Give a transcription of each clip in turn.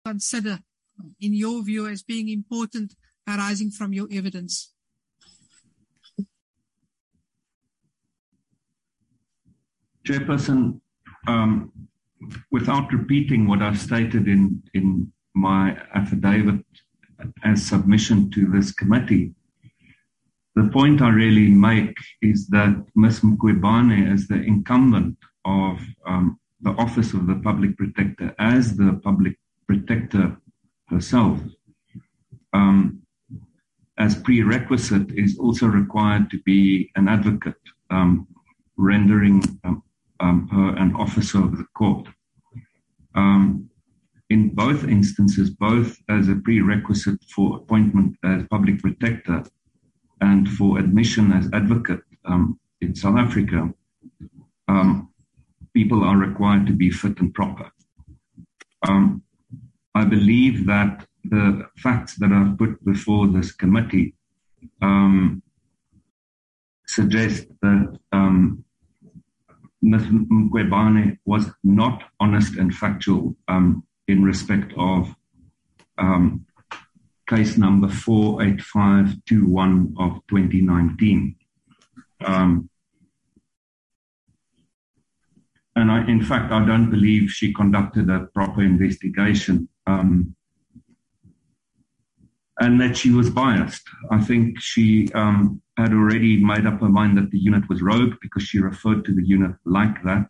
consider, in your view, as being important arising from your evidence? Chairperson, without repeating what I've stated in my affidavit as submission to this committee, the point I really make is that Ms. Mkhwebane, as the incumbent of the Office of the Public Protector, as the Public Protector herself, as prerequisite, is also required to be an advocate, rendering her an officer of the court. In both instances, both as a prerequisite for appointment as Public Protector and for admission as advocate in South Africa, people are required to be fit and proper. I believe that the facts that I've put before this committee suggest that Ms. Mkhwebane was not honest and factual in respect of case number 48521 of 2019. And in fact, I don't believe she conducted a proper investigation and that she was biased. I think she had already made up her mind that the unit was rogue because she referred to the unit like that.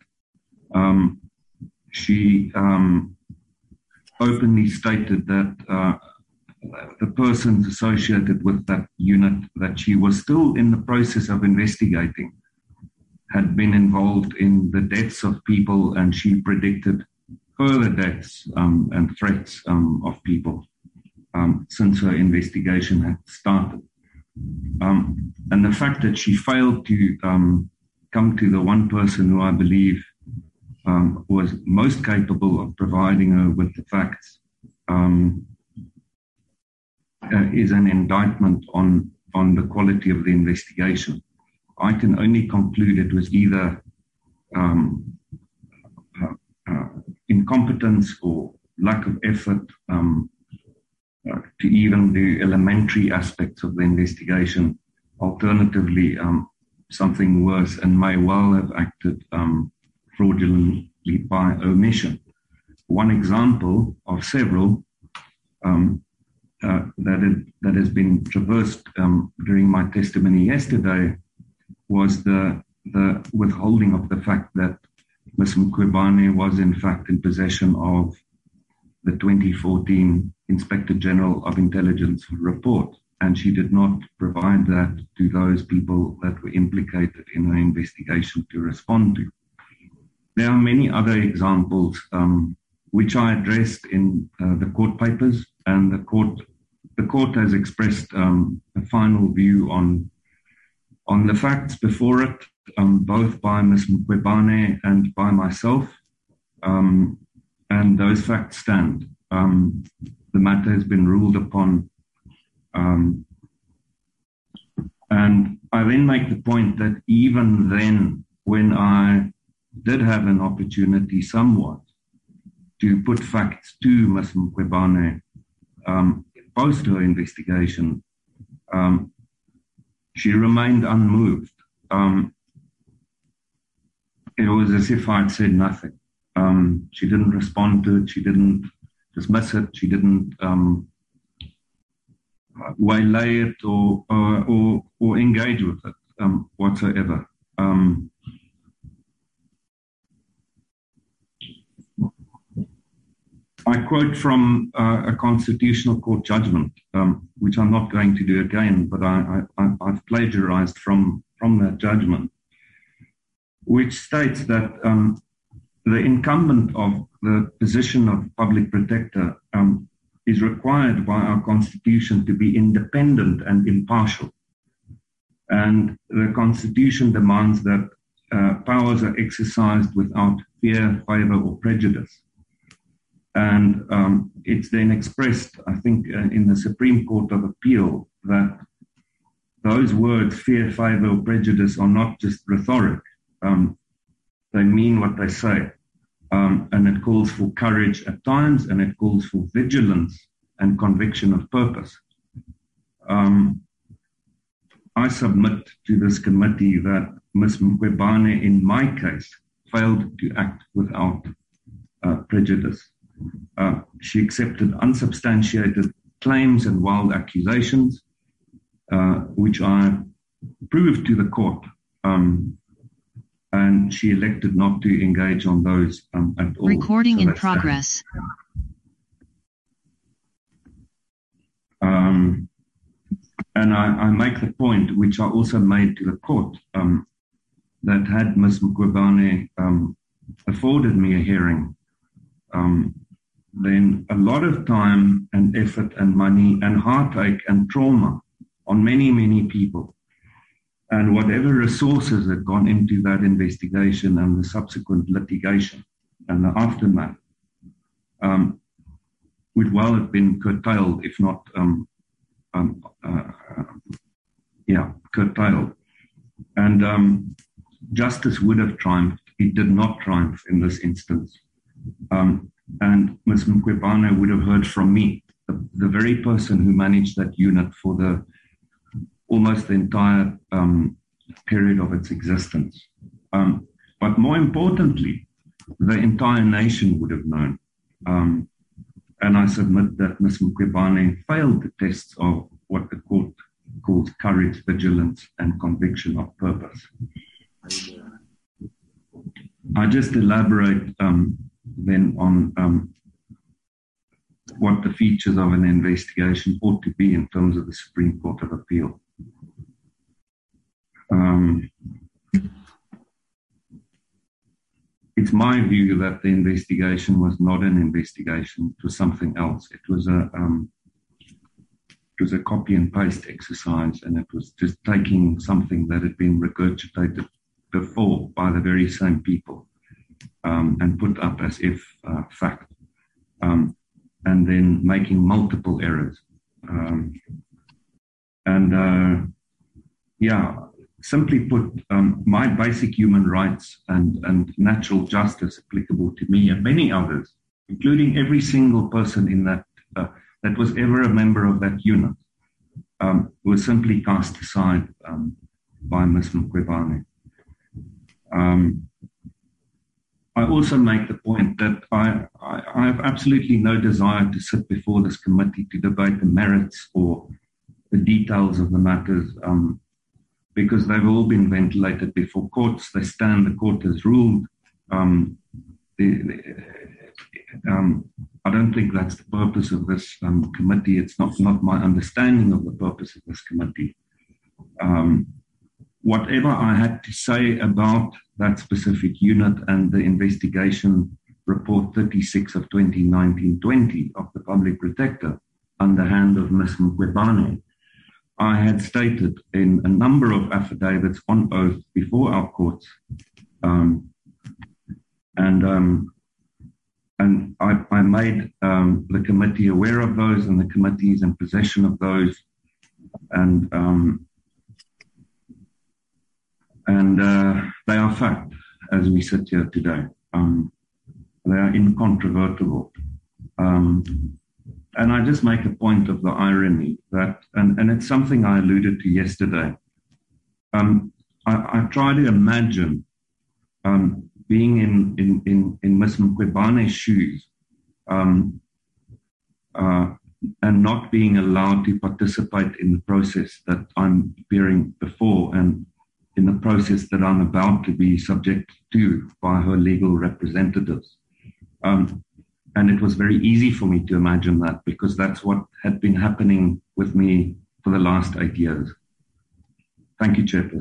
She openly stated that the persons associated with that unit that she was still in the process of investigating had been involved in the deaths of people, and she predicted further deaths and threats of people since her investigation had started. And the fact that she failed to come to the one person who I believe was most capable of providing her with the facts is an indictment on the quality of the investigation. I can only conclude it was either incompetence or lack of effort to even do elementary aspects of the investigation. Alternatively, something worse, and may well have acted fraudulently by omission. One example of several that has been traversed during my testimony yesterday was the withholding of the fact that Ms. Mkhwebane was in fact in possession of the 2014 Inspector General of Intelligence report, and she did not provide that to those people that were implicated in her investigation to respond to. There are many other examples which I addressed in the court papers, and the court has expressed a final view on the facts before it, both by Ms. Mkhwebane and by myself, and those facts stand. The matter has been ruled upon, and I then make the point that even then, when I did have an opportunity somewhat to put facts to Ms. Mkhwebane post her investigation, she remained unmoved. It was as if I'd said nothing. She didn't respond to it. She didn't dismiss it. She didn't waylay it or engage with it whatsoever. I quote from a constitutional court judgment, which I'm not going to do again, but I've plagiarized from that judgment, which states that the incumbent of the position of public protector is required by our constitution to be independent and impartial. And the constitution demands that powers are exercised without fear, favor, or prejudice. And it's then expressed, I think, in the Supreme Court of Appeal that those words, fear, favor, or prejudice, are not just rhetoric. They mean what they say. And it calls for courage at times, and it calls for vigilance and conviction of purpose. I submit to this committee that Ms. Mkhwebane, in my case, failed to act without prejudice. She accepted unsubstantiated claims and wild accusations, which I proved to the court, and she elected not to engage on those at all. Recording in progress. And I make the point, which I also made to the court, that had Ms. Mkhwebane afforded me a hearing, then a lot of time and effort and money and heartache and trauma on many, many people, and whatever resources had gone into that investigation and the subsequent litigation and the aftermath would well have been curtailed, if not curtailed. And justice would have triumphed. It did not triumph in this instance. And Ms. Mkhwebane would have heard from me, the very person who managed that unit for almost the entire period of its existence. But more importantly, the entire nation would have known. And I submit that Ms. Mkhwebane failed the tests of what the court calls courage, vigilance, and conviction of purpose. I just elaborate then on what the features of an investigation ought to be in terms of the Supreme Court of Appeal. It's my view that the investigation was not an investigation; it was something else. It was a copy and paste exercise, and it was just taking something that had been regurgitated before by the very same people and put up as if fact, and then making multiple errors. Simply put, my basic human rights and natural justice applicable to me and many others, including every single person in that was ever a member of that unit, was simply cast aside by Ms. Mkhwebane. I also make the point that I have absolutely no desire to sit before this committee to debate the merits or the details of the matters, because they've all been ventilated before courts. They stand, the court has ruled. I don't think that's the purpose of this committee. It's not my understanding of the purpose of this committee. Whatever I had to say about that specific unit and the investigation report 36 of 2019-20 of the Public Protector under hand of Ms. Mkhwebane, I had stated in a number of affidavits on oath before our courts, and I made the committee aware of those, and the committee is in possession of those, and they are fact as we sit here today. They are incontrovertible. And I just make a point of the irony that, and it's something I alluded to yesterday. I try to imagine being in Ms. Mkhwebane's shoes and not being allowed to participate in the process that I'm appearing before and in the process that I'm about to be subject to by her legal representatives. And it was very easy for me to imagine that, because that's what had been happening with me for the last 8 years. Thank you, Chairperson.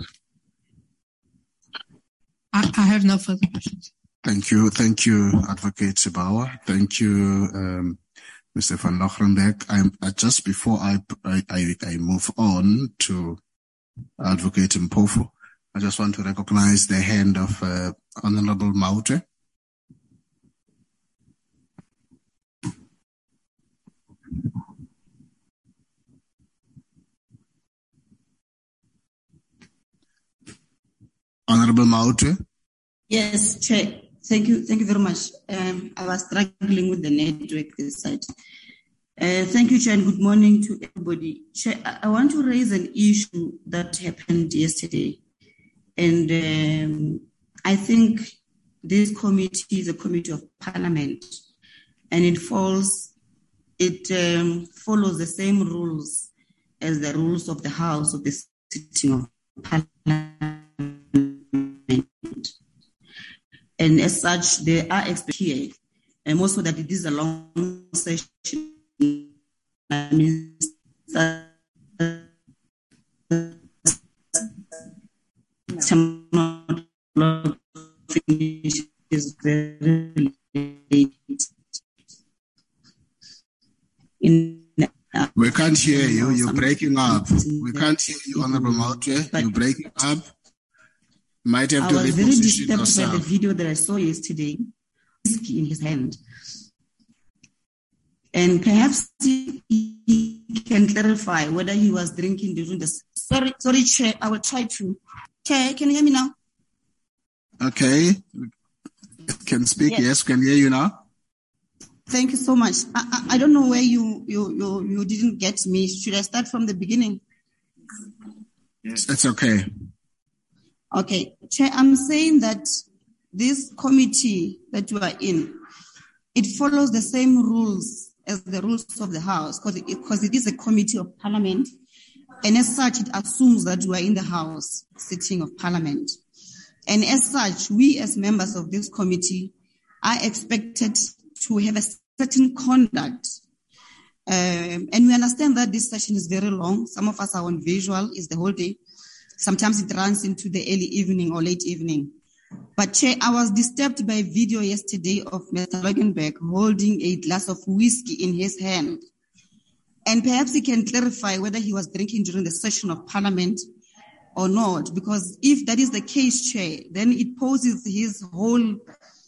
I have no further questions. Thank you, Advocate Sibawa. Thank you, Mr. van Logrenberg. Just before I move on to Advocate Mpofu, I just want to recognize the hand of Honorable Maute. Honorable Maute. Yes, Chair. Thank you very much. I was struggling with the network this side. Thank you, Chair, and good morning to everybody. Chair, I want to raise an issue that happened yesterday. And I think this committee is a committee of parliament, and it follows the same rules as the rules of the House of the sitting of Parliament. And as such, they are expected here, and also that it is a long session. I mean, is very late. We can't hear you. You're breaking up. We can't hear you, Honorable Mautwe. You're breaking up. Might have to reposition yourself. I was very disturbed by the video that I saw yesterday. Whiskey in his hand. And perhaps he can clarify whether he was drinking during the... Sorry, Chair. I will try to... Chair, can you hear me now? Okay. Can speak. Yes, can hear you now. Thank you so much. I don't know where you didn't get me. Should I start from the beginning? Yes. It's okay. Okay. Chair, I'm saying that this committee that you are in, it follows the same rules as the rules of the House, because it is a committee of parliament, and as such, it assumes that you are in the House sitting of Parliament. And as such, we as members of this committee are expected to have a certain conduct. And we understand that this session is very long. Some of us are on visual, it's the whole day. Sometimes it runs into the early evening or late evening. But Chair, I was disturbed by a video yesterday of Mr. Logenberg holding a glass of whiskey in his hand. And perhaps he can clarify whether he was drinking during the session of Parliament or not, because if that is the case, Chair, then it poses his whole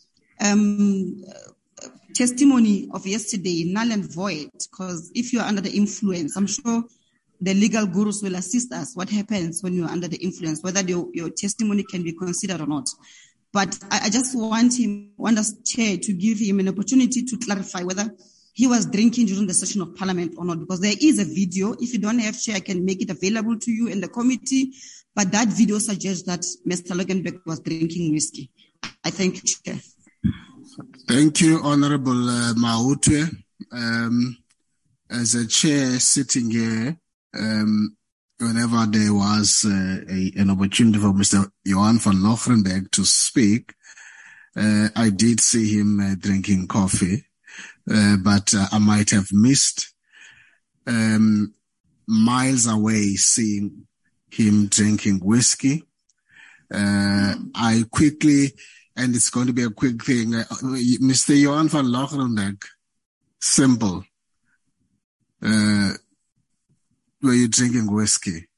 testimony of yesterday null and void, because if you are under the influence, I'm sure the legal gurus will assist us what happens when you are under the influence, whether your testimony can be considered or not. But I just want us, Chair, to give him an opportunity to clarify whether he was drinking during the session of Parliament or not, because there is a video. If you don't have, Chair, I can make it available to you in the committee, but that video suggests that Mr. Logenberg was drinking whiskey. I thank you, Chair. Thank you, Honorable Mautwe. As a chair sitting here, whenever there was an opportunity for Mr. Johan van Lochrenberg to speak, I did see him drinking coffee, but I might have missed miles away seeing him drinking whiskey. I quickly, and it's going to be a quick thing, Mr. Johan van Lochrenberg, simple. Were you drinking whiskey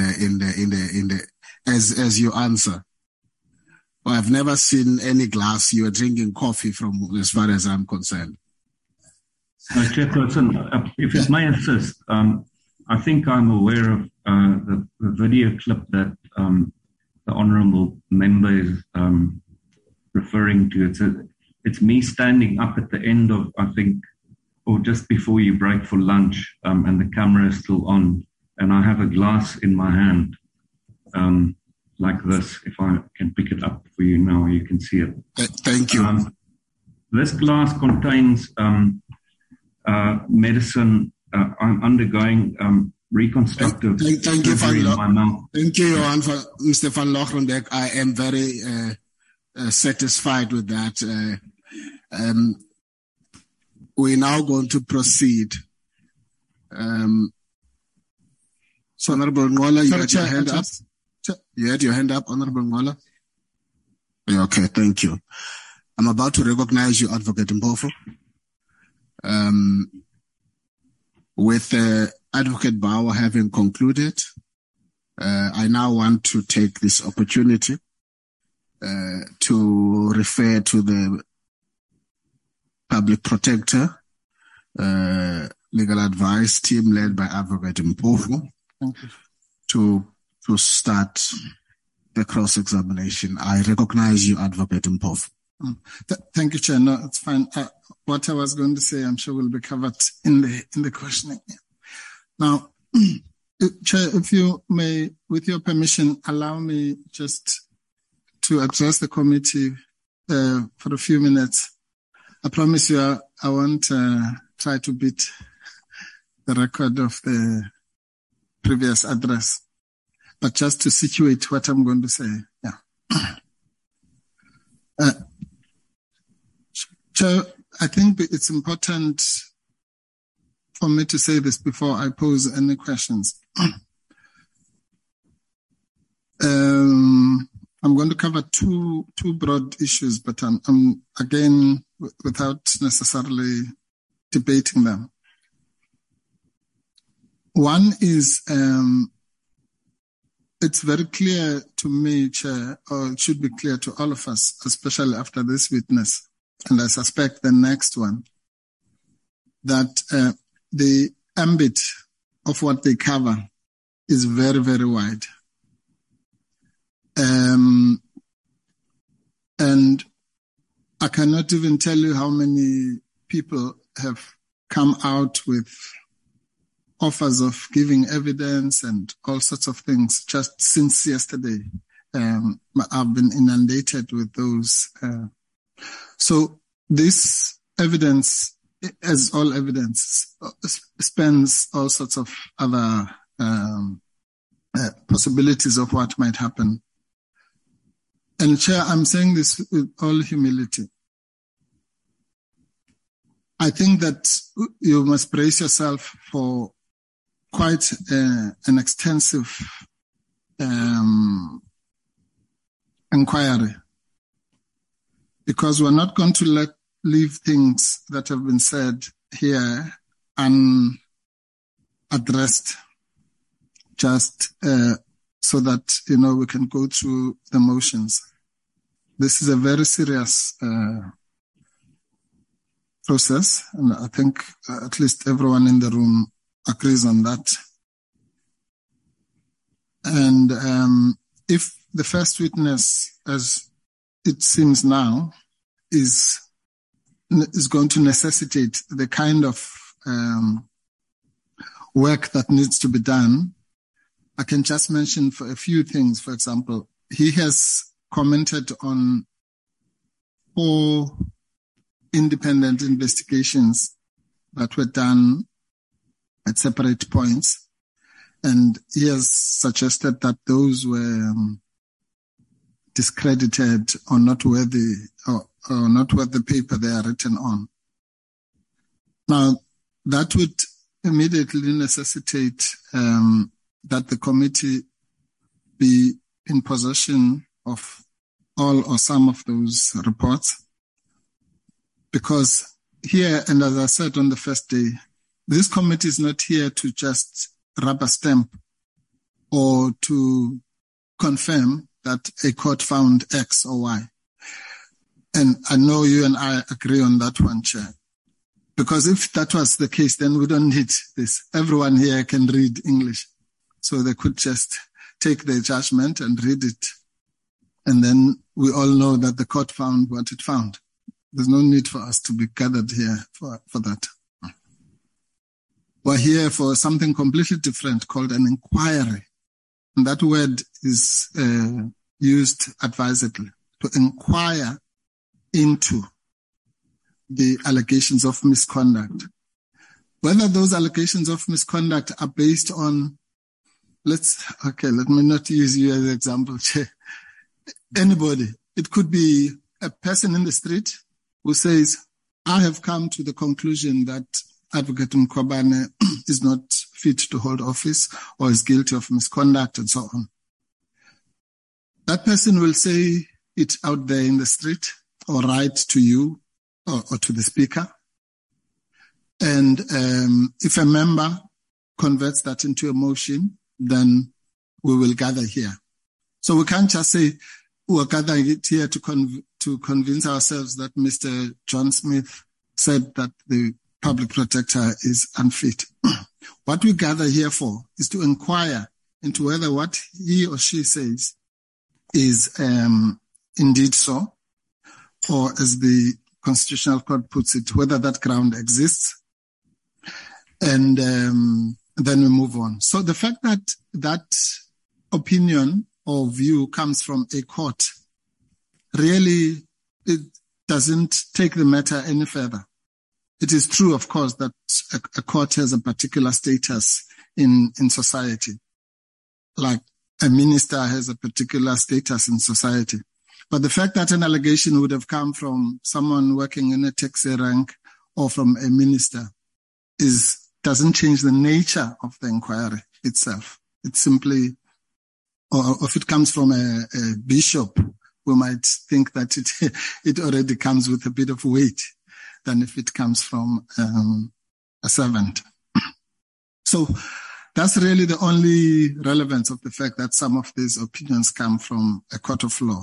as you answer? Well, I've never seen any glass. You are drinking coffee from, as far as I'm concerned. Chairperson, if it may assist, I think I'm aware of the video clip that the honourable member is referring to. It's me standing up at the end of, I think, or just before you break for lunch, and the camera is still on, and I have a glass in my hand, like this. If I can pick it up for you now, you can see it. Thank you. This glass contains medicine. I'm undergoing reconstructive surgery in my mouth. Thank you, Johan, Mr. van Lochrenberg. I am very satisfied with that. We're now going to proceed. So, Honorable Ngola, you had your hand up? You had your hand up, Honorable Ngola? Okay, thank you. I'm about to recognize you, Advocate Mpofu. With Advocate Bauer having concluded, I now want to take this opportunity to refer to the Public Protector, legal advice team led by Advocate Mpofu to start the cross-examination. I recognize you, Advocate Mpofu. Thank you, Chair. No, it's fine. What I was going to say, I'm sure will be covered in the questioning. Now, Chair, if you may, with your permission, allow me just to address the committee for a few minutes. I promise you I won't try to beat the record of the previous address, but just to situate what I'm going to say. Yeah. Chair, I think it's important for me to say this before I pose any questions. I'm going to cover two broad issues, but I'm again, without necessarily debating them. One is, it's very clear to me, Chair, or it should be clear to all of us, especially after this witness, and I suspect the next one, that the ambit of what they cover is very, very wide. And I cannot even tell you how many people have come out with offers of giving evidence and all sorts of things just since yesterday. I've been inundated with those. So this evidence, as all evidence, spans all sorts of other possibilities of what might happen. And Chair, I'm saying this with all humility. I think that you must brace yourself for quite an extensive inquiry, because we're not going to leave things that have been said here unaddressed, just so that, we can go through the motions. This is a very serious process, and I think at least everyone in the room agrees on that. And if the first witness, as it seems now, is going to necessitate the kind of work that needs to be done, I can just mention for a few things. For example, he has commented on 4 independent investigations that were done at separate points, and he has suggested that those were discredited or not worthy, or not worth the paper they are written on. Now, that would immediately necessitate that the committee be in possession of all or some of those reports. Because here, and as I said on the first day, this committee is not here to just rubber stamp or to confirm that a court found X or Y. And I know you and I agree on that one, Chair. Because if that was the case, then we don't need this. Everyone here can read English. So they could just take their judgment and read it. And then we all know that the court found what it found. There's no need for us to be gathered here for that. We're here for something completely different called an inquiry. And that word is used advisedly, to inquire into the allegations of misconduct. Whether those allegations of misconduct are based on, let me not use you as an example, Chair. Anybody. It could be a person in the street who says, I have come to the conclusion that Advocate Mkhwebane is not fit to hold office or is guilty of misconduct and so on. That person will say it out there in the street or write to you or to the speaker. And if a member converts that into a motion, then we will gather here. So we can't just say we're gathering it here to convince ourselves that Mr. John Smith said that the public protector is unfit. What we gather here for is to inquire into whether what he or she says is indeed so, or as the Constitutional Court puts it, whether that ground exists, and then we move on. So the fact that that opinion or view comes from a court, really, it doesn't take the matter any further. It is true, of course, that a court has a particular status in society, like a minister has a particular status in society. But the fact that an allegation would have come from someone working in a taxi rank or from a minister doesn't change the nature of the inquiry itself. It's simply, or if it comes from a bishop, we might think that it already comes with a bit of weight than if it comes from a servant. So that's really the only relevance of the fact that some of these opinions come from a court of law.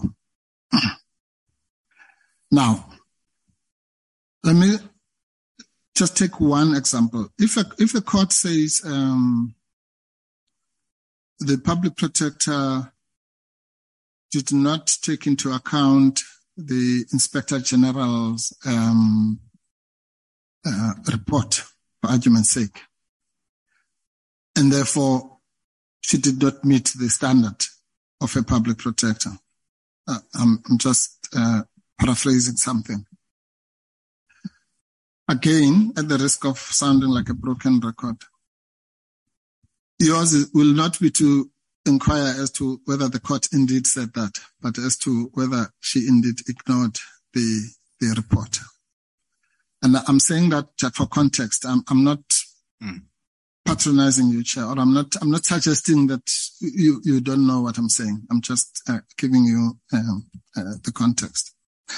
Now, let me just take one example. If a court says the public protector did not take into account the Inspector General's report, for argument's sake, and therefore she did not meet the standard of a public protector. I'm just paraphrasing something. Again, at the risk of sounding like a broken record, yours will not be to inquire as to whether the court indeed said that, but as to whether she indeed ignored the report. And I'm saying that for context. I'm not patronizing you, Chair, or I'm not suggesting that you don't know what I'm saying. I'm just giving you the context.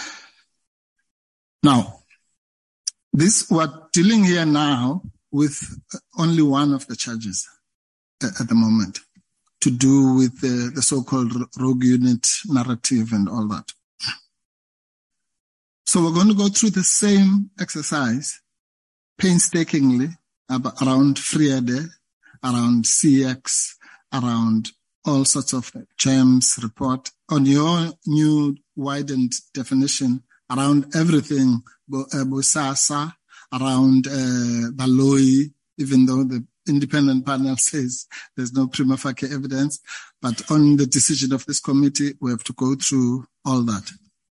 Now, we're dealing here now with only one of the charges at the moment, to do with the so-called rogue unit narrative and all that. So we're going to go through the same exercise painstakingly around FRIADE, around CX, around all sorts of GEMS report, on your new widened definition around everything, Bosasa, around Baloyi, even though the independent panel says there's no prima facie evidence, but on the decision of this committee, we have to go through all that.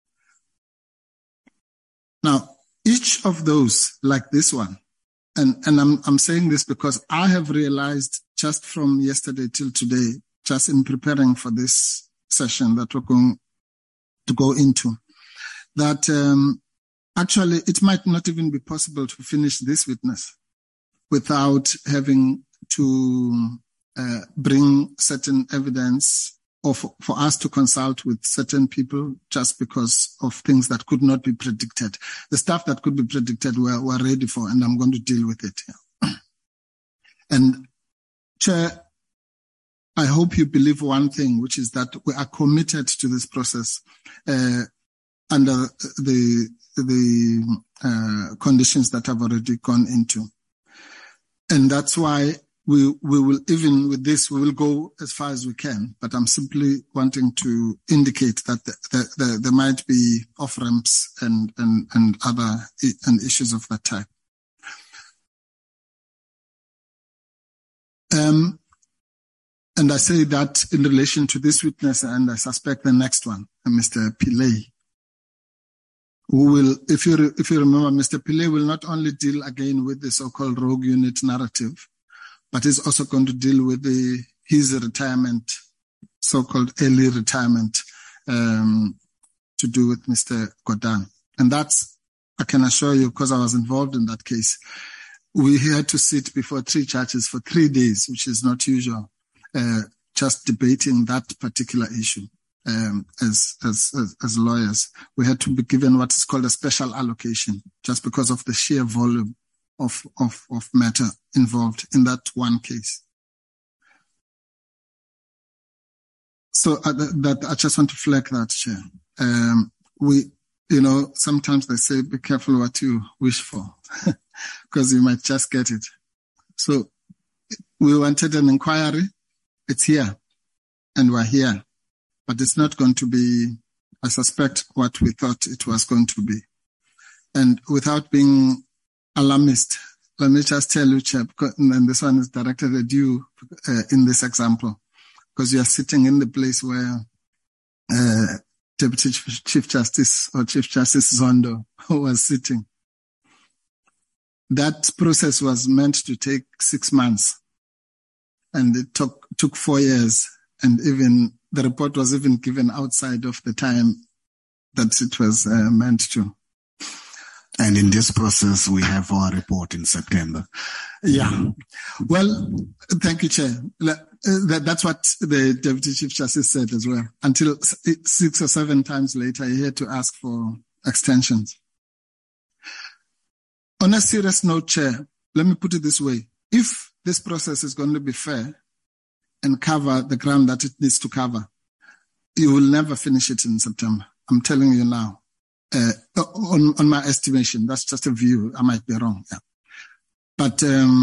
Now, each of those, like this one, and I'm saying this because I have realized just from yesterday till today, just in preparing for this session that we're going to go into, that actually it might not even be possible to finish this witness without having to bring certain evidence, or for us to consult with certain people just because of things that could not be predicted. The stuff that could be predicted we're ready for, and I'm going to deal with it here. And Chair, I hope you believe one thing, which is that we are committed to this process under the conditions that I've already gone into. And that's why we will, even with this, we will go as far as we can. But I'm simply wanting to indicate that there might be off-ramps and other issues of that type. And I say that in relation to this witness, and I suspect the next one, Mr. Pillay, who will, if you remember, Mr. Pillay will not only deal again with the so-called rogue unit narrative, but is also going to deal with his retirement, so-called early retirement, to do with Mr. Gordhan. And that's, I can assure you, because I was involved in that case, we had to sit before 3 judges for 3 days, which is not usual, just debating that particular issue. As lawyers, we had to be given what is called a special allocation, just because of the sheer volume of matter involved in that one case. So that I just want to flag that, Chair. Sometimes they say, be careful what you wish for, because you might just get it. So we wanted an inquiry. It's here, and we're here. But it's not going to be I suspect, what we thought it was going to be. And without being alarmist, let me just tell you, Chair, and this one is directed at you in this example, because you are sitting in the place where Deputy Chief Justice or Chief Justice Zondo was sitting. That process was meant to take 6 months, and it took 4 years, and even the report was even given outside of the time that it was meant to. And in this process, we have our report in September. Yeah. Well, thank you, Chair. That's what the Deputy Chief Justice said as well. Until 6 or 7 times later, he had to ask for extensions. On a serious note, Chair, let me put it this way. If this process is going to be fair and cover the ground that it needs to cover, you will never finish it in September. I'm telling you now. On my estimation, that's just a view. I might be wrong. Yeah. But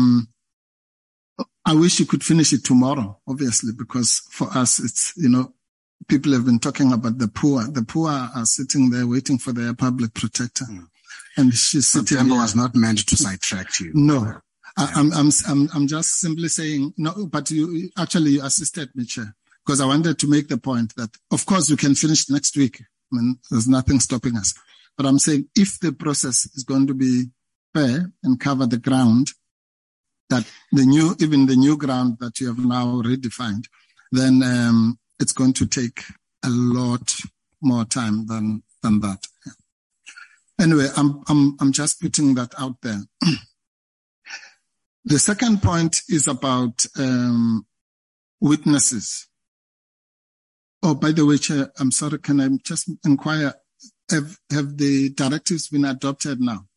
I wish you could finish it tomorrow, obviously, because for us, it's, people have been talking about the poor. The poor are sitting there waiting for their public protector. And she's sitting September was not meant to sidetrack you. No. I'm just simply saying, no, but you assisted me, Chair, because I wanted to make the point that, of course, we can finish next week. I mean, there's nothing stopping us. But I'm saying if the process is going to be fair and cover the ground, that even the new ground that you have now redefined, then it's going to take a lot more time than that. Yeah. Anyway, I'm just putting that out there. The second point is about witnesses. Oh, by the way, Chair, I'm sorry, can I just inquire, have the directives been adopted now?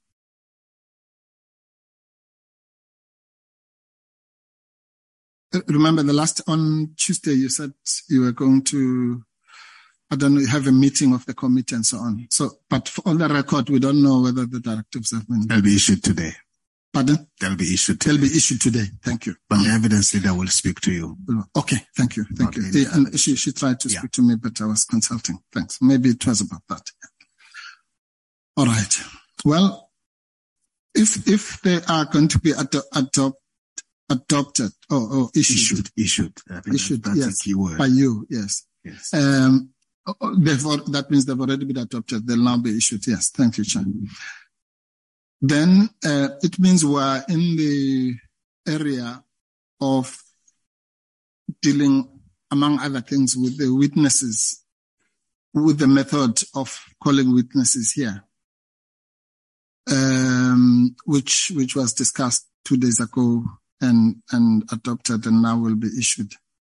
Remember on Tuesday you said you were going to, have a meeting of the committee and so on. So, but on the record, we don't know whether the directives have been. They'll be issued today. Pardon? They'll be issued today. They'll be issued today. Thank you. But the evidence leader will speak to you. Okay. Thank you. Thank you. And she tried to speak to me, but I was consulting. Thanks. Maybe it was about that. All right. Well, if they are going to be adopted or issued. Issued. That's yes, a key word. By you, yes. Yes. That means they've already been adopted. They'll now be issued. Yes. Thank you, Chair. Then it means we're in the area of dealing, among other things, with the witnesses, with the method of calling witnesses here, which was discussed 2 days ago and adopted and now will be issued.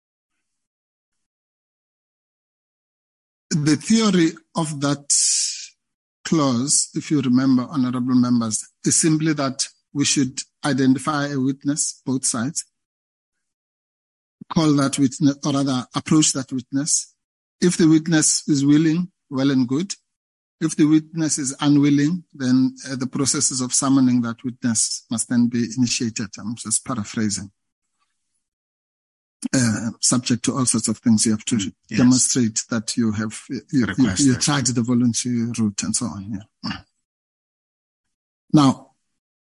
The theory of that clause, if you remember, honorable members, is simply that we should identify a witness, both sides, call that witness, or rather approach that witness. If the witness is willing, well and good. If the witness is unwilling, then the processes of summoning that witness must then be initiated. I'm just paraphrasing. Subject to all sorts of things, you have to demonstrate that you tried the voluntary route and so on. Yeah. Now,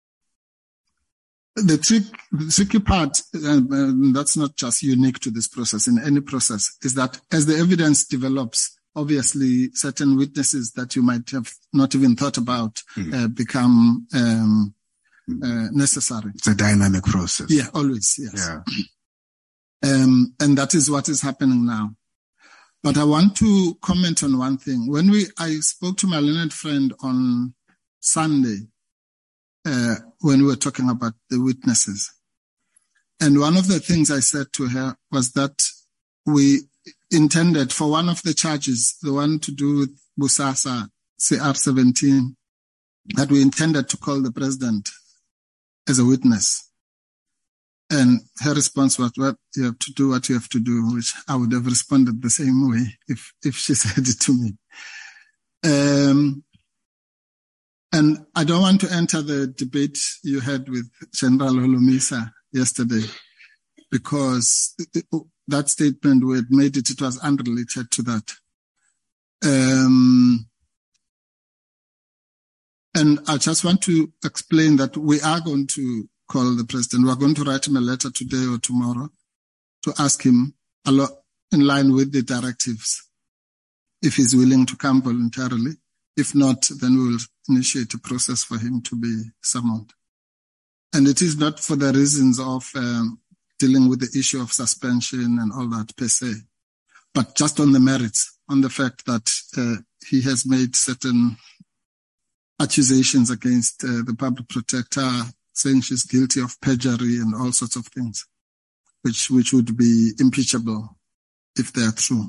the tricky part, that's not just unique to this process, in any process, is that as the evidence develops, obviously certain witnesses that you might have not even thought about become necessary. It's a dynamic process. Yeah, always, yes. Yeah. And that is what is happening now. But I want to comment on one thing. When I spoke to my learned friend on Sunday, when we were talking about the witnesses. And one of the things I said to her was that we intended for one of the charges, the one to do with Busasa, CR17, that we intended to call the president as a witness. And her response was, well, you have to do what you have to do, which I would have responded the same way if she said it to me. And I don't want to enter the debate you had with General Holomisa yesterday, because that statement we had made it was unrelated to that. And I just want to explain that we are going to call the president. We are going to write him a letter today or tomorrow to ask him in line with the directives if he's willing to come voluntarily. If not, then we will initiate a process for him to be summoned. And it is not for the reasons of dealing with the issue of suspension and all that per se, but just on the merits, on the fact that he has made certain accusations against the public protector, saying she's guilty of perjury and all sorts of things, which would be impeachable if they are true.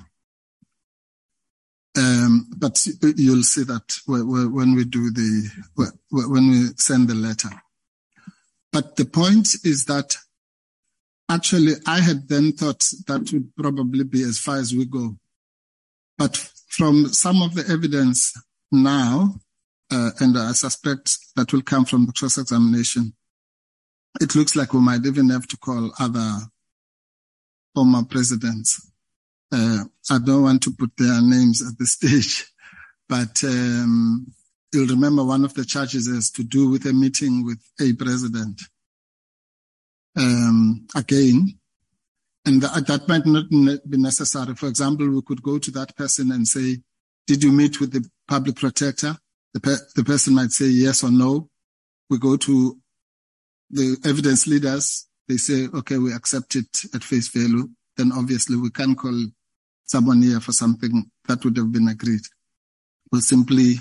But you'll see that when we send the letter. But the point is that actually I had then thought that would probably be as far as we go. But from some of the evidence now, and I suspect that will come from the cross-examination, it looks like we might even have to call other former presidents. I don't want to put their names at this stage, but you'll remember one of the charges has to do with a meeting with a president. Again, and that might not be necessary. For example, we could go to that person and say, did you meet with the public protector? The person might say yes or no. We go to the evidence leaders. They say, okay, we accept it at face value. Then obviously we can't call someone here for something that would have been agreed. We'll simply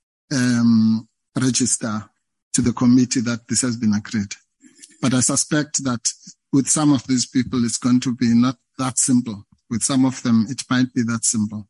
register to the committee that this has been agreed. But I suspect that with some of these people, it's going to be not that simple. With some of them, it might be that simple.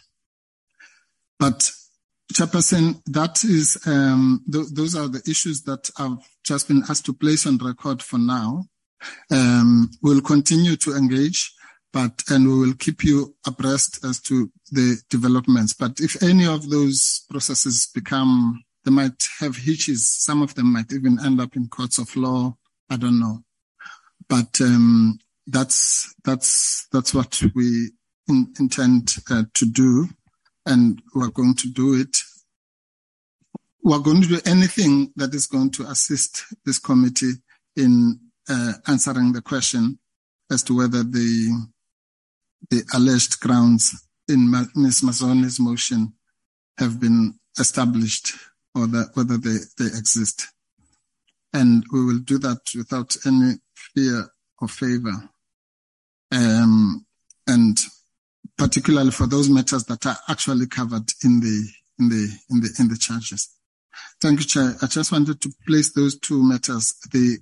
But Chairperson, that is, those are the issues that I've just been asked to place on record for now. We'll continue to engage, and we will keep you abreast as to the developments. But if any of those processes they might have hitches. Some of them might even end up in courts of law. I don't know. But that's what we intend to do. And we're going to do it. We're going to do anything that is going to assist this committee in answering the question as to whether the alleged grounds in Ms. Mazone's motion have been established or whether they exist. And we will do that without any fear or favor. And particularly for those matters that are actually covered in the charges. Thank you, Chair. I just wanted to place those two matters.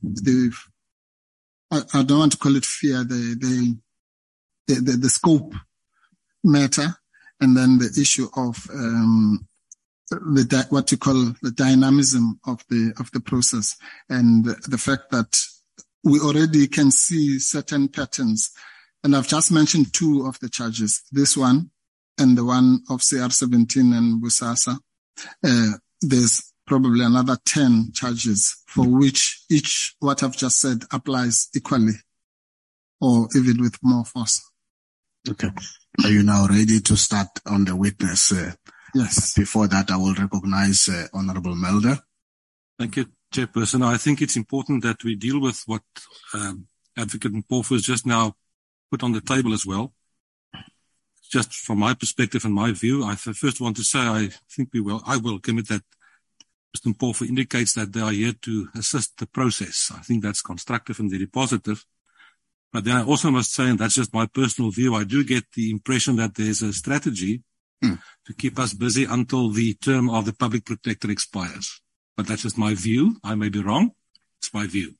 I don't want to call it fear, the scope matter, and then the issue of what you call the dynamism of the process, and the fact that we already can see certain patterns. And I've just mentioned two of the charges, this one and the one of CR17 and Busasa. There's probably another 10 charges for which what I've just said applies equally or even with more force. Okay. Are you now ready to start on the witness? Yes. Before that, I will recognize Honorable Mulder. Thank you, Chairperson. I think it's important that we deal with what Advocate Mpofu has just now put on the table as well. Just from my perspective and my view, I first want to say I welcome it that Mr. Mpofu indicates that they are here to assist the process. I think that's constructive and very positive. But then I also must say, and that's just my personal view, I do get the impression that there's a strategy to keep us busy until the term of the public protector expires. But that's just my view. I may be wrong. It's my view.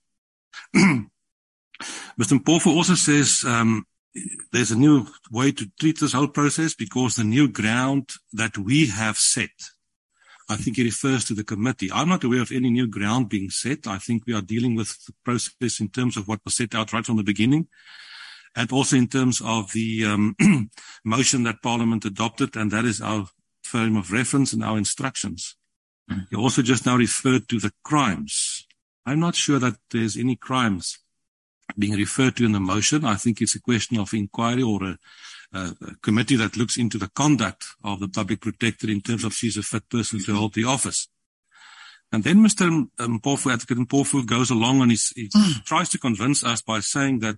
Mr. Mpofu also says there's a new way to treat this whole process because the new ground that we have set, I think he refers to the committee. I'm not aware of any new ground being set. I think we are dealing with the process in terms of what was set out right from the beginning, and also in terms of the motion that Parliament adopted, and that is our frame of reference and our instructions. You also just now referred to the crimes. I'm not sure that there's any crimes being referred to in the motion. I think it's a question of inquiry or committee that looks into the conduct of the public protector in terms of she's a fit person to hold the office. And then Mr. Mpofu, Advocate Mpofu, goes along and he tries to convince us by saying that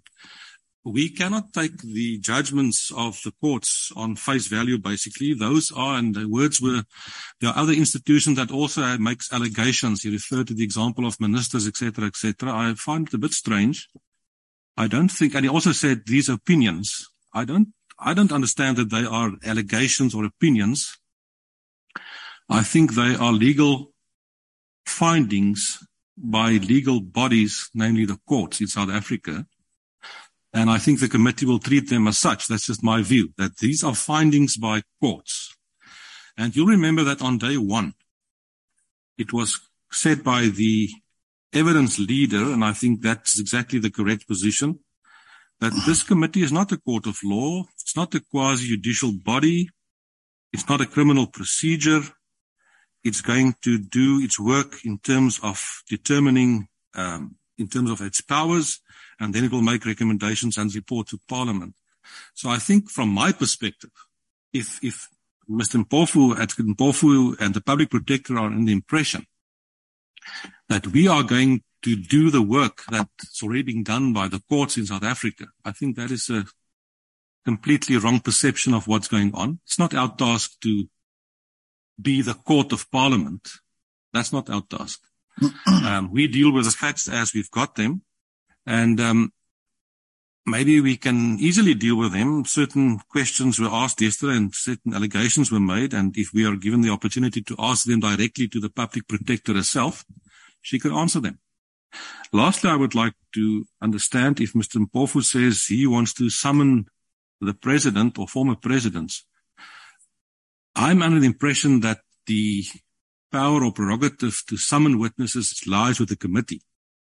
we cannot take the judgments of the courts on face value, basically. Those are, and the words were, there are other institutions that also makes allegations. He referred to the example of ministers, etc., etc. I find it a bit strange. I don't think, and he also said these opinions, I don't understand that they are allegations or opinions. I think they are legal findings by legal bodies, namely the courts in South Africa. And I think the committee will treat them as such. That's just my view, that these are findings by courts. And you'll remember that on day one, it was said by the evidence leader, and I think that's exactly the correct position, that this committee is not a court of law. It's not a quasi-judicial body. It's not a criminal procedure. It's going to do its work in terms of determining, in terms of its powers, and then it will make recommendations and report to Parliament. So I think from my perspective, if Mr. Mpofu, Advocate Mpofu, and the Public Protector are in the impression that we are going to do the work that's already being done by the courts in South Africa, I think that is a completely wrong perception of what's going on. It's not our task to be the court of Parliament. That's not our task. We deal with the facts as we've got them. And maybe we can easily deal with them. Certain questions were asked yesterday and certain allegations were made. And if we are given the opportunity to ask them directly to the Public Protector herself, she could answer them. Lastly, I would like to understand if Mr. Mpofu says he wants to summon the president or former presidents. I'm under the impression that the power or prerogative to summon witnesses lies with the committee.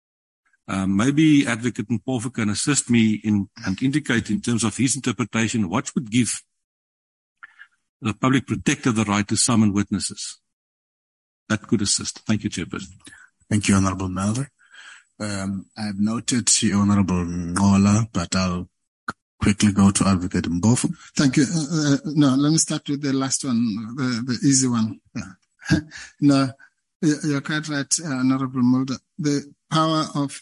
Maybe Advocate Mpofu can assist me and indicate in terms of his interpretation what would give the Public Protector the right to summon witnesses. That could assist. Thank you, Chairperson. Thank you, Honourable Melder. I've noted the Honourable Ngola, but I'll quickly go to Advocate Mpofu. Thank you. No, let me start with the last one, the easy one. Yeah. No, you're quite right, Honourable Mulder. The power of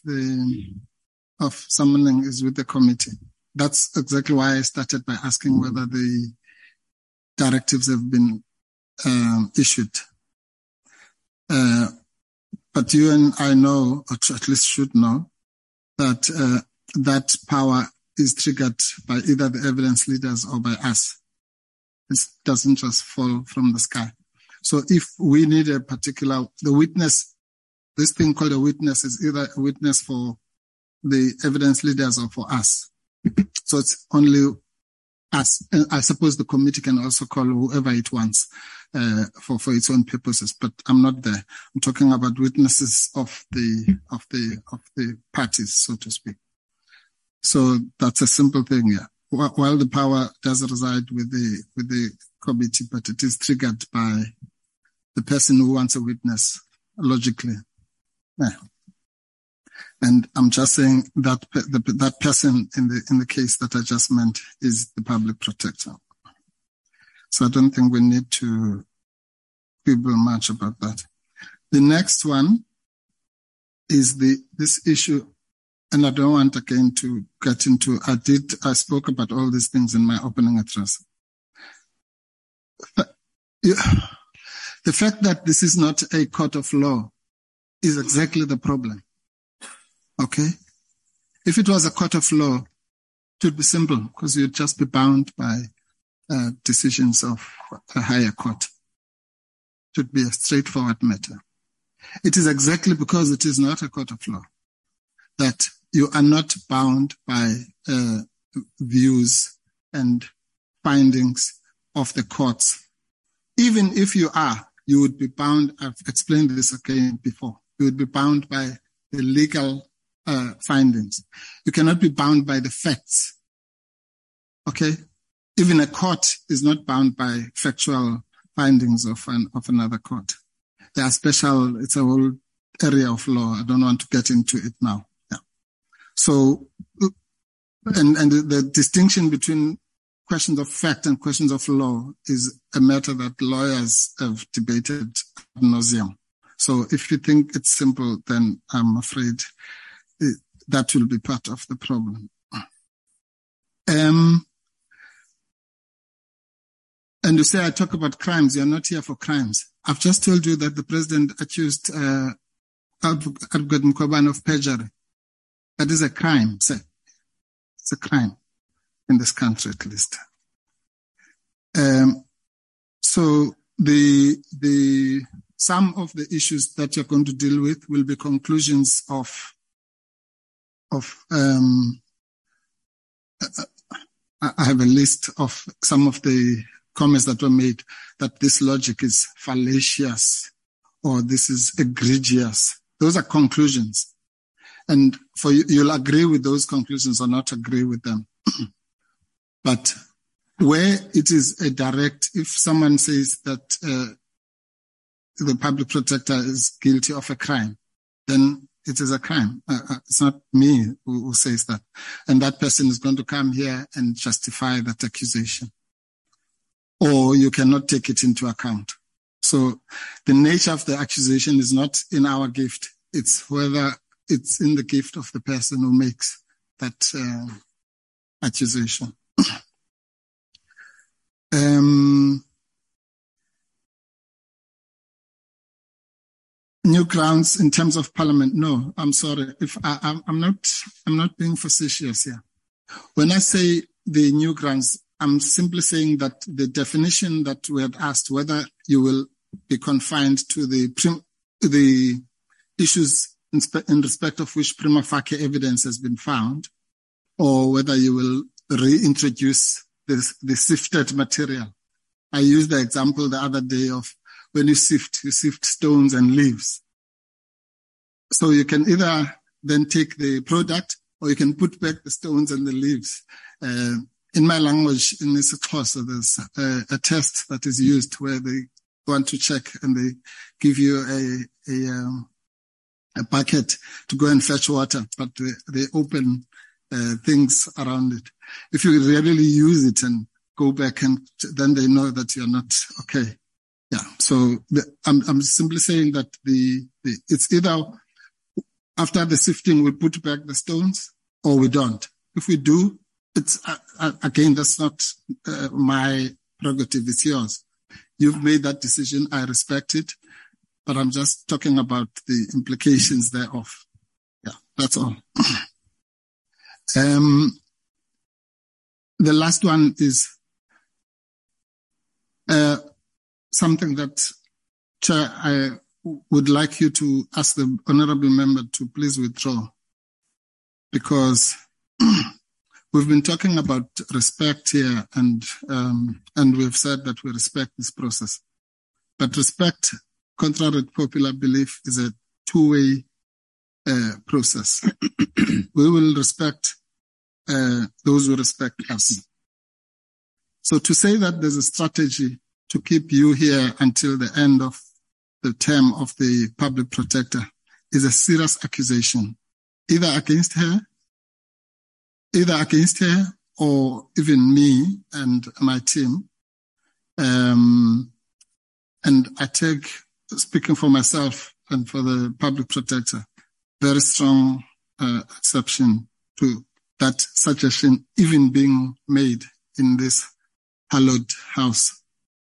summoning is with the committee. That's exactly why I started by asking whether the directives have been issued. But you and I know, or at least should know, that that power is triggered by either the evidence leaders or by us. It doesn't just fall from the sky. So if we need a particular, the witness, this thing called a witness is either a witness for the evidence leaders or for us. So it's only us. And I suppose the committee can also call whoever it wants for its own purposes, but I'm not there. I'm talking about witnesses of the parties, so to speak. So that's a simple thing, yeah. While the power does reside with the committee, but it is triggered by the person who wants a witness, logically. Yeah. And I'm just saying that that person in the case that I just meant is the Public Protector. So I don't think we need to quibble much about that. The next one is this issue, and I don't want again to get into. I spoke about all these things in my opening address. The fact that this is not a court of law is exactly the problem. Okay? If it was a court of law, it would be simple because you'd just be bound by decisions of a higher court. It would be a straightforward matter. It is exactly because it is not a court of law that you are not bound by views and findings of the courts. Even if you are, you would be bound, I've explained this again before, you would be bound by the legal findings. You cannot be bound by the facts. Okay? Even a court is not bound by factual findings of another court. They are special, it's a whole area of law. I don't want to get into it now. Yeah. So, and the distinction between questions of fact and questions of law is a matter that lawyers have debated ad nauseum. So if you think it's simple, then I'm afraid that will be part of the problem. And you say I talk about crimes. You're not here for crimes. I've just told you that the president accused Advocate Mkhwebane of perjury. That is a crime, sir. It's a crime in this country, at least. So some of the issues that you're going to deal with will be conclusions of I have a list of some of the comments that were made that this logic is fallacious or this is egregious. Those are conclusions. And for you, you'll agree with those conclusions or not agree with them. But where it is a direct, if someone says that the public protector is guilty of a crime, then it is a crime. It's not me who says that. And that person is going to come here and justify that accusation. Or you cannot take it into account. So the nature of the accusation is not in our gift. It's whether it's in the gift of the person who makes that accusation. New grounds in terms of parliament. No, I'm sorry. If I'm not being facetious here. When I say the new grounds, I'm simply saying that the definition that we had asked, whether you will be confined to the issues in respect of which prima facie evidence has been found, or whether you will reintroduce the sifted material. I used the example the other day of when you sift stones and leaves. So you can either then take the product or you can put back the stones and the leaves. In my language, in isiXhosa, there's a test that is used where they want to check and they give you a bucket to go and fetch water, but they open things around it. If you really use it and go back, and then they know that you're not okay. Yeah. So I'm simply saying that it's either after the sifting we put back the stones or we don't. If we do, it's again, that's not my prerogative. It's yours. You've made that decision. I respect it, but I'm just talking about the implications thereof. Yeah, that's all. The last one is something that, Chair, I would like you to ask the honorable member to please withdraw, because we've been talking about respect here, and we've said that we respect this process. But respect, contrary to popular belief, is a two-way process. We will respect those who respect us. So to say that there's a strategy to keep you here until the end of the term of the public protector is a serious accusation, either against her or even me and my team. And I take, speaking for myself and for the public protector, very strong exception to that suggestion even being made in this hallowed house.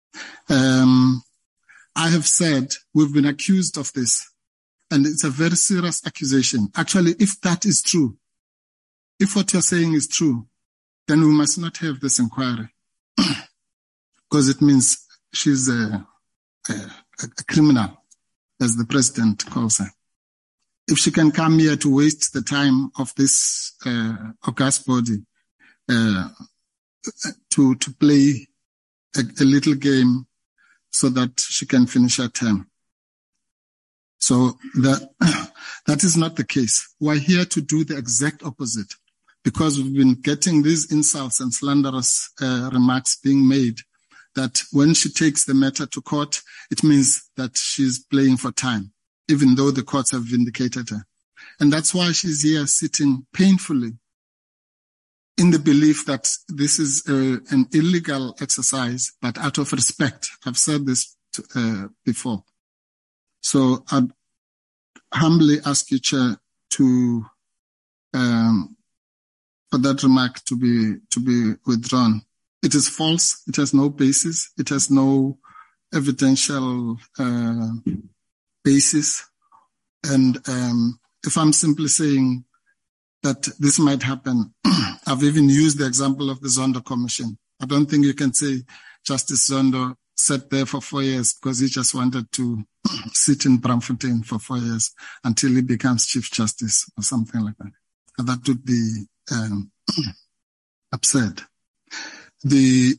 I have said we've been accused of this, and it's a very serious accusation. Actually, if that is true, if what you're saying is true, then we must not have this inquiry, because it means she's a criminal, as the president calls her. If she can come here to waste the time of this august body to play a little game so that she can finish her term. So that is not the case. We're here to do the exact opposite, because we've been getting these insults and slanderous remarks being made that when she takes the matter to court, it means that she's playing for time, even though the courts have vindicated her. And that's why she's here sitting painfully in the belief that this is an illegal exercise, but out of respect. I've said this before. So I'd humbly ask you, Chair, to for that remark to be withdrawn. It is false. It has no basis. It has no evidential basis. And if I'm simply saying that this might happen, I've even used the example of the Zondo Commission. I don't think you can say Justice Zondo sat there for 4 years because he just wanted to sit in Braamfontein for 4 years until he becomes Chief Justice or something like that. And that would be absurd. We're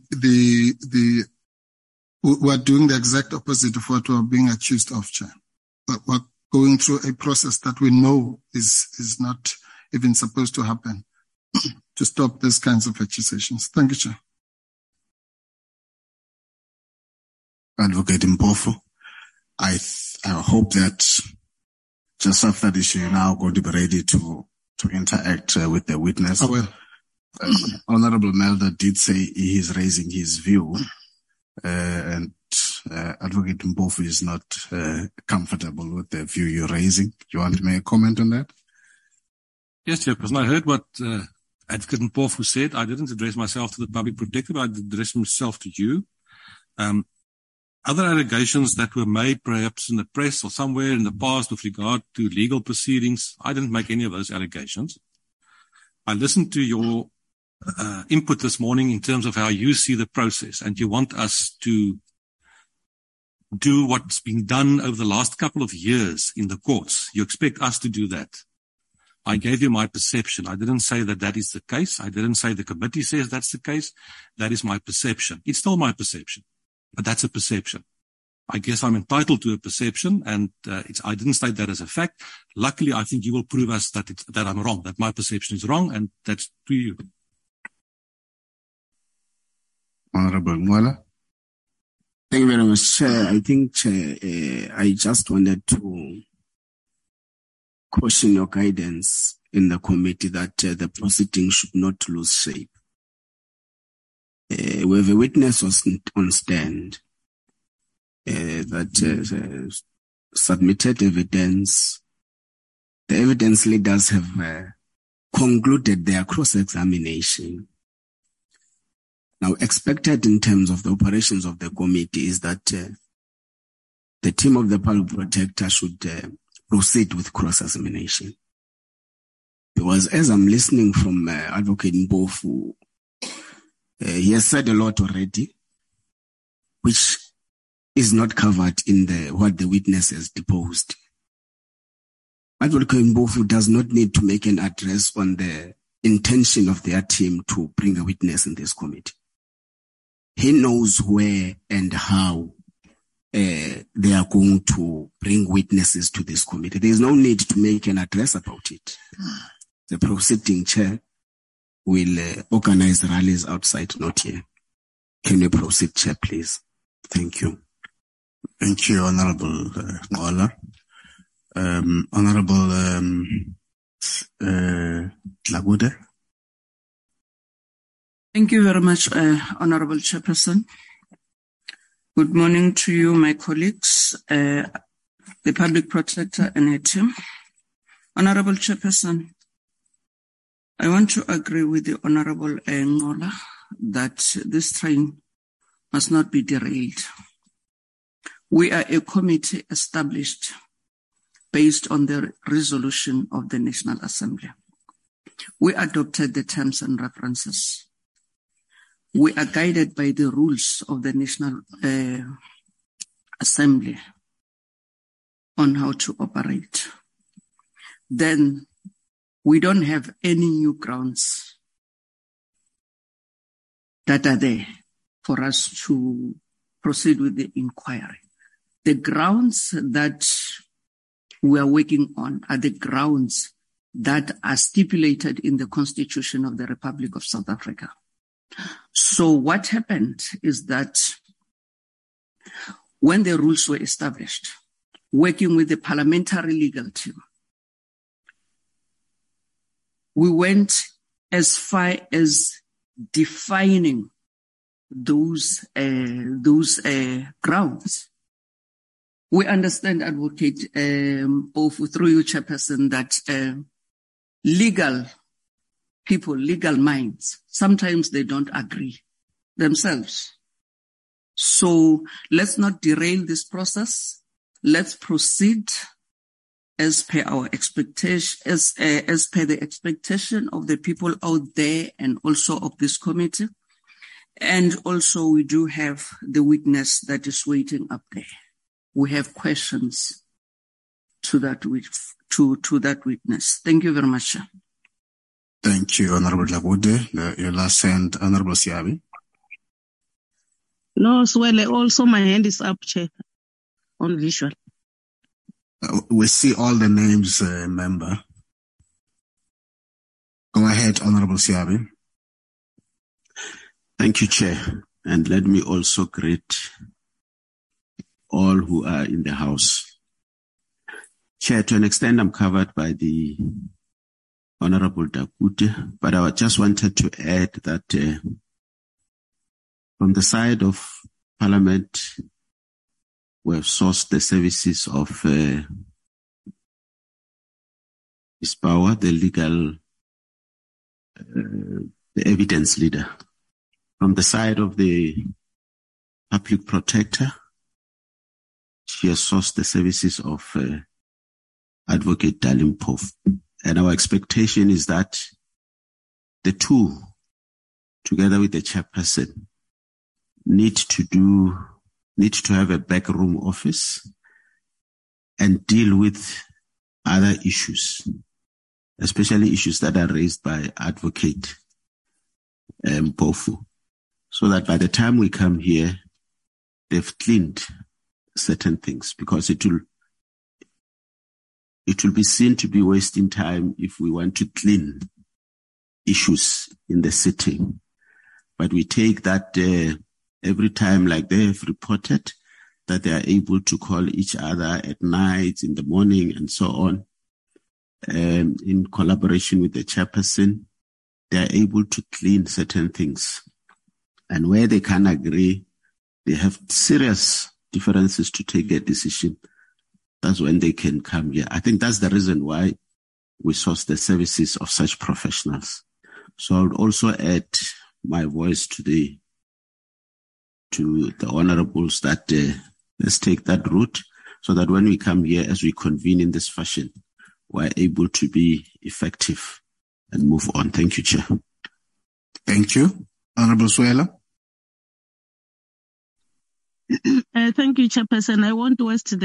doing the exact opposite of what we're being accused of, Chair. But we're going through a process that we know is not even supposed to happen to stop these kinds of accusations. Thank you, Chair. Advocate Mpofu, I hope that just after this, you're now going to be ready to interact with the witness. I will. Honorable Melder did say he is raising his view, and Advocate Mpofu is not comfortable with the view you're raising. Do you want to make a comment on that? Yes, Chairperson. I heard what Advocate Mpofu said. I didn't address myself to the public protector, but I addressed myself to you. Other allegations that were made perhaps in the press or somewhere in the past with regard to legal proceedings, I didn't make any of those allegations. I listened to your input this morning in terms of how you see the process, and you want us to do what's been done over the last couple of years in the courts. You expect us to do that. I gave you my perception. I didn't say that that is the case. I didn't say the committee says that's the case. That is my perception. It's still my perception, but that's a perception. I guess I'm entitled to a perception, and I didn't state that as a fact. Luckily, I think you will prove us that I'm wrong, that my perception is wrong, and that's to you. Honorable Mwala. Thank you very much, Chair. I think, Chair, I just wanted to caution your guidance in the committee that the proceeding should not lose shape. We have a witness on stand that submitted evidence. The evidence leaders have concluded their cross-examination. Now, expected in terms of the operations of the committee is that the team of the public protector should proceed with cross-examination. Because as I'm listening from Advocate Mpofu, he has said a lot already, which is not covered in what the witness has deposed. Advocate Mpofu does not need to make an address on the intention of their team to bring a witness in this committee. He knows where and how they are going to bring witnesses to this committee. There is no need to make an address about it. The proceeding chair will organize rallies outside, not here. Can you proceed, Chair, please? Thank you. Thank you, Honorable Mwala. Honorable Lagude. Thank you very much, Honorable Chairperson. Good morning to you, my colleagues, the Public Protector and her team. Honorable Chairperson, I want to agree with the Honorable Ngola that this train must not be derailed. We are a committee established based on the resolution of the National Assembly. We adopted the terms and references. We are guided by the rules of the National Assembly on how to operate. Then we don't have any new grounds that are there for us to proceed with the inquiry. The grounds that we are working on are the grounds that are stipulated in the Constitution of the Republic of South Africa. So what happened is that when the rules were established, working with the parliamentary legal team, we went as far as defining those grounds. We understand, Advocate Mpofu, through you, Chairperson, that legal people, legal minds, sometimes they don't agree themselves. So let's not derail this process. Let's proceed as per our expectation, as per the expectation of the people out there and also of this committee. And also we do have the witness that is waiting up there. We have questions to that witness. Thank you very much. Thank you, Honorable Labude. Your last hand, Honorable Siabi. No, Swele, also my hand is up, Chair, on visual. We see all the names, member. Go ahead, Honorable Siabi. Thank you, Chair. And let me also greet all who are in the House. Chair, to an extent, I'm covered by the Honorable Dakute, but I just wanted to add that from the side of Parliament, we have sourced the services of Ms. Bauer, the legal, the evidence leader. From the side of the public protector, she has sourced the services of Advocate Dali Mpofu. And our expectation is that the two, together with the chairperson, need to have a backroom office and deal with other issues, especially issues that are raised by Advocate Mpofu, so that by the time we come here, they've cleaned certain things, because it will be seen to be wasting time if we want to clean issues in the sitting. But we take that every time, like they have reported, that they are able to call each other at night, in the morning, and so on. In collaboration with the chairperson, they are able to clean certain things. And where they can agree, they have serious differences to take a decision. That's when they can come here. I think that's the reason why we source the services of such professionals. So I would also add my voice today to the honorables that let's take that route, so that when we come here, as we convene in this fashion, we're able to be effective and move on. Thank you, Chair. Thank you. Honorable Swela. Thank you, Chairperson. I won't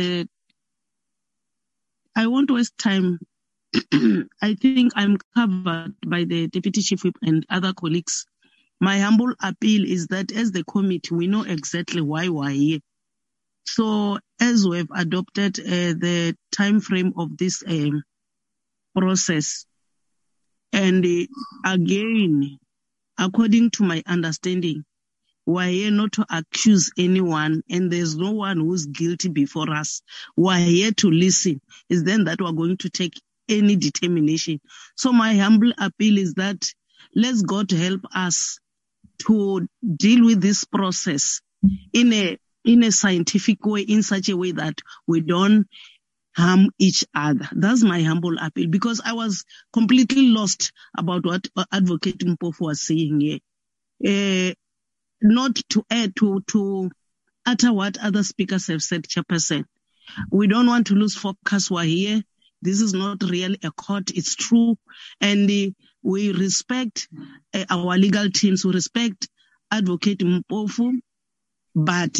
waste time. I think I'm covered by the Deputy Chief Whip and other colleagues. My humble appeal is that as the committee, we know exactly why we're here. So as we have adopted the time frame of this process, and again, according to my understanding, we're here not to accuse anyone, and there's no one who's guilty before us. We're here to listen. Is then that we're going to take any determination. So my humble appeal is that let's God help us to deal with this process in a scientific way, in such a way that we don't harm each other. That's my humble appeal, because I was completely lost about what Advocate Mpofu was saying here. Not to add to utter what other speakers have said, Chairperson. We don't want to lose focus. We're here. This is not really a court. It's true. And we respect our legal teams. We respect Advocate Mpofu. But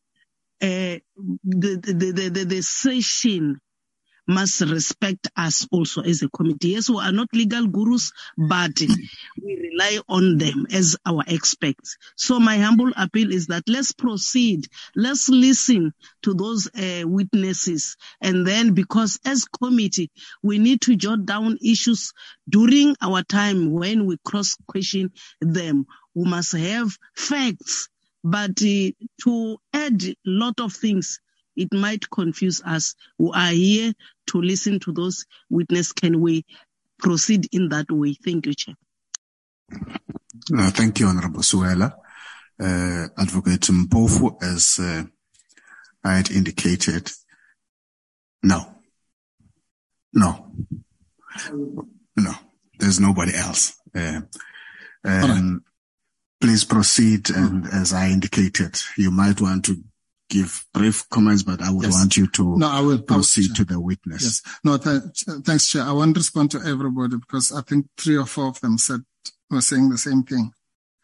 the session must respect us also as a committee. Yes, we are not legal gurus, but we rely on them as our experts. So my humble appeal is that let's proceed. Let's listen to those witnesses. And then, because as committee, we need to jot down issues during our time when we cross-question them. We must have facts. But to add a lot of things, it might confuse us. We are here to listen to those witnesses. Can we proceed in that way? Thank you, Chair. Thank you, Honorable Suela. Advocate Mpofu, as I had indicated, no, there's nobody else. Please proceed, and as I indicated, you might want to give brief comments, but I would want you to proceed to the witness. Yes. No, thanks, Chair. I won't respond to everybody because I think 3 or 4 of them were saying the same thing.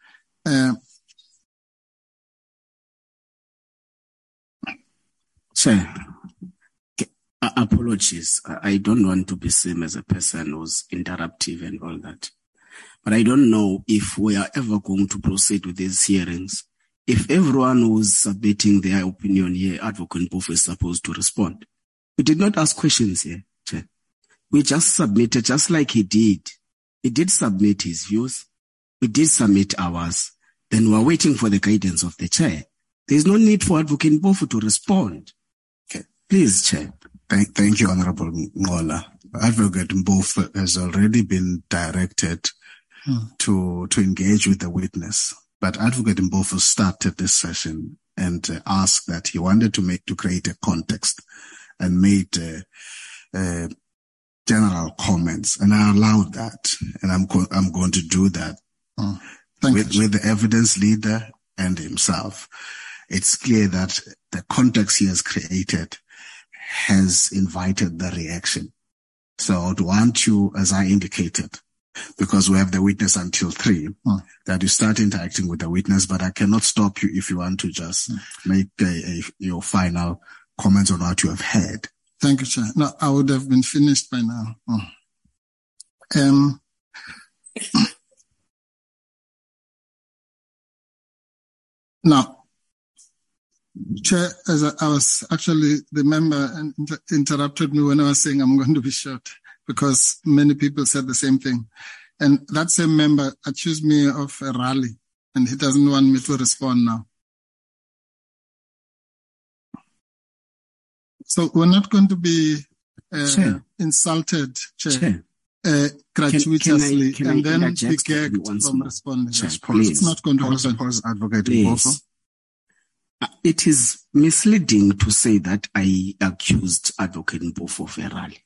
Chair, apologies. I don't want to be seen as a person who's interruptive and all that. But I don't know if we are ever going to proceed with these hearings. If everyone who's submitting their opinion here, Advocate Mpofu is supposed to respond. We did not ask questions here, Chair. We just submitted, just like he did. He did submit his views. We did submit ours. Then we're waiting for the guidance of the Chair. There's no need for Advocate Mpofu to respond. Okay. Please, Chair. Thank you, Honorable Ngola. Advocate Mpofu has already been directed to engage with the witness. But Advocate Mpofu started this session and asked that he wanted to create a context and made general comments, and I allowed that, and I'm going to do that with the evidence leader and himself. It's clear that the context he has created has invited the reaction. So I would want you, as I indicated, because we have the witness until 3, that you start interacting with the witness, but I cannot stop you if you want to just make your final comments on what you have heard. Thank you, Chair. No, I would have been finished by now. Now, Chair, as I was actually, the member interrupted me when I was saying I'm going to be short, because many people said the same thing. And that same member accused me of a rally, and he doesn't want me to respond now. So we're not going to be insulted, Chair, gratuitously, and then be gagged from responding. It's not going to happen. Advocate Mpofu. It is misleading to say that I accused Advocate Mpofu of a rally.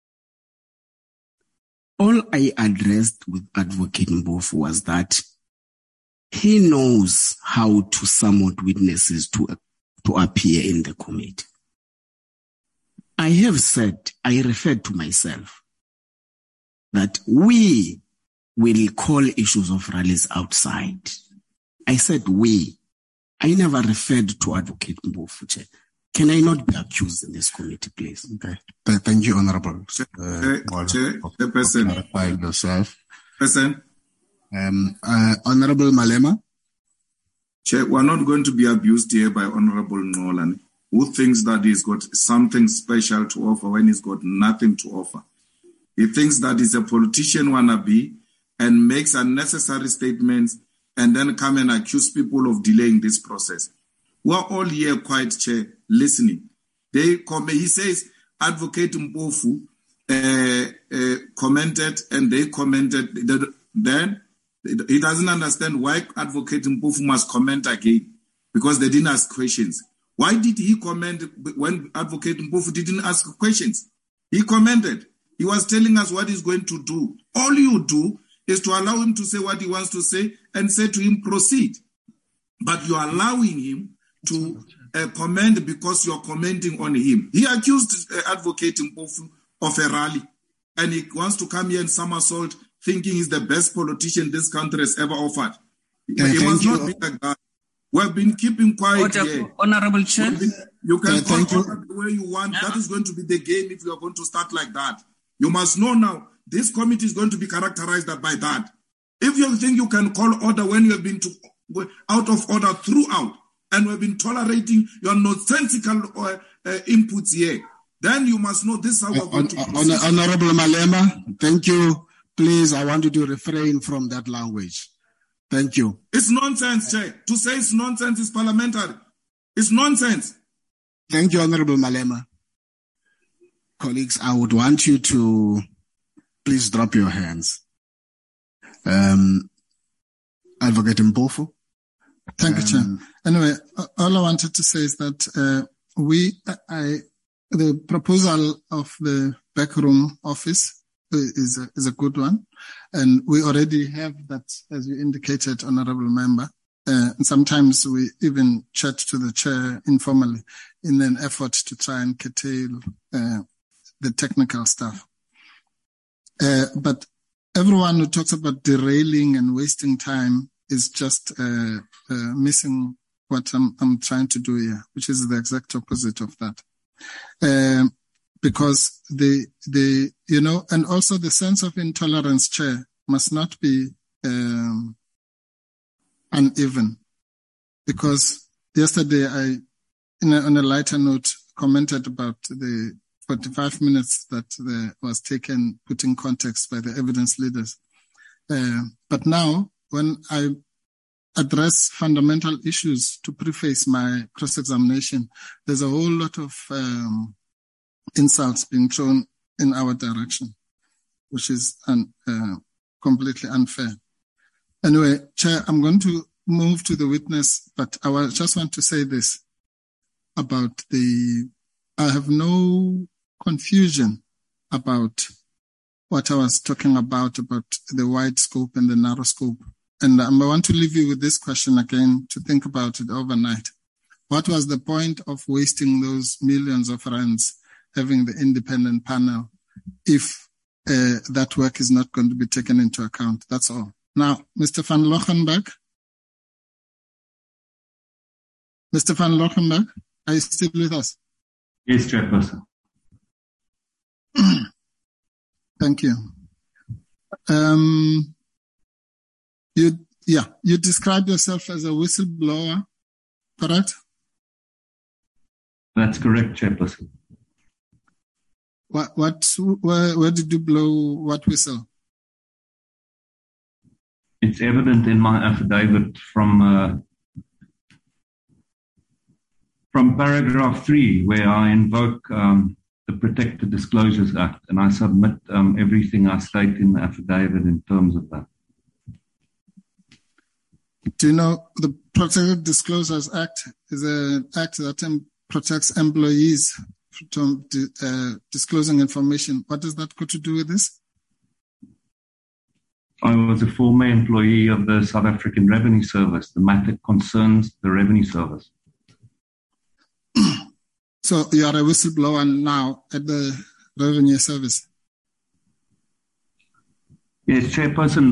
All I addressed with Advocate Mpofu was that he knows how to summon witnesses to appear in the committee. I have said, I referred to myself, that we will call issues of rallies outside. I said we. I never referred to Advocate Mpofu. Can I not be accused in this committee, please? Okay. Thank you, Honorable. The person. Clarifying yourself. Person. Honorable Malema. Chair, we're not going to be abused here by Honorable Nolan, who thinks that he's got something special to offer when he's got nothing to offer. He thinks that he's a politician wannabe and makes unnecessary statements and then come and accuse people of delaying this process. We're all here quiet, Chair, listening. He says Advocate Mpofu commented and they commented. Then he doesn't understand why Advocate Mpofu must comment again, because they didn't ask questions. Why did he comment when Advocate Mpofu didn't ask questions? He commented. He was telling us what he's going to do. All you do is to allow him to say what he wants to say and say to him, proceed. But you're allowing him to comment because you're commenting on him. He accused Advocate Mpofu of a rally, and he wants to come here and somersault, thinking he's the best politician this country has ever offered. He must not be like that. We've been keeping quiet here. Honorable Chair. You can call the way you want. That is going to be the game if you are going to start like that. You must know now, this committee is going to be characterized by that. If you think you can call order when you have been out of order throughout, and we've been tolerating your nonsensical inputs here, then you must know this is how we're going to proceed. Honorable Malema, thank you. Please, I want you to refrain from that language. Thank you. It's nonsense, Chair. To say it's nonsense is parliamentary. It's nonsense. Thank you, Honorable Malema. Colleagues, I would want you to please drop your hands. Advocate Mpofu. Thank you, Chair. Anyway, all I wanted to say is that the proposal of the backroom office is a good one, and we already have that, as you indicated, Honourable Member. And sometimes we even chat to the chair informally in an effort to try and curtail the technical stuff. But everyone who talks about derailing and wasting time is just missing what I'm trying to do here, which is the exact opposite of that. Because and also the sense of intolerance, Chair, must not be uneven. Because yesterday on a lighter note, commented about the 45 minutes that was taken, put in context by the evidence leaders. But now, when I address fundamental issues to preface my cross-examination, there's a whole lot of insults being thrown in our direction, which is completely unfair. Anyway, Chair, I'm going to move to the witness, but I just want to say this about I have no confusion about what I was talking about the wide scope and the narrow scope. And I want to leave you with this question again to think about it overnight. What was the point of wasting those millions of rands having the independent panel if that work is not going to be taken into account? That's all. Now, Mr. van Lochenberg. Mr. van Lochenberg, are you still with us? Yes, Chairperson. Thank you. You describe yourself as a whistleblower, correct? That's correct, Chairperson. Where did you blow what whistle? It's evident in my affidavit from paragraph 3, where I invoke the Protected Disclosures Act, and I submit everything I state in the affidavit in terms of that. Do you know the Protected Disclosures Act is an act that protects employees from disclosing information? What does that got to do with this? I was a former employee of the South African Revenue Service. The matter concerns the Revenue Service. So you are a whistleblower now at the Revenue Service? Yes, Chairperson.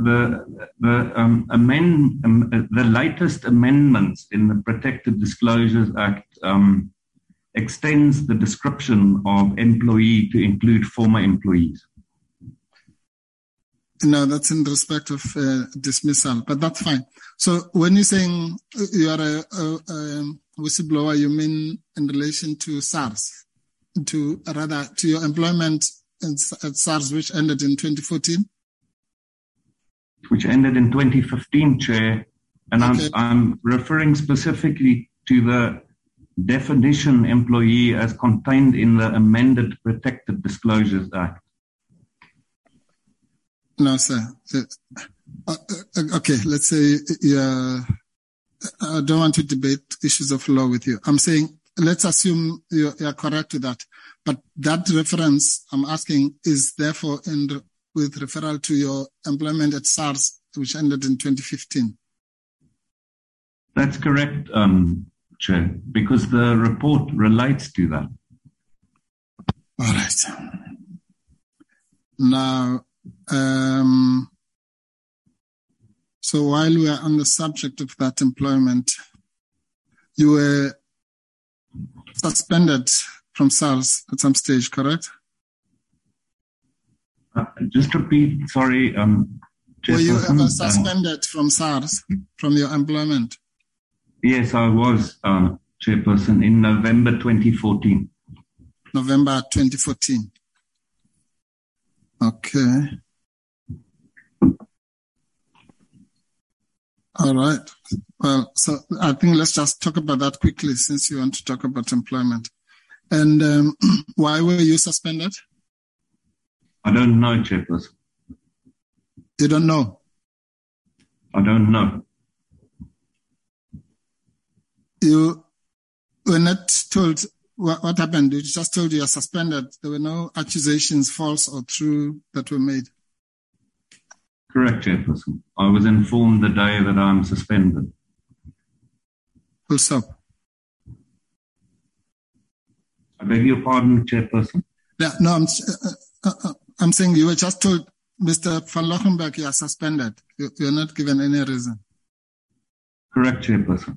The latest amendments in the Protected Disclosures Act extends the description of employee to include former employees. No, that's in respect of dismissal, but that's fine. So when you're saying you are a whistleblower, you mean in relation to SARS, to your employment at SARS, which ended in 2014? Which ended in 2015, Chair. And okay. I'm referring specifically to the definition employee as contained in the amended Protected Disclosures Act. No, sir. Okay, let's say I don't want to debate issues of law with you. I'm saying, let's assume you are correct with that. But that reference I'm asking is therefore with referral to your employment at SARS, which ended in 2015. That's correct, Chair, because the report relates to that. All right. Now, so while we are on the subject of that employment, you were suspended from SARS at some stage, correct? Just repeat, sorry. Were you ever suspended from SARS, from your employment? Yes, I was, Chairperson, in November 2014. November 2014. Okay. All right. Well, so I think let's just talk about that quickly since you want to talk about employment. And why were you suspended? I don't know, Chairperson. You don't know? I don't know. You were not told what happened. You just told you are suspended. There were no accusations, false or true, that were made. Correct, Chairperson. I was informed the day that I'm suspended. Full stop. I beg your pardon, Chairperson? Yeah, no, I'm saying you were just told, Mr. van Lochenberg, you are suspended. You're not given any reason. Correct, Chairperson.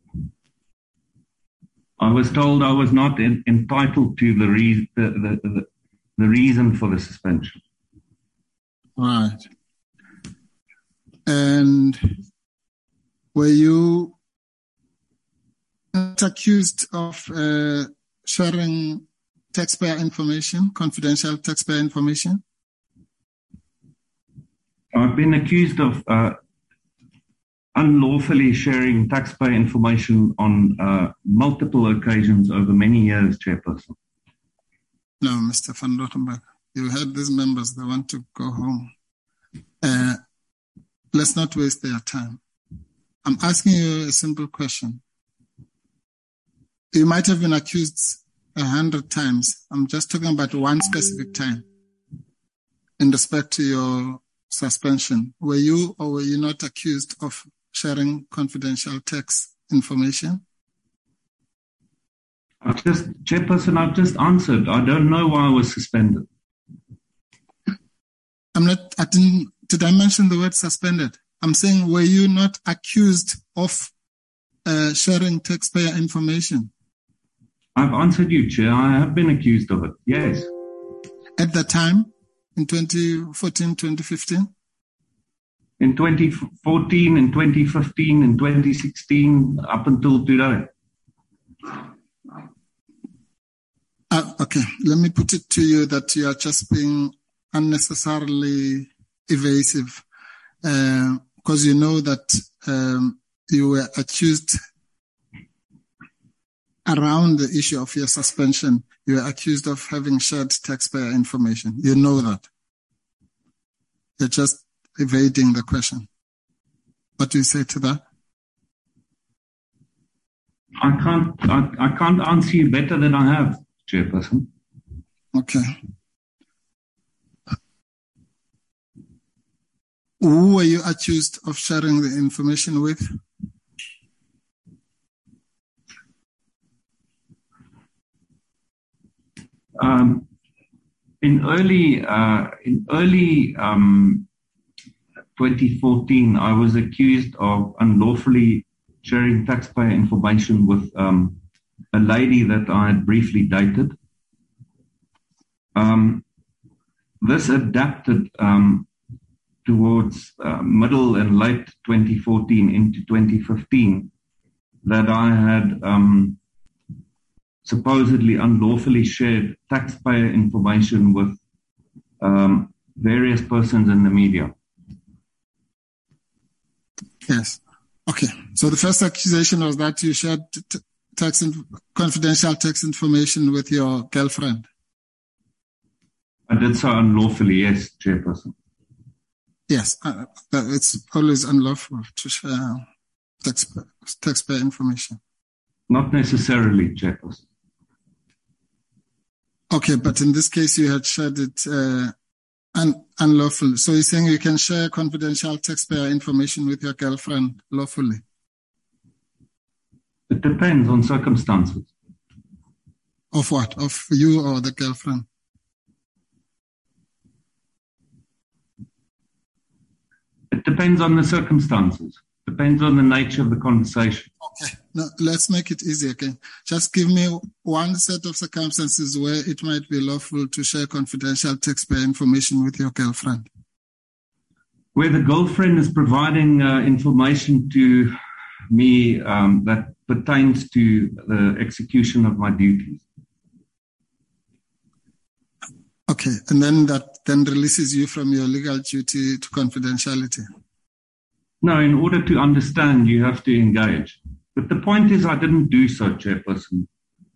I was told I was not entitled to the reason for the suspension. Right. And were you not accused of sharing taxpayer information, confidential taxpayer information? I've been accused of unlawfully sharing taxpayer information on multiple occasions over many years, Chairperson. No, Mr. van Rottenberg, you heard these members, they want to go home. Let's not waste their time. I'm asking you a simple question. You might have been accused 100 times. I'm just talking about one specific time in respect to your suspension. Were you or were you not accused of sharing confidential tax information? Chairperson, I've just answered. I don't know why I was suspended. Did I mention the word suspended? I'm saying, were you not accused of sharing taxpayer information? I've answered you, Chair. I have been accused of it, yes. At the time, in 2014, 2015? In 2014, in 2015, in 2016, up until today. Okay, let me put it to you that you are just being unnecessarily evasive, because you know that you were accused around the issue of your suspension. You were accused of having shared taxpayer information. You know that. You're just evading the question. What do you say to that? I can't answer you better than I have, Chairperson. Okay. Who were you accused of sharing the information with? In early 2014, I was accused of unlawfully sharing taxpayer information with a lady that I had briefly dated. This adapted towards middle and late 2014 into 2015, that I had supposedly unlawfully shared taxpayer information with various persons in the media. Yes. Okay. So the first accusation was that you shared confidential tax information with your girlfriend. I did so unlawfully, yes, Chairperson. Yes, it's always unlawful to share taxpayer information. Not necessarily, Chairperson. Okay, but in this case, you had shared it unlawfully. So you're saying you can share confidential taxpayer information with your girlfriend lawfully? It depends on circumstances. Of what? Of you or the girlfriend? It depends on the circumstances. Depends on the nature of the conversation. Okay. Now, let's make it easy, okay? Just give me one set of circumstances where it might be lawful to share confidential taxpayer information with your girlfriend. Where the girlfriend is providing information to me that pertains to the execution of my duties. Okay, and then that then releases you from your legal duty to confidentiality. No, in order to understand, you have to engage. But the point is, I didn't do so, Chairperson.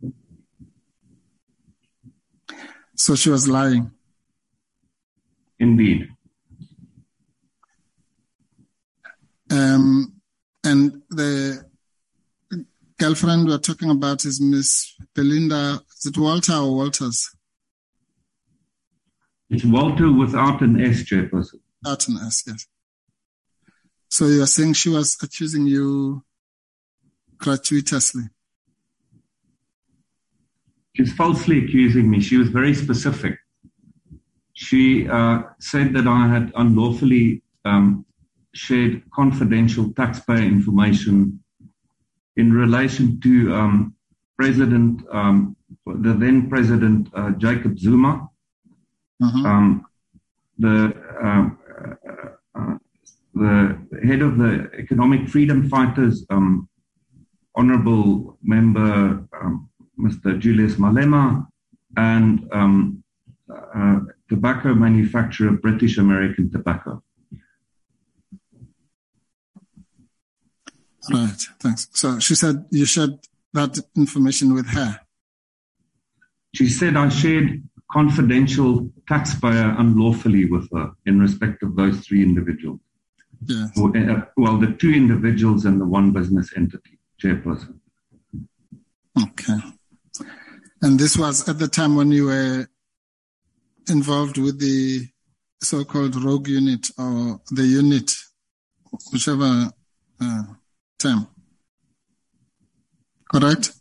So she was lying. Indeed. And the girlfriend we're talking about is Miss Belinda. Is it Walter or Walters? It's Walter without an S, Chairperson. Without an S, yes. So you are saying she was accusing you gratuitously? She's falsely accusing me. She was very specific. She said that I had unlawfully shared confidential taxpayer information in relation to the then President Jacob Zuma, the head of the Economic Freedom Fighters, Honourable Member Mr. Julius Malema, and tobacco manufacturer British American Tobacco. Right, thanks. So she said you shared that information with her. She said I shared confidential taxpayer unlawfully with her in respect of those three individuals. Yes. Well, the two individuals and the one business entity, Chairperson. Okay. And this was at the time when you were involved with the so-called rogue unit or the unit, whichever term. Correct?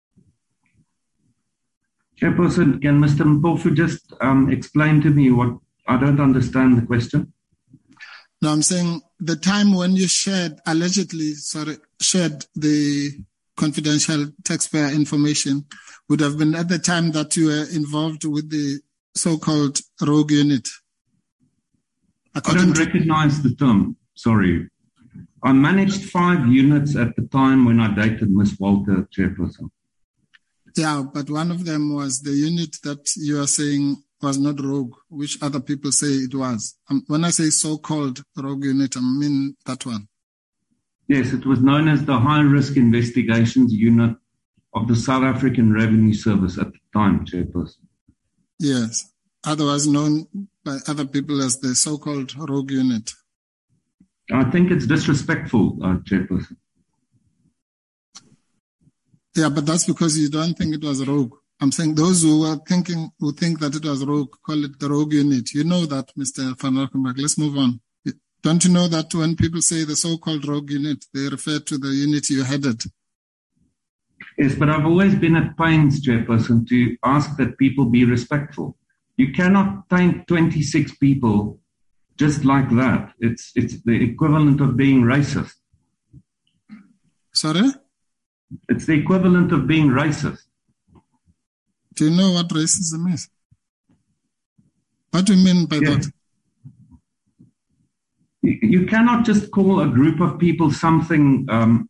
Chairperson, can Mr. Mpofu just explain to me what I don't understand the question? No, I'm saying the time when you allegedly shared the confidential taxpayer information would have been at the time that you were involved with the so-called rogue unit. I don't recognize the term, sorry. I managed 5 units at the time when I dated Miss Walter, Chairperson. Yeah, but one of them was the unit that you are saying was not rogue, which other people say it was. When I say so-called rogue unit, I mean that one. Yes, it was known as the High Risk Investigations Unit of the South African Revenue Service at the time, Chairperson. Yes, otherwise known by other people as the so-called rogue unit. I think it's disrespectful, Chairperson. Yeah, but that's because you don't think it was rogue. I'm saying those who think that it was rogue, call it the rogue unit. You know that, Mr. Van Rockenberg. Let's move on. Don't you know that when people say the so-called rogue unit, they refer to the unit you headed? Yes, but I've always been at pains, Chairperson, to ask that people be respectful. You cannot taint 26 people just like that. It's the equivalent of being racist. Sorry? It's the equivalent of being racist. Do you know what racism is? What do you mean by that? You cannot just call a group of people something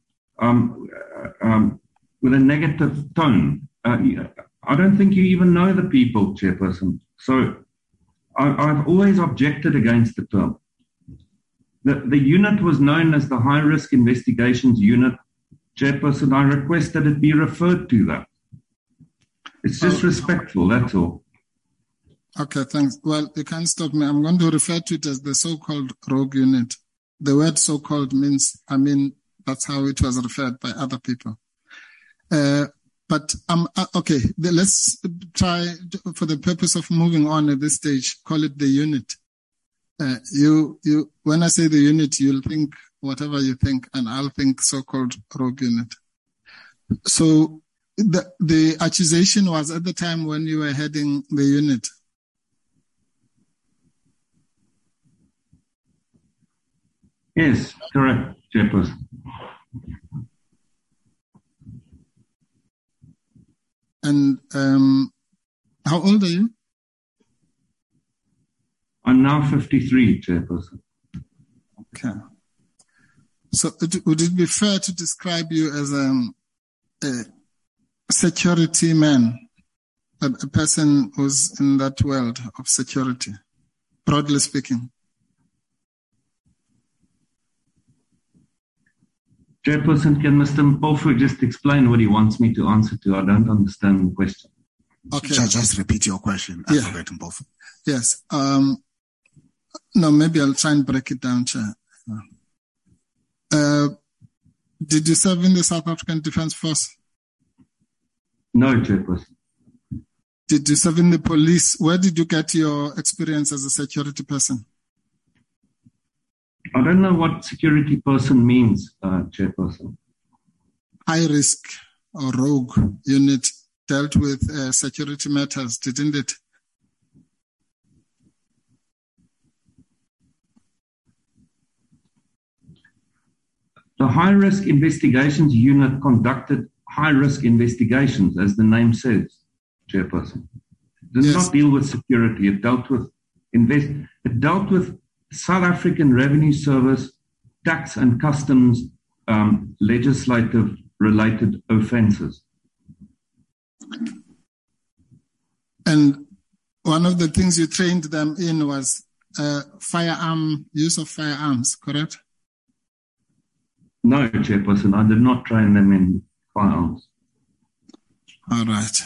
with a negative tone. I don't think you even know the people, Chairperson. So I've always objected against the term. The unit was known as the High Risk Investigations Unit. Chairperson, I request that it be referred to that. It's disrespectful, that's all. Okay, thanks. Well, you can't stop me. I'm going to refer to it as the so-called rogue unit. The word so-called means, that's how it was referred by other people. But okay, let's try, for the purpose of moving on at this stage, call it the unit. When I say the unit, you'll think whatever you think, and I'll think so-called rogue unit. So the accusation was at the time when you were heading the unit. Yes, correct, Chairperson. And how old are you? I'm now 53, Chairperson. Okay. So would it be fair to describe you as a security man, a person who's in that world of security, broadly speaking? Chairperson, can Mr. Mpofu just explain what he wants me to answer to? I don't understand the question. Okay. Just repeat your question, Advocate Mpofu. Yes. No, maybe I'll try and break it down, Chair. Did you serve in the South African Defence Force? No, Chairperson. Did you serve in the police? Where did you get your experience as a security person? I don't know what security person means, Chairperson. High risk or rogue unit dealt with security matters, didn't it? The High Risk Investigations Unit conducted high-risk investigations, as the name says, Chairperson. It did not deal with security. It dealt with South African Revenue Service, tax and customs, legislative-related offences. And one of the things you trained them in was use of firearms, correct? No, Chairperson, I did not train them in firearms. All right.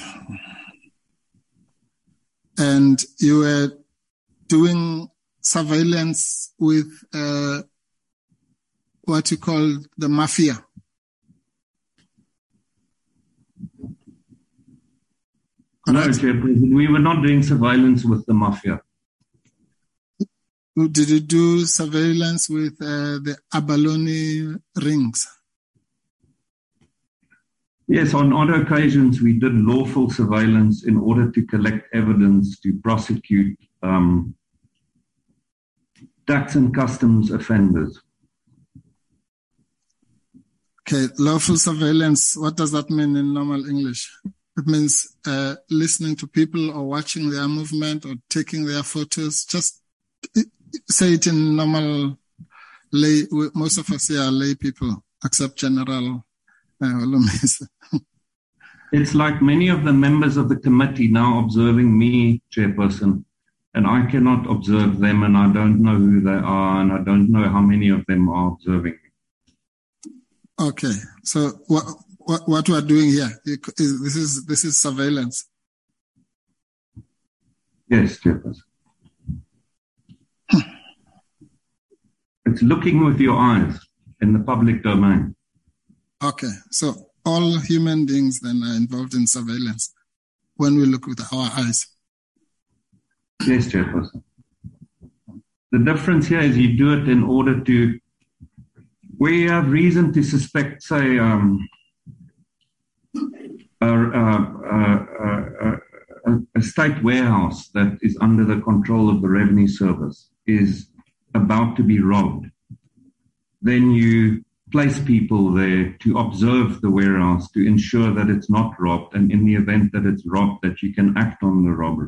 And you were doing surveillance with what you call the mafia. Correct? No, Chairperson, we were not doing surveillance with the mafia. Did you do surveillance with the abalone rings? Yes, on odd occasions we did lawful surveillance in order to collect evidence to prosecute tax and customs offenders. Okay, lawful surveillance, what does that mean in normal English? It means listening to people or watching their movement or taking their photos. Just say it in normal lay. Most of us here are lay people, except General Olumise. It's like many of the members of the committee now observing me, Chairperson, and I cannot observe them, and I don't know who they are, and I don't know how many of them are observing me. Okay, so what we are doing here, this is surveillance. Yes, Chairperson. It's looking with your eyes in the public domain. Okay, so all human beings then are involved in surveillance when we look with our eyes. Yes, Chairperson. The difference here is you do it in order to, where you have reason to suspect, say, a state warehouse that is under the control of the Revenue Service is about to be robbed. Then you place people there to observe the warehouse to ensure that it's not robbed, and in the event that it's robbed, that you can act on the robbery.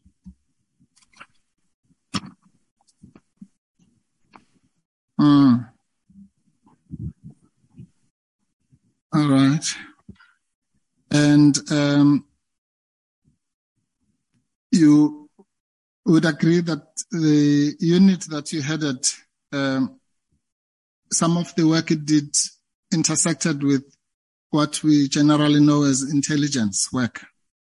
All right. And you would agree that the unit that you headed, some of the work it did intersected with what we generally know as intelligence work?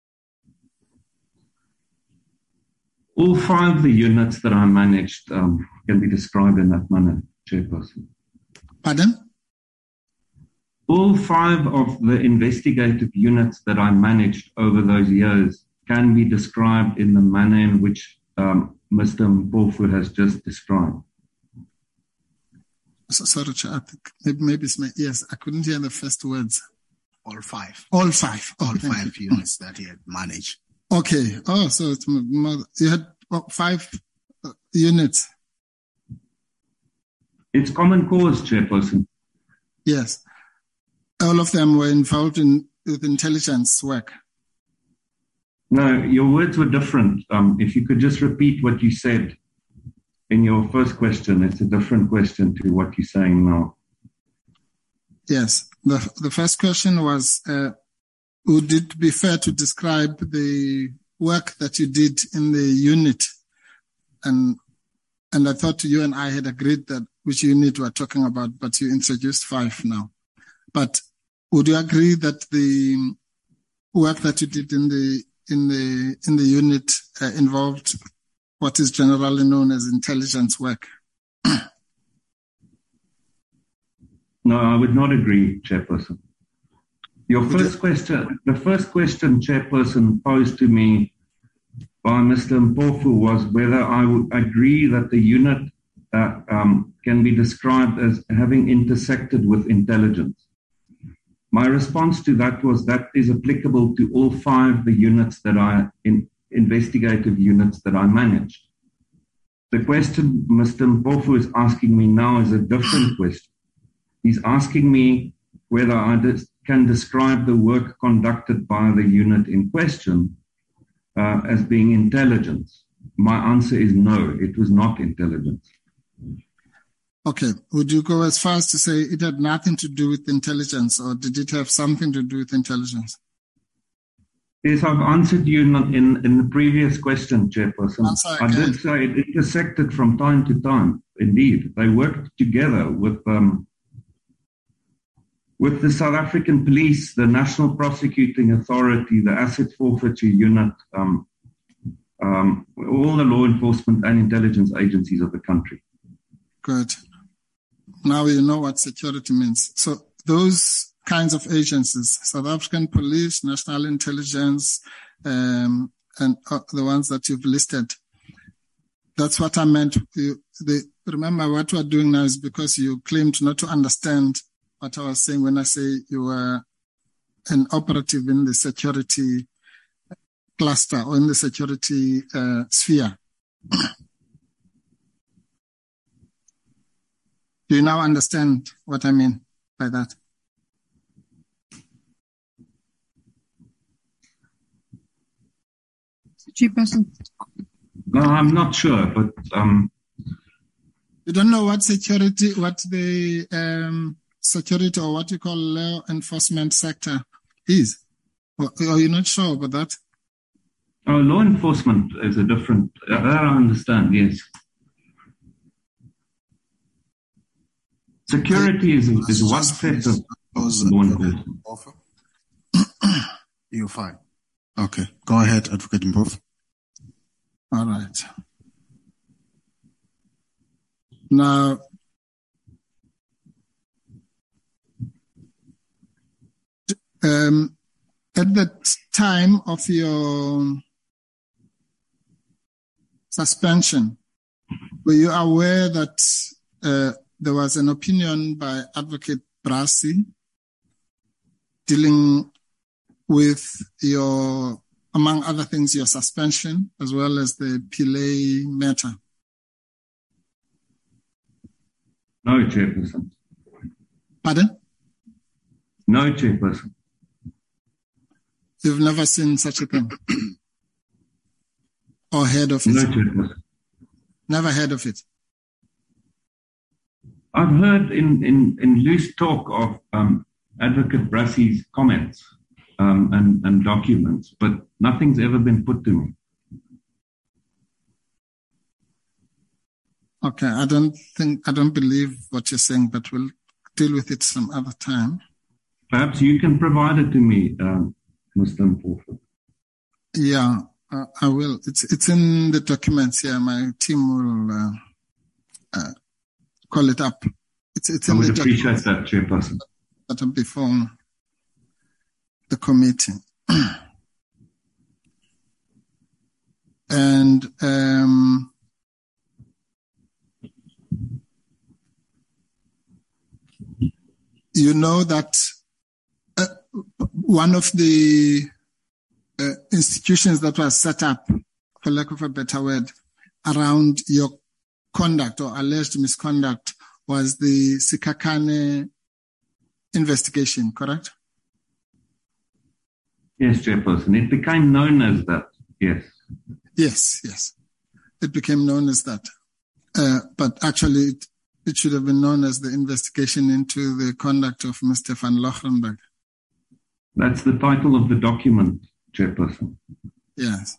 All 5 of the units that I managed can be described in that manner, Chairperson. Pardon? All 5 of the investigative units that I managed over those years can be described in the manner in which Mr. Mpofu has just described. So, sorry, I think maybe it's my ears. I couldn't hear the first words. All 5. All 5. All 5 units that he had managed. Okay. Oh, so it's more, you had 5 units. It's common cause, Chairperson. Yes. All of them were involved with intelligence work. No, your words were different. If you could just repeat what you said in your first question, it's a different question to what you're saying now. Yes. The first question was, would it be fair to describe the work that you did in the unit? And I thought you and I had agreed that which unit we're talking about, but you introduced 5 now. But would you agree that the work that you did in the unit involved what is generally known as intelligence work? No, I would not agree, Chairperson. The first question, Chairperson, posed to me by Mr. Mpofu was whether I would agree that the unit can be described as having intersected with intelligence. My response to that was that is applicable to all 5 the units that investigative units that I managed. The question Mr. Mpofu is asking me now is a different question. He's asking me whether I can describe the work conducted by the unit in question as being intelligence. My answer is no, it was not intelligence. Okay. Would you go as far as to say it had nothing to do with intelligence, or did it have something to do with intelligence? Yes, I've answered you in the previous question, Chairperson. I did say it intersected from time to time. Indeed, they worked together with the South African Police, the National Prosecuting Authority, the Asset Forfeiture Unit, all the law enforcement and intelligence agencies of the country. Good. Now you know what security means. So those kinds of agencies, South African Police, National Intelligence, and the ones that you've listed, that's what I meant. Remember, what we're doing now is because you claimed not to understand what I was saying when I say you were an operative in the security cluster or in the security sphere. Do you now understand what I mean by that? Chairperson. No, I'm not sure, but you don't know what security or what you call law enforcement sector is? Or are you not sure about that? Oh, law enforcement is a different. That I understand. Yes. Security is one set of law enforcement. You're fine. Okay. Go ahead, Advocate Mpofu. All right. Now, at the time of your suspension, were you aware that there was an opinion by Advocate Brassi dealing with your, among other things, your suspension, as well as the Pillay matter? No, Chairperson. Pardon? No, Chairperson. You've never seen such a thing? Or heard of it? No, Chairperson. Never heard of it? I've heard in loose talk of Advocate Brassi's comments and documents, but nothing's ever been put to me. Okay, I don't believe what you're saying, but we'll deal with it some other time. Perhaps you can provide it to me, Mr. Mpofu. Yeah, I will. It's in the documents here. My team will call it up. It's I in would the appreciate that, Chairperson. But before the committee. And you know that one of the institutions that was set up, for lack of a better word, around your conduct or alleged misconduct was the Sikhakhane investigation, correct? Yes, Chairperson. It became known as that, yes. Yes. It became known as that. But actually, it should have been known as the investigation into the conduct of Mr. van Lochrenberg. That's the title of the document, Chairperson. Yes.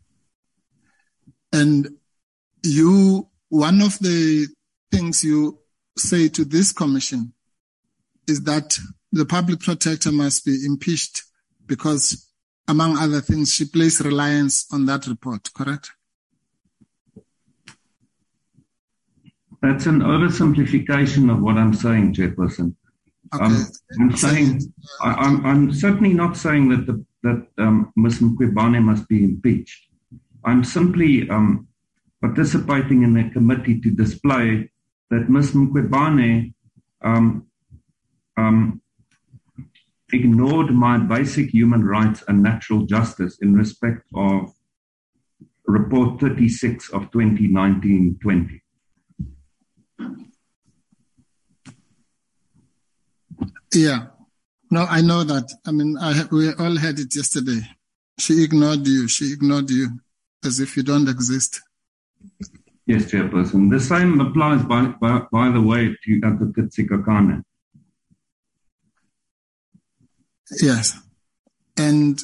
And one of the things you say to this commission is that the public protector must be impeached because, among other things, she placed reliance on that report, correct? That's an oversimplification of what I'm saying, Chairperson. Okay. I'm certainly not saying that Ms. Mkhwebane must be impeached. I'm simply participating in a committee to display that Ms. Mkhwebane ignored my basic human rights and natural justice in respect of Report 36 of 2019-20. Yeah. No, I know that. I mean, we all heard it yesterday. She ignored you. She ignored you as if you don't exist. Yes, Chairperson. The same applies, by the way, to Advocate Sikakane. Yes. And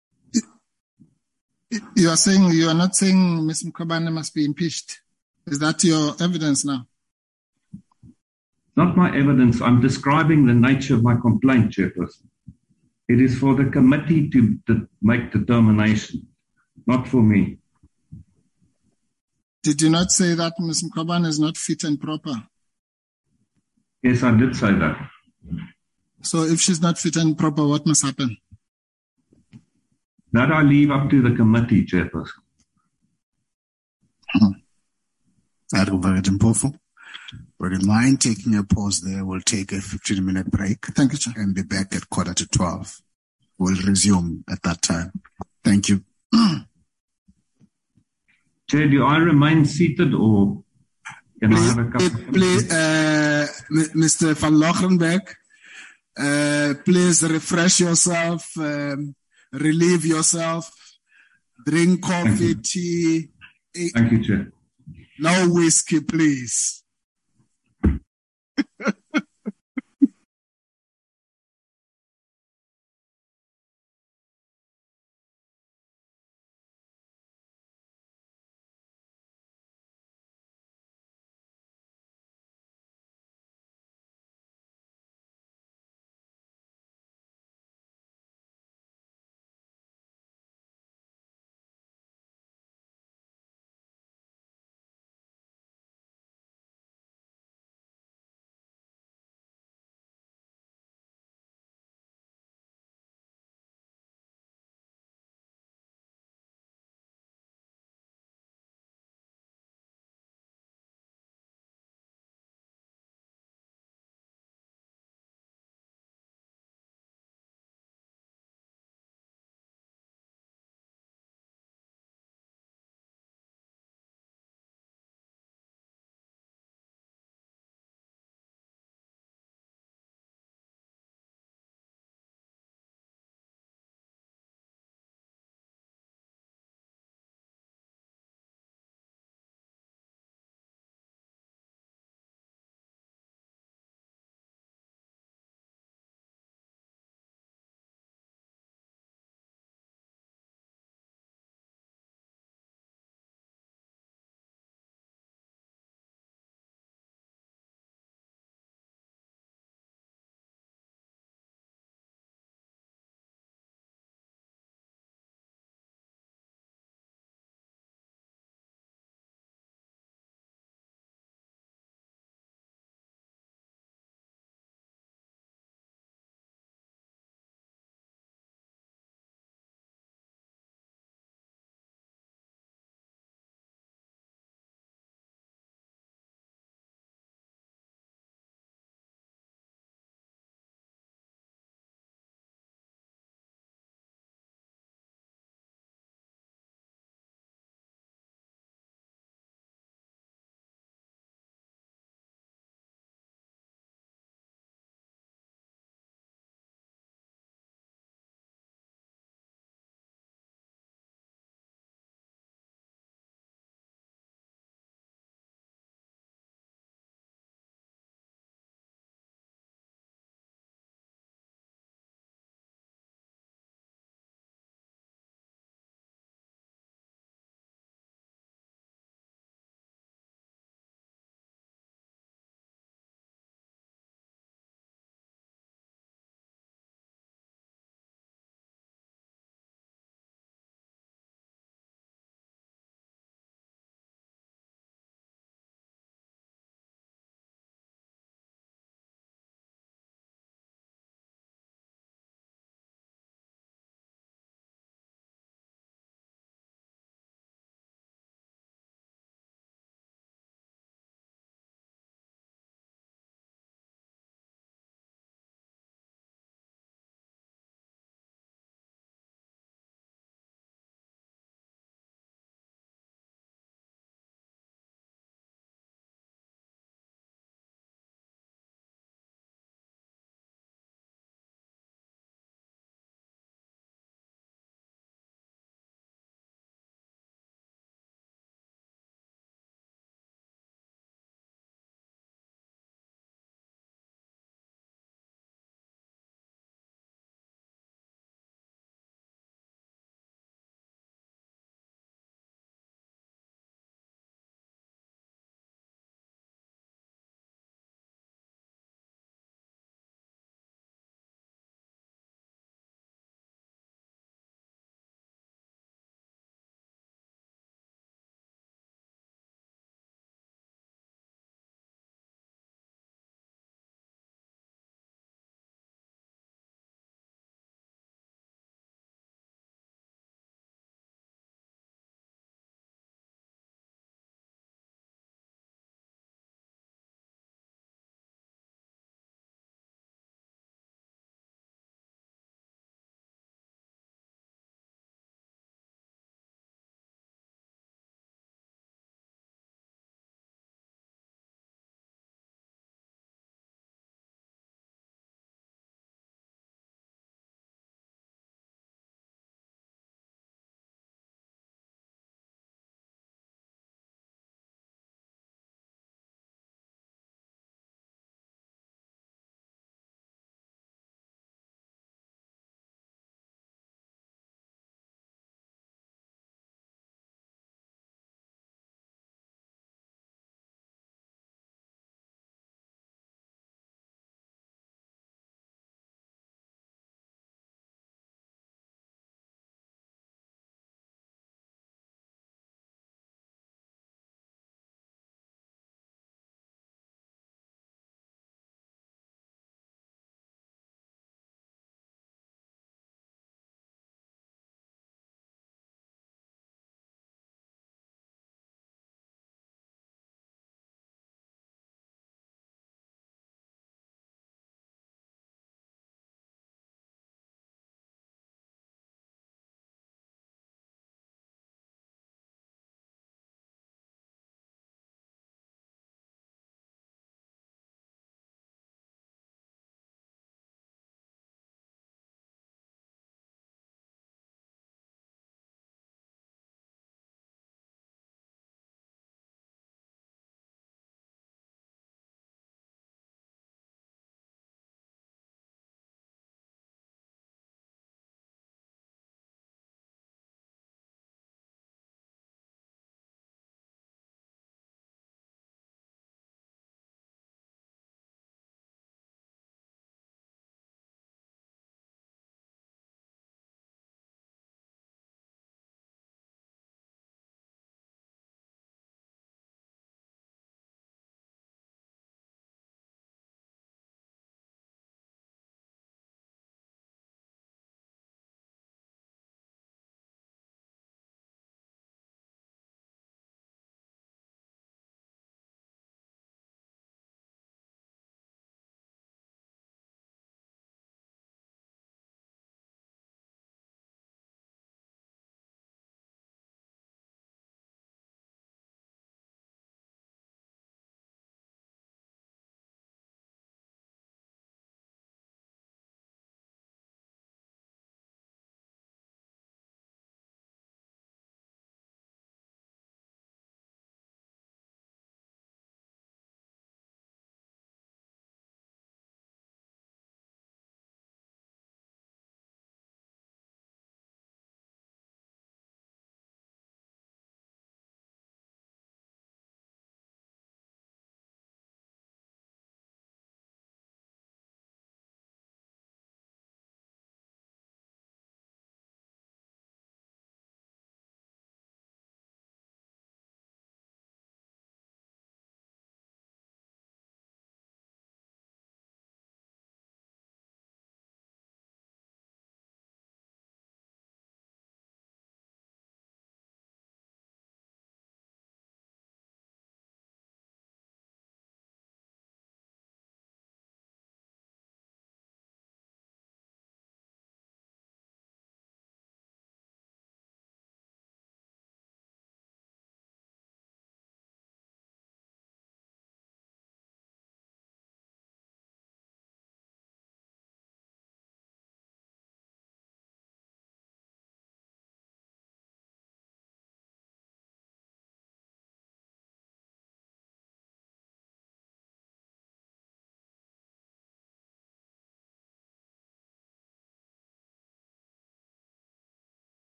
you are saying, you are not saying Ms. Mkhwebane must be impeached. Is that your evidence now? Not my evidence. I'm describing the nature of my complaint, Chairperson. It is for the committee to make determination, not for me. Did you not say that Ms. Mkhwebane is not fit and proper? Yes, I did say that. So if she's not fit and proper, what must happen? That I leave up to the committee, Chairperson. Advocate Mpofu, would you mind taking a pause there? We'll take a 15-minute break. Thank you, Chair. And be back at 11:45. We'll resume at that time. Thank you. Chair, do I remain seated or can I have a cup of Mr. van Lochenbeck, please refresh yourself, relieve yourself, drink coffee, tea. Thank you, Chair. No whiskey, please.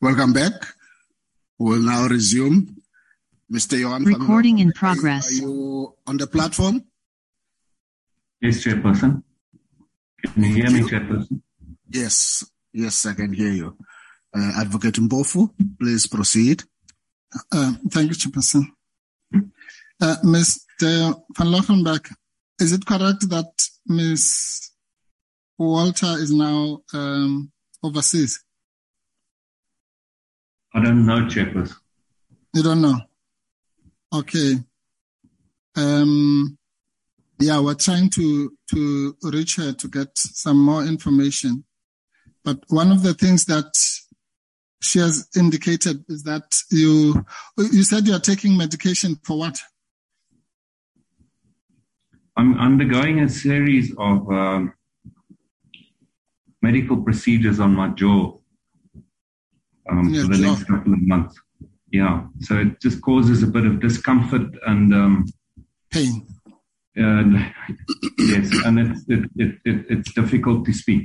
Welcome back. We'll now resume. Mr. Johan. Recording in progress. Are you on the platform? Yes, Chairperson. Can you hear me, Chairperson? Yes, I can hear you. Advocate Mpofu, please proceed. Thank you, Chairperson. Mr. van Lochenberg, is it correct that Ms. Walter is now overseas? I don't know, Chairperson. You don't know? Okay. We're trying to reach her to get some more information. But one of the things that she has indicated is that you said you are taking medication for what? I'm undergoing a series of medical procedures on my jaw for the next couple of months. Yeah, so it just causes a bit of discomfort and pain. Yes, and it's difficult to speak.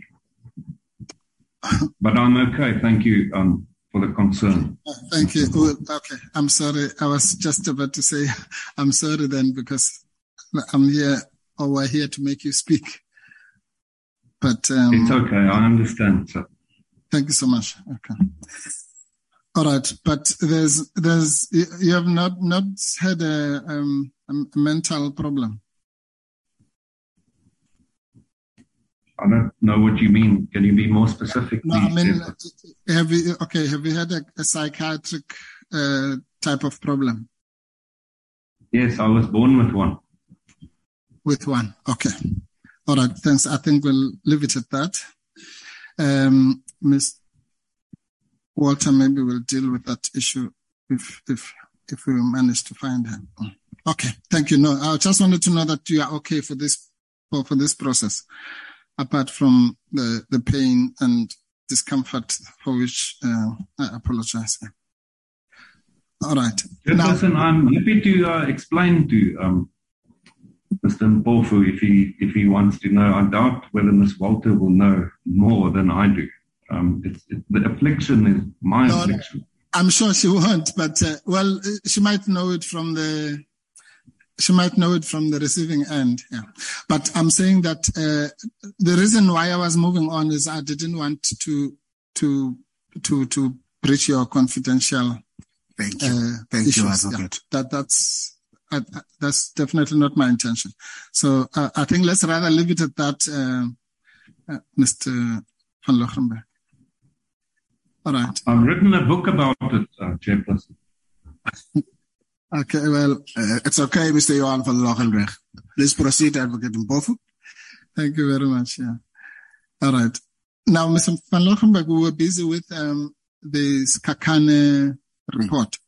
But I'm okay. Thank you for the concern. Thank you. Okay, I'm sorry. I was just about to say I'm sorry then, because I'm here, or we're here to make you speak. But it's okay. I understand, sir. Thank you so much. Okay. All right, but you have not had a mental problem. I don't know what you mean. Can you be more specific, please? No, I mean, have you had a psychiatric type of problem? Yes, I was born with one. With one, okay. All right, thanks. I think we'll leave it at that. Ms. Walter, maybe we'll deal with that issue if we manage to find her. Okay, thank you. No, I just wanted to know that you are okay for this process, apart from the pain and discomfort, for which I apologize. All right. Chairperson, I'm happy to explain to Mr. Mpofu if he wants to know. I doubt whether Ms. Walter will know more than I do. The affliction is my affliction. I'm sure she won't, but she might know it from the receiving end. Yeah. But I'm saying that the reason why I was moving on is I didn't want to breach your confidential. Thank you. Thank you, Advocate. Yeah, that's definitely not my intention. So I think let's rather leave it at that, Mr. van Lochenberg. All right. I've written a book about it, Chairperson. Okay, well, it's okay, Mr. Johan van Lochenberg. Please proceed, Advocate Mpofu. Thank you very much. Yeah. All right. Now, Mr. van Lochenberg, we were busy with the Skakane report.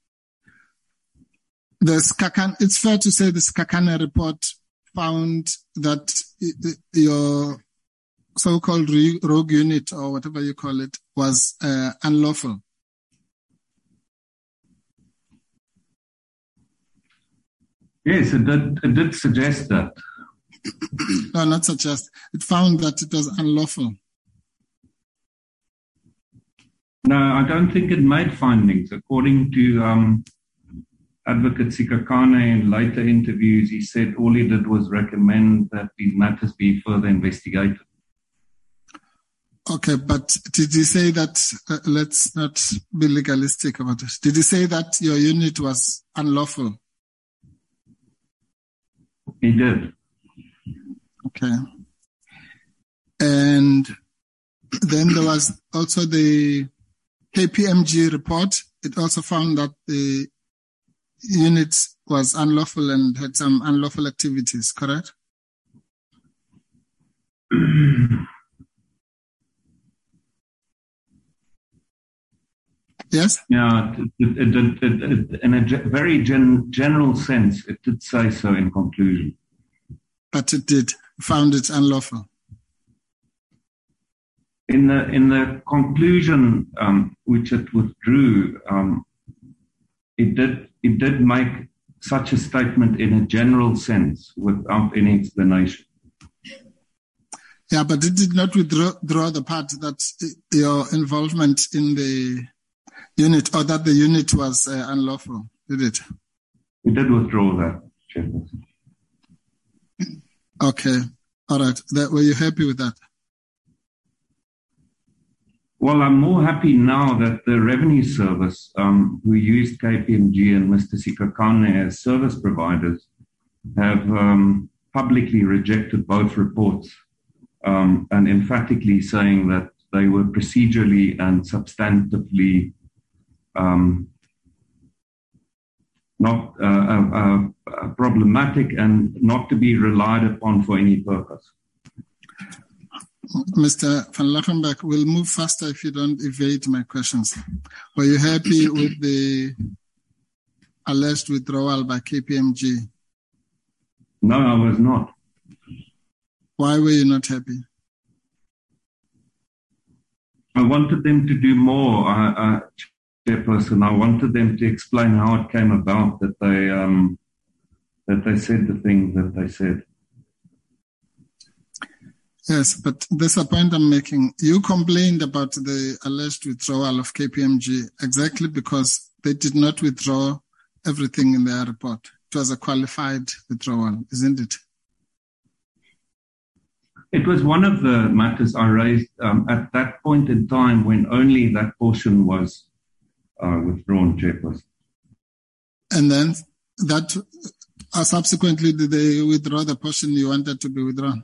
It's fair to say the Skakane report found that your so-called rogue unit, or whatever you call it, was unlawful. Yes, it did suggest that. No, not suggest. It found that it was unlawful. No, I don't think it made findings. According to Advocate Sikakane in later interviews, he said all he did was recommend that these matters be further investigated. Okay, but did he say that, let's not be legalistic about it, did he say that your unit was unlawful? He did. Okay. And then there was also the KPMG report. It also found that the unit was unlawful and had some unlawful activities, correct? Yes? Yeah, it in a very general sense, it did say so in conclusion. But it did, found it unlawful. In the conclusion, which it withdrew, it did make such a statement in a general sense without any explanation. Yeah, but it did not withdraw the part that your involvement in the unit, or that the unit was unlawful, did it? We did withdraw that, Chairperson. Okay. All right. Were you happy with that? Well, I'm more happy now that the Revenue Service, who used KPMG and Mr. Sikhakhane as service providers, have publicly rejected both reports and emphatically saying that they were procedurally and substantively not problematic and not to be relied upon for any purpose. Mr. van Lachenberg, we'll move faster if you don't evade my questions. Were you happy with the alleged withdrawal by KPMG? No, I was not. Why were you not happy? I wanted them to do more, Chairperson. I wanted them to explain how it came about that they said the things that they said. Yes, but this is a point I'm making. You complained about the alleged withdrawal of KPMG exactly because they did not withdraw everything in their report. It was a qualified withdrawal, isn't it? It was one of the matters I raised at that point in time when only that portion was withdrawn, Chairperson. And then that subsequently, did they withdraw the portion you wanted to be withdrawn?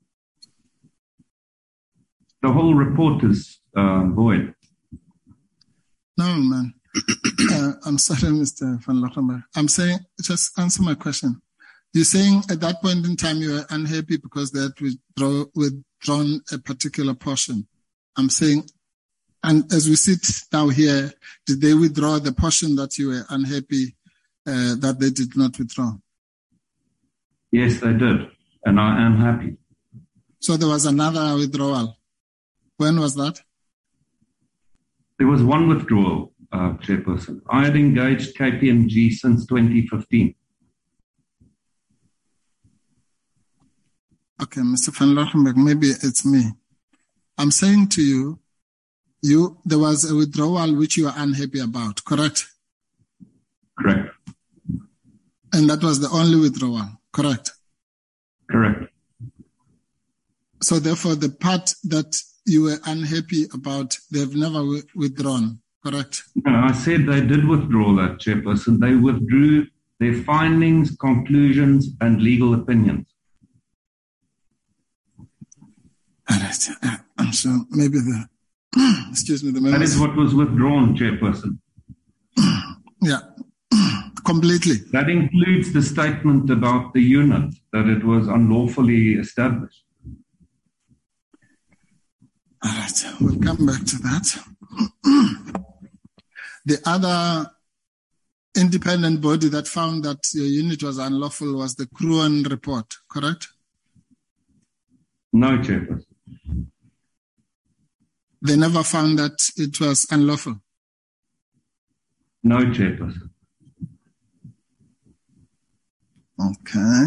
The whole report is void. No, man. I'm sorry, Mr. van Lachenberg. I'm saying, just answer my question. You're saying at that point in time you were unhappy because they had withdrawn a particular portion. I'm saying, and as we sit now here, did they withdraw the portion that you were unhappy that they did not withdraw? Yes, they did. And I am happy. So there was another withdrawal. When was that? There was one withdrawal, Chairperson. I had engaged KPMG since 2015. Okay, Mr. van Lachenberg, maybe it's me. I'm saying to you, there was a withdrawal which you were unhappy about, correct? Correct. And that was the only withdrawal, correct? Correct. So therefore, the part that you were unhappy about, they've never withdrawn, correct? No, I said they did withdraw that, Chairperson. They withdrew their findings, conclusions, and legal opinions. All right. I'm sure maybe excuse me, the members. That is what was withdrawn, Chairperson. Yeah, completely. That includes the statement about the unit, that it was unlawfully established. All right, we'll come back to that. The other independent body that found that your unit was unlawful was the Kruan report, correct? No, Chairperson. They never found that it was unlawful? No, Chairperson. Okay.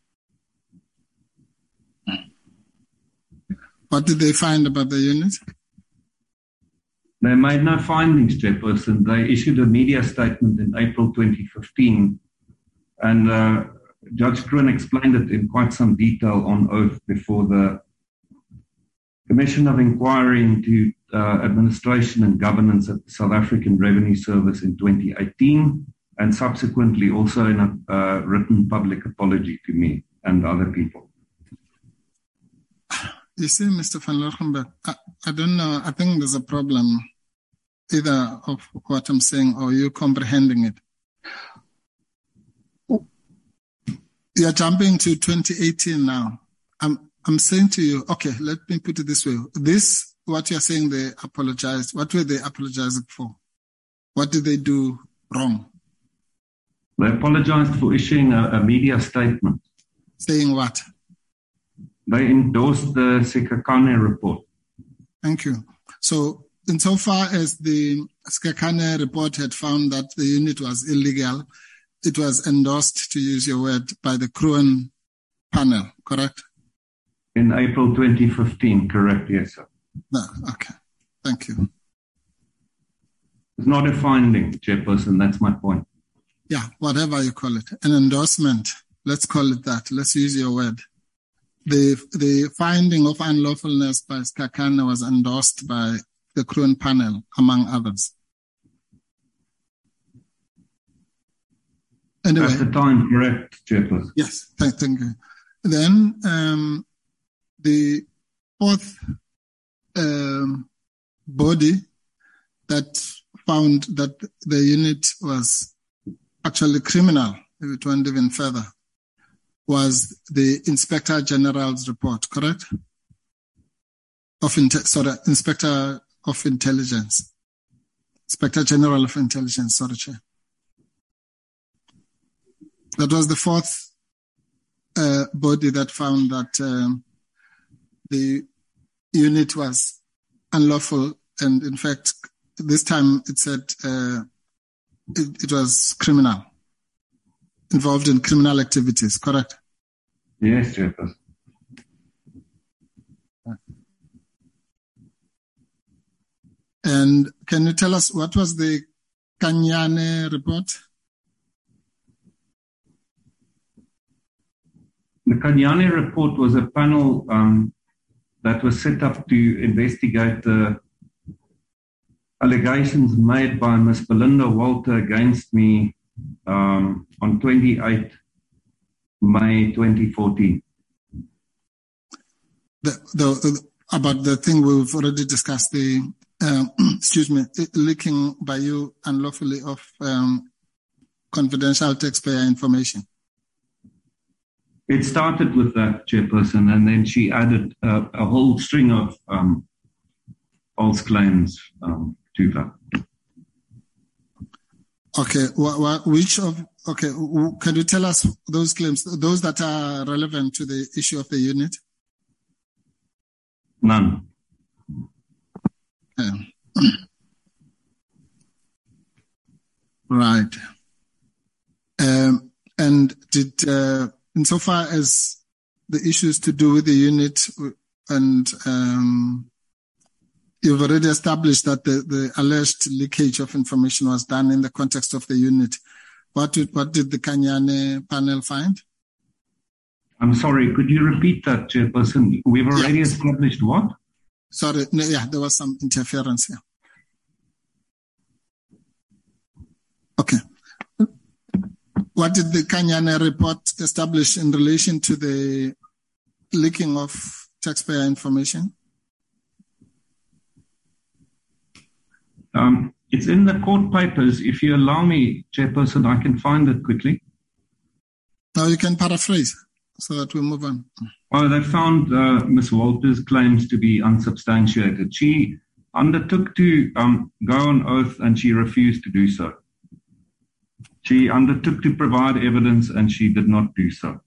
What did they find about the unit? They made no findings, Chairperson. They issued a media statement in April 2015, and Judge Kruan explained it in quite some detail on oath before the Commission of Inquiry into Administration and Governance at the South African Revenue Service in 2018, and subsequently also in a written public apology to me and other people. You see, Mr. van Lachenberg, I don't know. I think there's a problem either of what I'm saying or you comprehending it. You're jumping to 2018 now. I'm saying to you, okay, let me put it this way. This, what you're saying they apologized, what were they apologizing for? What did they do wrong? They apologized for issuing a media statement. Saying what? They endorsed the Sikhakhane report. Thank you. So, insofar as the Sikhakhane report had found that the unit was illegal, it was endorsed, to use your word, by the Kruan panel, correct? In April 2015, correct, yes, sir. No, okay, thank you. It's not a finding, Chairperson. That's my point. Yeah, whatever you call it. An endorsement. Let's call it that. Let's use your word. The finding of unlawfulness by Skakane was endorsed by the Kroon panel, among others. Anyway. At the time, correct, Chairperson. Yes, thank you. Then the fourth body that found that the unit was actually criminal, if it went even further, was the Inspector General's report, correct? Inspector of Intelligence. Inspector General of Intelligence, sorry, Chair. That was the fourth body that found that the unit was unlawful, and in fact, this time it said it was criminal, involved in criminal activities, correct? Yes, Chairperson. And can you tell us what was the Kanyane report? The Kanyane report was a panel that was set up to investigate the allegations made by Ms. Belinda Walter against me on 28 May 2014. About the thing we've already discussed, the leaking by you unlawfully of confidential taxpayer information. It started with that, Chairperson, and then she added a whole string of false claims to that. Okay, can you tell us those claims, those that are relevant to the issue of the unit? None. Right. And did, insofar as the issues to do with the unit, and you've already established that the alleged leakage of information was done in the context of the unit, what did the Kanyane panel find? I'm sorry, could you repeat that, Chairperson? We've already established what? Sorry, no, yeah, there was some interference here. Okay. What did the Kanyane report establish in relation to the leaking of taxpayer information? It's in the court papers. If you allow me, Chairperson, I can find it quickly. Now you can paraphrase so that we move on. Oh, they found Ms. Walter's claims to be unsubstantiated. She undertook to go on oath and she refused to do so. She undertook to provide evidence and she did not do so.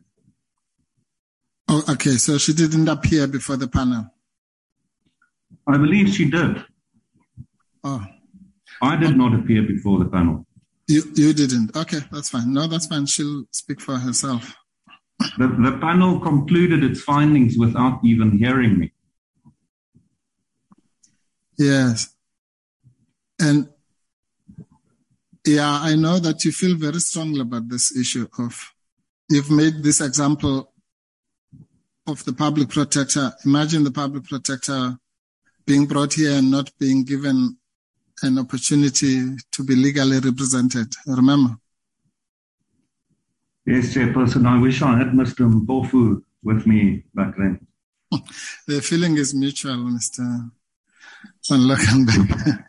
Oh, okay. So she didn't appear before the panel? I believe she did. Oh. I did not appear before the panel. You didn't? Okay, that's fine. No, that's fine. She'll speak for herself. The panel concluded its findings without even hearing me. Yes. And yeah, I know that you feel very strongly about this issue of, you've made this example of the public protector. Imagine the public protector being brought here and not being given an opportunity to be legally represented. Remember? Yes, Chairperson. I wish I had Mr. Mpofu with me back then. The feeling is mutual, Mr. Van Lockenberg.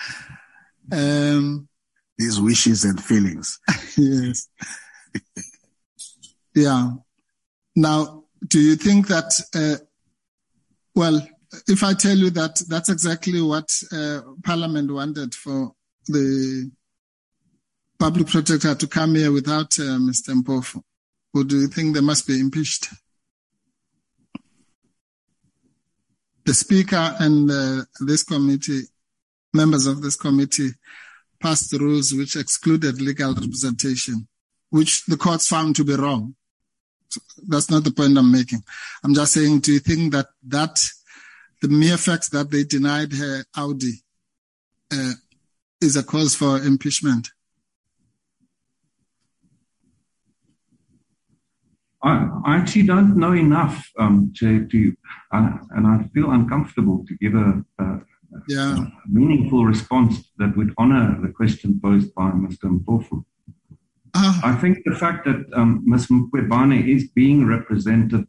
These wishes and feelings. Yes. Yeah. Now, do you think that, if I tell you that that's exactly what Parliament wanted for the public protector to come here without Mr. Mpofu, or do you think they must be impeached? The Speaker and this committee, members of this committee, passed the rules which excluded legal representation, which the courts found to be wrong. So that's not the point I'm making. I'm just saying, do you think that the mere fact that they denied her Audi is a cause for impeachment? I actually don't know enough, Chair, and I feel uncomfortable to give a meaningful response that would honor the question posed by Mr. Mpofu. I think the fact that Ms. Mkhwebane is being represented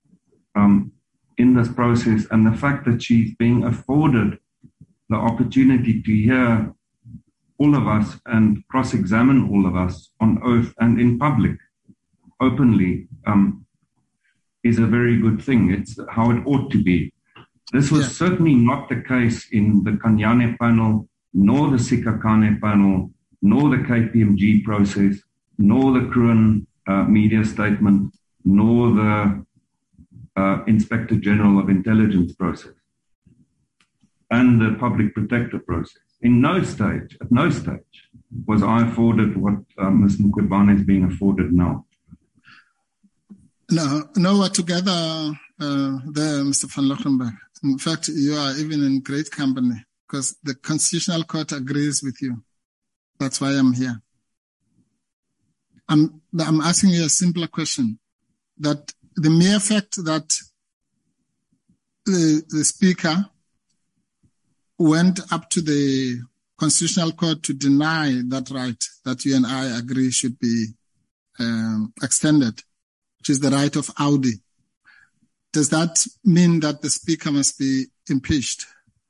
in this process, and the fact that she's being afforded the opportunity to hear all of us and cross-examine all of us on oath and in public, openly, is a very good thing. It's how it ought to be. This was certainly not the case in the Kanyane panel, nor the Sikakane panel, nor the KPMG process, nor the Kruin media statement, nor the Inspector General of Intelligence process, and the Public Protector process. At no stage was I afforded what Ms. Mkhwebane is being afforded now. No, we're together there, Mr. van Lochenberg. In fact, you are even in great company because the Constitutional Court agrees with you. That's why I'm here. I'm asking you a simpler question, that the mere fact that the Speaker went up to the Constitutional Court to deny that right that you and I agree should be extended, which is the right of Audi. Does that mean that the Speaker must be impeached?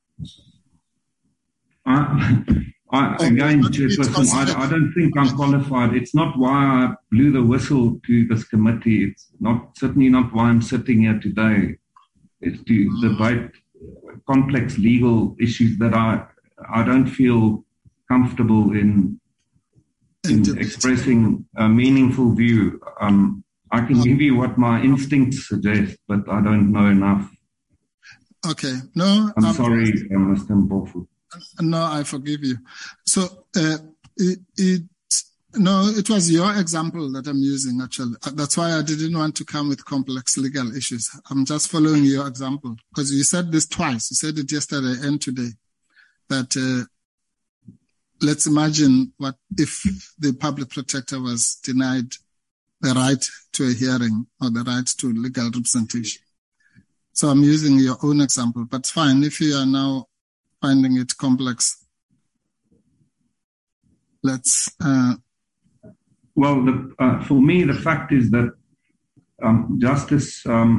Again, Chairperson, I don't think I'm qualified. It's not why I blew the whistle to this committee. It's certainly not why I'm sitting here today. It's to debate complex legal issues that I don't feel comfortable in expressing a meaningful view. I can give you what my instincts suggest, but I don't know enough. Okay. No, I'm sorry, Mr. Mpofu. No, I forgive you. So, it was your example that I'm using, actually. That's why I didn't want to come with complex legal issues. I'm just following your example, because you said this twice. You said it yesterday and today, that let's imagine what if the public protector was denied the right to a hearing or the right to legal representation. So I'm using your own example, but fine, if you are now finding it complex, let's... Well, for me, the fact is that justice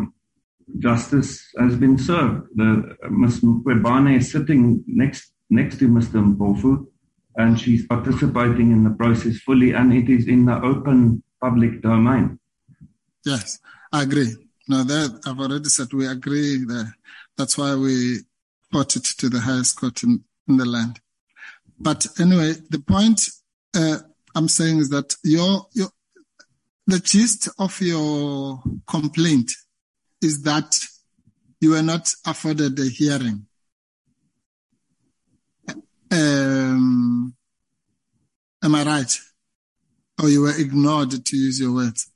has been served. Ms. Mkhwebane is sitting next to Mr. Mpofu, and she's participating in the process fully, and it is in the open public domain. Yes, I agree. No, that I've already said we agree there. That's why we brought it to the highest court in the land. But anyway, the point I'm saying is that the gist of your complaint is that you were not afforded a hearing. Am I right? Or you were ignored, to use your words?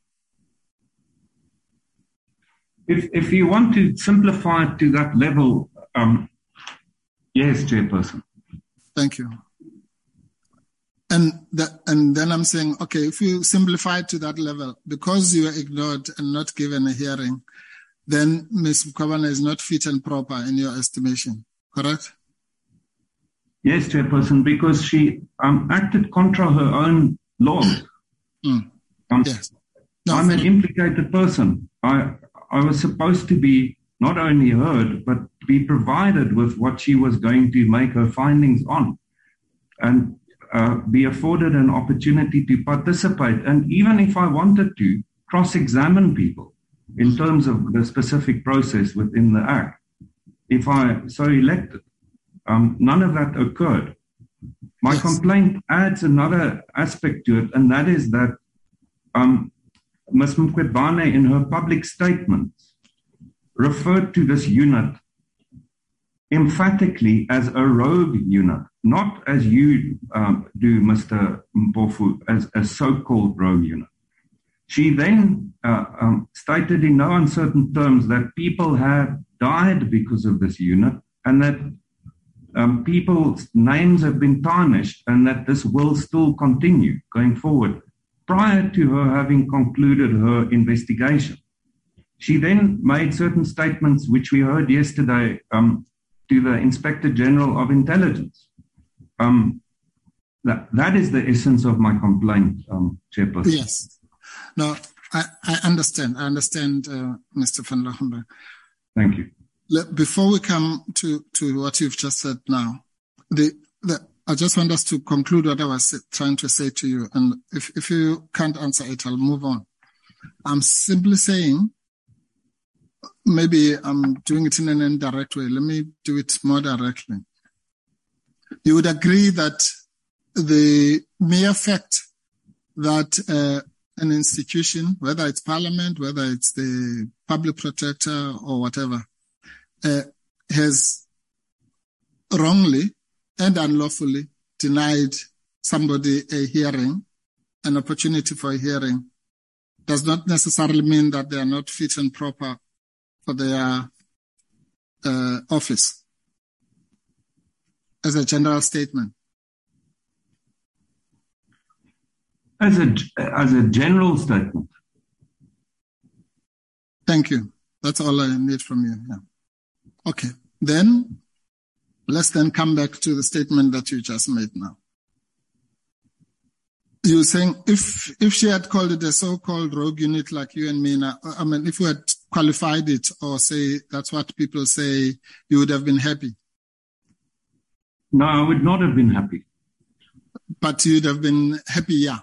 If you want to simplify it to that level, yes, Chairperson. Thank you. And then I'm saying, okay, if you simplify it to that level, because you were ignored and not given a hearing, then Ms. Mkhwebane is not fit and proper in your estimation, correct? Yes, Chairperson, because she acted contra her own laws. Yes. No, I'm an implicated person. I was supposed to be not only heard, but be provided with what she was going to make her findings on, and be afforded an opportunity to participate. And even if I wanted to cross-examine people in terms of the specific process within the Act, if I so elected, none of that occurred. My complaint adds another aspect to it, and that is that Ms. Mkhwebane, in her public statements, referred to this unit emphatically as a rogue unit, not as you do, Mr. Mpofu, as a so-called rogue unit. She then stated in no uncertain terms that people had died because of this unit, and that people's names have been tarnished and that this will still continue going forward prior to her having concluded her investigation. She then made certain statements which we heard yesterday to the Inspector General of Intelligence. That is the essence of my complaint, Chairperson. Yes. No, I understand. Mr. van Lochenberg. Thank you. Before we come to what you've just said now, I just want us to conclude what I was trying to say to you. And if you can't answer it, I'll move on. I'm simply saying, maybe I'm doing it in an indirect way. Let me do it more directly. You would agree that the mere fact that an institution, whether it's Parliament, whether it's the Public Protector or whatever, has wrongly and unlawfully denied somebody a hearing, an opportunity for a hearing, does not necessarily mean that they are not fit and proper for their office, as a general statement. As a general statement. Thank you. That's all I need from you. Yeah. Okay. Then let's then come back to the statement that you just made now. You're saying if she had called it a so-called rogue unit like you and me now, I mean, if we had qualified it or say that's what people say, you would have been happy. No, I would not have been happy. But you'd have been happy, yeah.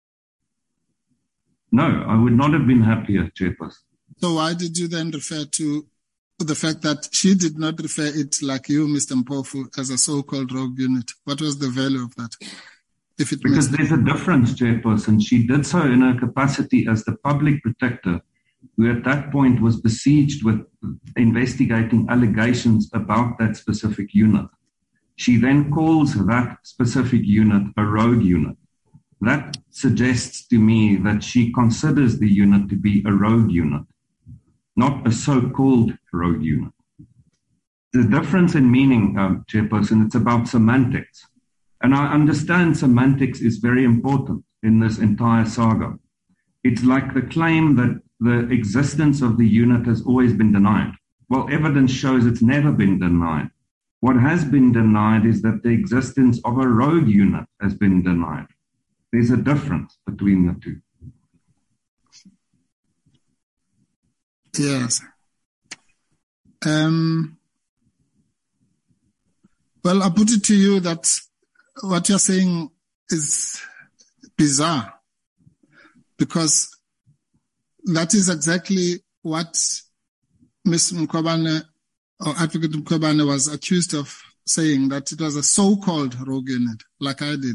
No, I would not have been happier, Chairperson. So why did you then refer to the fact that she did not refer it like you, Mr. Mpofu, as a so-called rogue unit? What was the value of that? Because there's a difference, Chairperson. She did so in her capacity as the public protector, who at that point was besieged with investigating allegations about that specific unit. She then calls that specific unit a rogue unit. That suggests to me that she considers the unit to be a rogue unit, not a so-called rogue unit. The difference in meaning, Chairperson, it's about semantics. And I understand semantics is very important in this entire saga. It's like the claim that the existence of the unit has always been denied. Well, evidence shows it's never been denied. What has been denied is that the existence of a rogue unit has been denied. There's a difference between the two. Yes. Well, I put it to you that what you're saying is bizarre, because that is exactly what Ms. Mkhwebane or Advocate Mkhwebane was accused of saying, that it was a so-called rogue unit, like I did.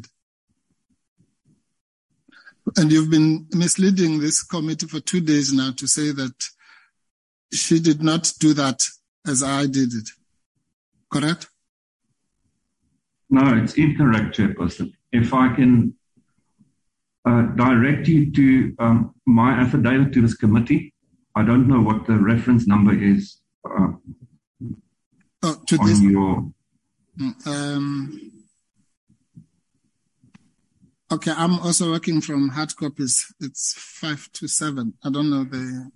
And you've been misleading this committee for 2 days now to say that she did not do that as I did it. Correct? No, it's incorrect, Chairperson. If I can direct you to my affidavit to this committee, I don't know what the reference number is to this. Your... Okay, I'm also working from hard copies. It's 527. I don't know the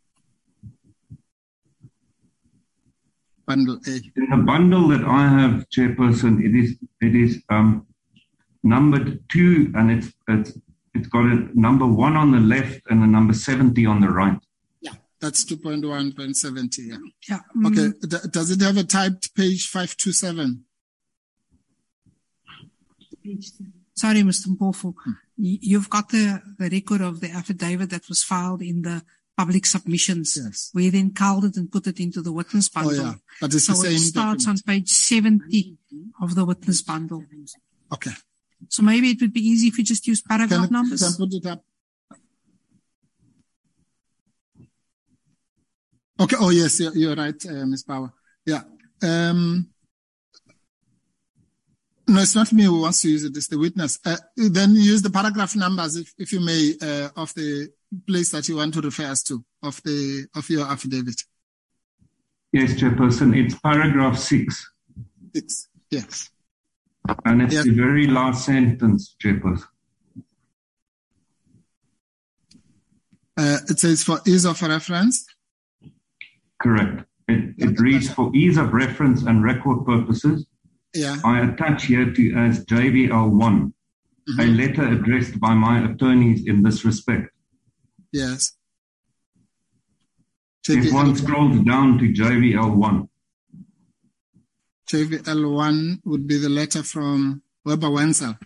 bundle A. In the bundle that I have, Chairperson, it is numbered 2, and it's got a number 1 on the left and a number 70 on the right. Yeah, that's 2.1.70. Yeah. Okay. Does it have a typed page 527? Sorry, Mr. Mpofu. You've got the record of the affidavit that was filed in the public submissions. Yes. We then culled it and put it into the witness bundle. Oh, yeah. But it's so the same it starts document. on page 70 of the witness bundle. Okay. So maybe it would be easy if you just use paragraph numbers. Can I put it up? Okay. Oh, yes, you're right, Ms. Power. Yeah. No, it's not me who wants to use it. It's the witness. Then use the paragraph numbers, if you may, of the place that you want to refer us to, of your affidavit. Yes, Chairperson. It's paragraph 6. 6. Yes. And it's the very last sentence, Chairperson. It says for ease of reference. Correct. It reads, for ease of reference and record purposes, I attach here to as JVL1 a letter addressed by my attorneys in this respect. Yes. If one scrolls down to JVL1. JVL1 would be the letter from Weber Wenzel.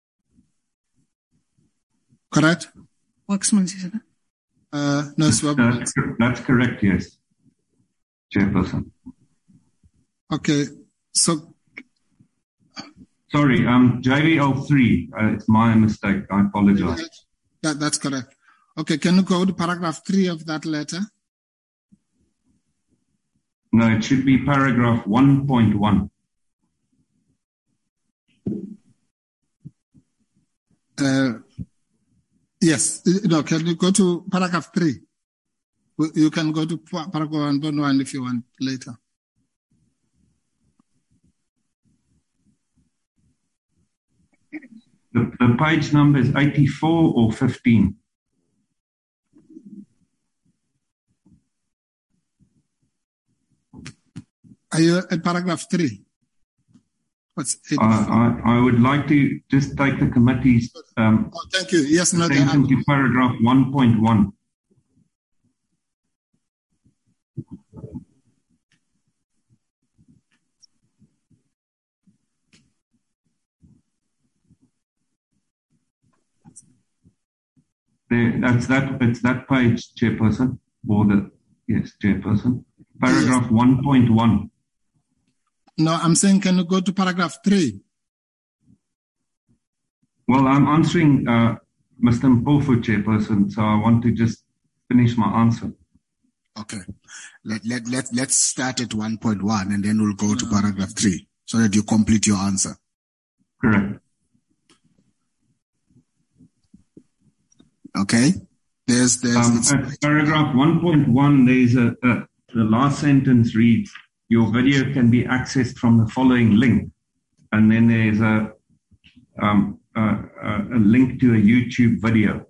Correct? Worksman's, isn't it? No, it's Weber. That's correct, yes. Chairperson. Okay, so. Sorry, JVL3. It's my mistake. I apologize. That's correct. Okay, can you go to paragraph 3 of that letter? No, it should be paragraph 1.1. Yes. No, can you go to paragraph 3? You can go to paragraph 1.1 if you want later. The page number is 84 or 15. Are you at paragraph 3? I would like to just take the committee's thank you. Yes, no, attention to paragraph 1.1. It's that page, Chairperson, Chairperson. Paragraph 1.1. No, I'm saying, can you go to paragraph 3? Well, I'm answering Mr. Mpofu, Chairperson, so I want to just finish my answer. Okay. Let's start at 1.1 and then we'll go to paragraph 3 so that you complete your answer. Correct. Okay. There's at paragraph 1.1, there's the last sentence reads, your video can be accessed from the following link. And then there's a link to a YouTube video.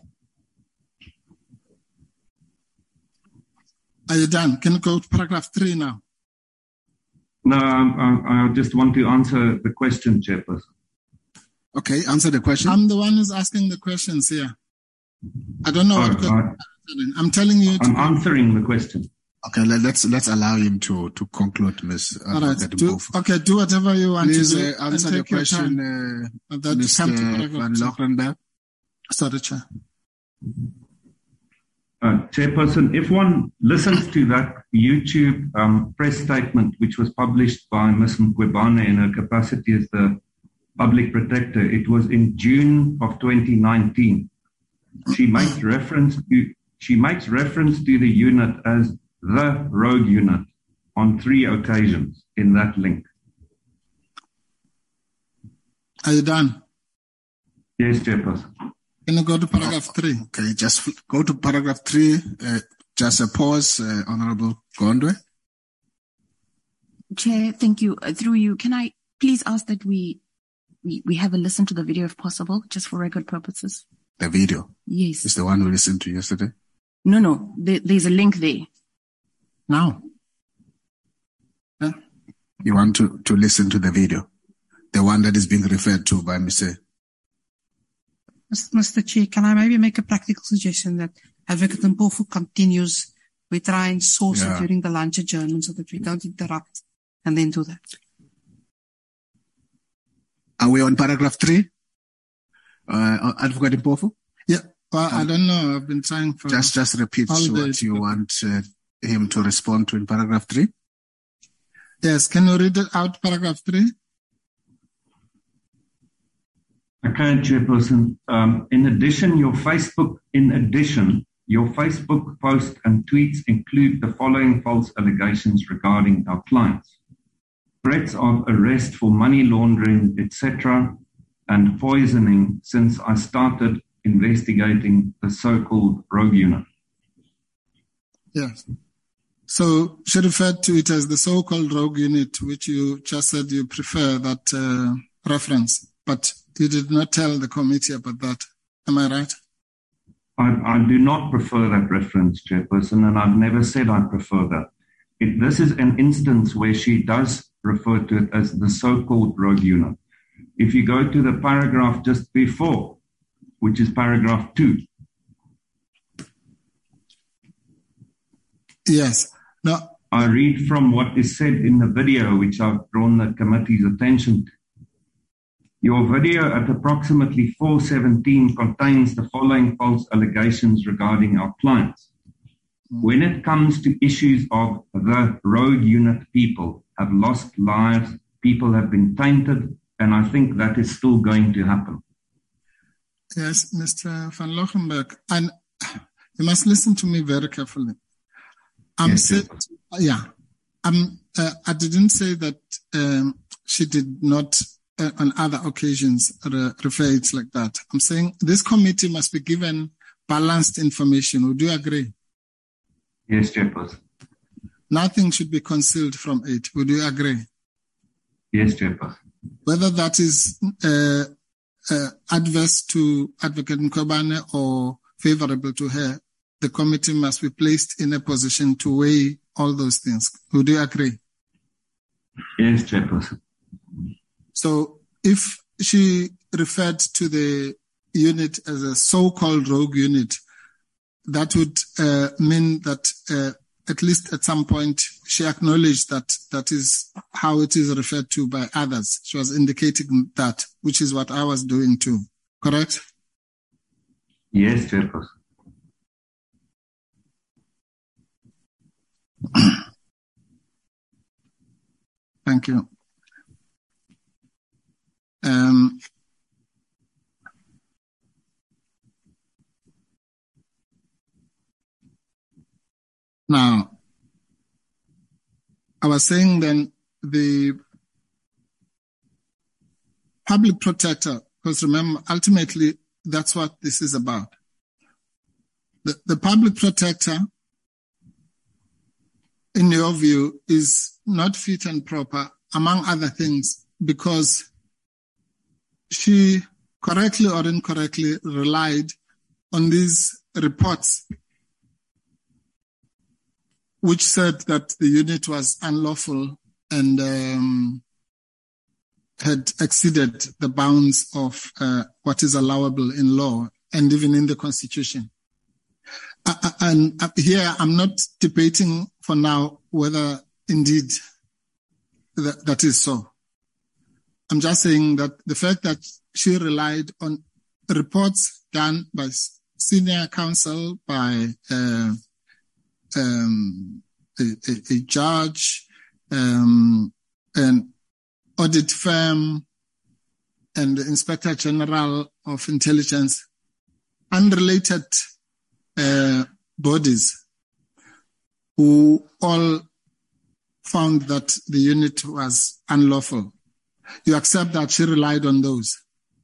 Are you done? Can you go to paragraph 3 now? No, I just want to answer the question, Chairperson. Okay, answer the question. I'm the one who's asking the questions here. I don't know what I'm telling you. I'm answering the question. Okay, let's allow him to conclude, Ms. All right. Do whatever you want to do. Answer the question, Mr. Van Lochrenberg. Sorry, Chair. Chairperson, if one listens to that YouTube press statement, which was published by Ms. Mqwebane in her capacity as the public protector, it was in June of 2019. She makes reference to the unit as the rogue unit on 3 occasions in that link. Are you done? Yes, Chairperson. Can you go to paragraph 3? Okay, just go to paragraph 3. Just a pause, Honorable Gondwe. Chair, thank you. Through you, can I please ask that we have a listen to the video if possible, just for record purposes? The video? Yes. It's the one we listened to yesterday? No. There's a link there. Now? Yeah. You want to listen to the video? The one that is being referred to by Mr. Mr. Chair, can I maybe make a practical suggestion that Advocate Mpofu continues? We try and source it during the lunch adjournment so that we don't interrupt and then do that. Are we on paragraph 3? Advocate Mpofu? Yeah. Well, I don't know. I've been trying for... Just repeat what you want him to respond to in paragraph 3. Yes. Can you read it out, paragraph 3? Okay, Chairperson. In addition, your Facebook posts and tweets include the following false allegations regarding our clients. Threats of arrest for money laundering, etc., and poisoning since I started investigating the so-called rogue unit. Yes. So she referred to it as the so-called rogue unit, which you just said you prefer that reference, but you did not tell the committee about that. Am I right? I do not prefer that reference, Chairperson, and I've never said I prefer that. This is an instance where she does refer to it as the so-called rogue unit. If you go to the paragraph just before, which is paragraph 2. Yes. No. I read from what is said in the video, which I've drawn the committee's attention to. Your video at approximately 4:17 contains the following false allegations regarding our clients. When it comes to issues of the rogue unit, people have lost lives, people have been tainted, and I think that is still going to happen. Yes, Mr. van Lochenberg, and you must listen to me very carefully. I didn't say that she did not on other occasions refer it like that. I'm saying this committee must be given balanced information. Would you agree? Yes, Chairperson. Nothing should be concealed from it. Would you agree? Yes, Chairperson. Whether that is adverse to Advocate Mkhwebane or favorable to her, the committee must be placed in a position to weigh all those things. Would you agree? Yes, Chairperson. So if she referred to the unit as a so-called rogue unit, that would mean that at least at some point she acknowledged that that is how it is referred to by others. She was indicating that, which is what I was doing too. Correct? Yes, Chairperson. Thank you. Now, I was saying then the public protector, because remember, ultimately, that's what this is about. The public protector, in your view, is not fit and proper, among other things, because she correctly or incorrectly relied on these reports which said that the unit was unlawful and had exceeded the bounds of what is allowable in law and even in the Constitution. And here I'm not debating for now whether indeed that is so. I'm just saying that the fact that she relied on reports done by senior counsel, by a judge, an audit firm, and the Inspector General of Intelligence, unrelated bodies who all found that the unit was unlawful. You accept that she relied on those?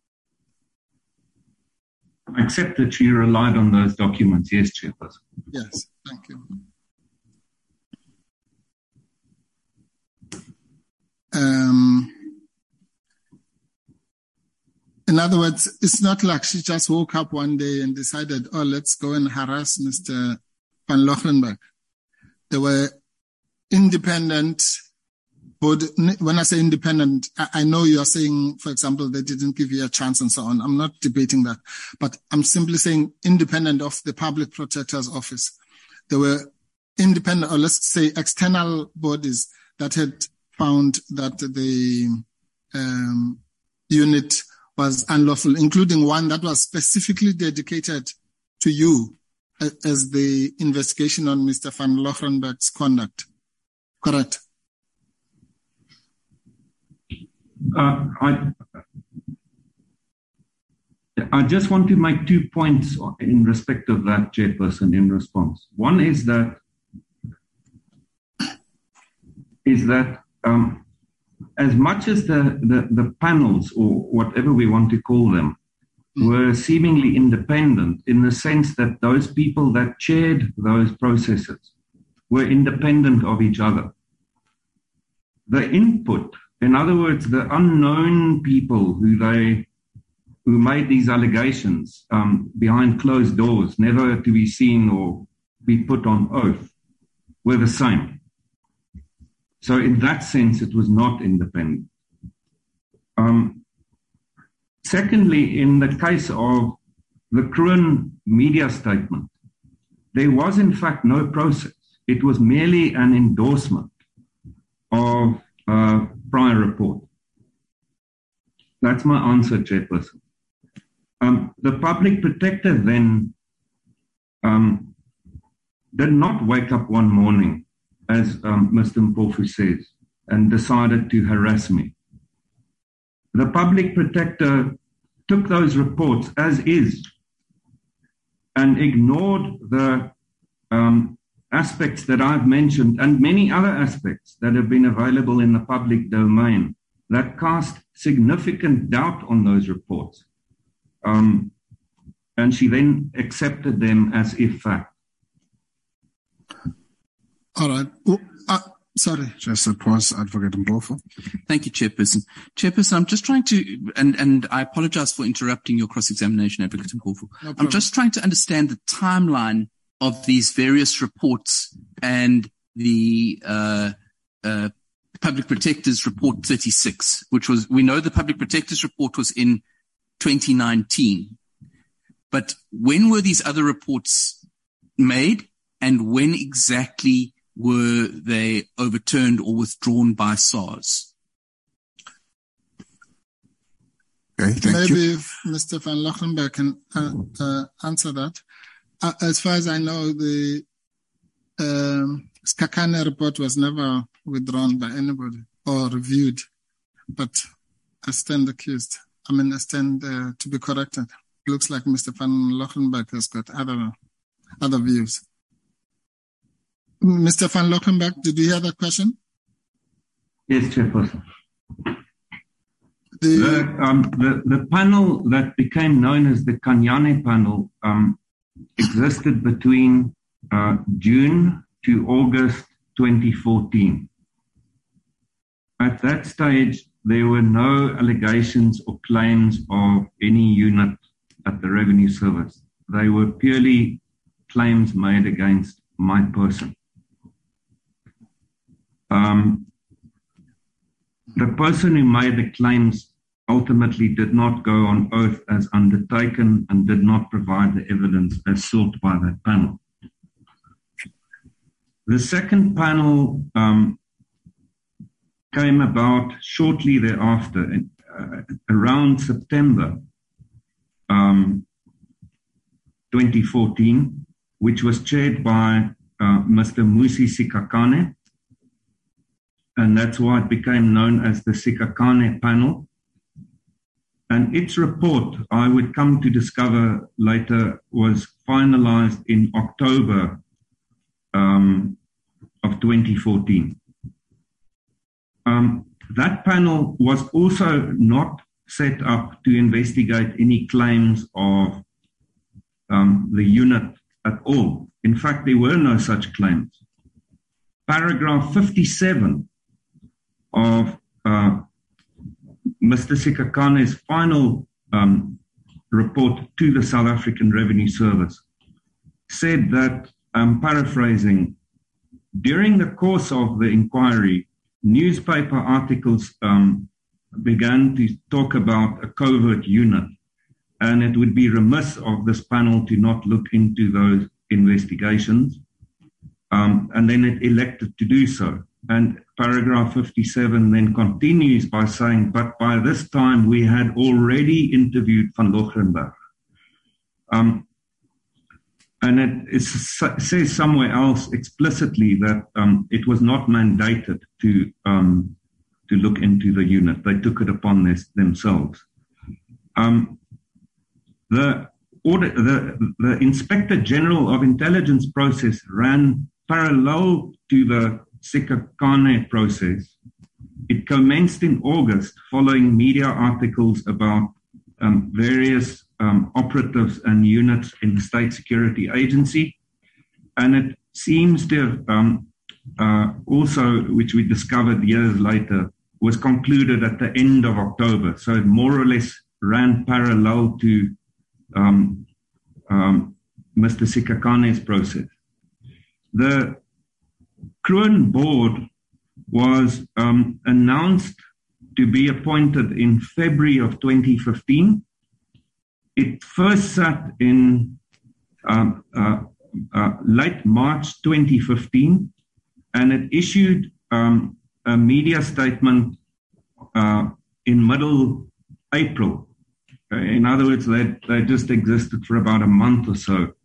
I accept that she relied on those documents, yes, Chairperson. Yes, thank you. In other words, it's not like she just woke up one day and decided, oh, let's go and harass Mr. van Lochenberg. There were independent, but when I say independent, I know you are saying, for example, they didn't give you a chance and so on. I'm not debating that, but I'm simply saying independent of the Public Protector's Office. There were independent, or let's say external bodies that had found that the unit was unlawful, including one that was specifically dedicated to you as the investigation on Mr. van Lochenberg's conduct. Correct? I just want to make 2 points in respect of that, Chairperson, in response. One is that as much as the panels, or whatever we want to call them, were seemingly independent in the sense that those people that chaired those processes were independent of each other. The input, in other words, the unknown people who made these allegations behind closed doors, never to be seen or be put on oath, were the same. So in that sense, it was not independent. Secondly, in the case of the Kroon media statement, there was in fact no process. It was merely an endorsement of a prior report. That's my answer, Chairperson. The public protector then did not wake up one morning, as Mr. Mpofu says, and decided to harass me. The public protector took those reports as is and ignored the aspects that I've mentioned and many other aspects that have been available in the public domain that cast significant doubt on those reports. And she then accepted them as if fact. All right. Sorry. Just a pause, Advocate Mpofu. Thank you, Chairperson. Chairperson, I'm just trying to, and I apologize for interrupting your cross-examination, Advocate Mpofu. No, I'm just trying to understand the timeline of these various reports and the Public Protector's Report 36, which was, we know the Public Protector's report was in 2019. But when were these other reports made, and when exactly were they overturned or withdrawn by SARS? Okay, maybe if Mr. van Lochenberg can answer that. As far as I know, the Skakane report was never withdrawn by anybody or reviewed, but I stand accused. I stand to be corrected. Looks like Mr. van Lochenberg has got other views. Mr. van Lochenberg, did you hear that question? Yes, Chairperson. The panel that became known as the Kanyane panel existed between June to August 2014. At that stage, there were no allegations or claims of any unit at the Revenue Service. They were purely claims made against my person. The person who made the claims ultimately did not go on oath as undertaken and did not provide the evidence as sought by that panel. The second panel came about shortly thereafter, around September 2014, which was chaired by Mr. Musi Sikakane, and that's why it became known as the Sikakane panel. And its report, I would come to discover later, was finalized in October of 2014. That panel was also not set up to investigate any claims of the unit at all. In fact, there were no such claims. Paragraph 57 of Mr. Sikakane's final report to the South African Revenue Service said that, I'm paraphrasing, during the course of the inquiry, newspaper articles began to talk about a covert unit, and it would be remiss of this panel to not look into those investigations, and then it elected to do so. And paragraph 57 then continues by saying, but by this time we had already interviewed Van Lochenberg. And it says somewhere else explicitly that it was not mandated to look into the unit. They took it upon themselves. The Inspector General of Intelligence process ran parallel to the Sikakane process. It commenced in August following media articles about various operatives and units in the State Security Agency, and it seems to have also, which we discovered years later, was concluded at the end of October. So it more or less ran parallel to Mr. Sikakane's process. The Kruan board was announced to be appointed in February of 2015. It first sat in late March 2015, and it issued a media statement in middle April. In other words, they just existed for about a month or so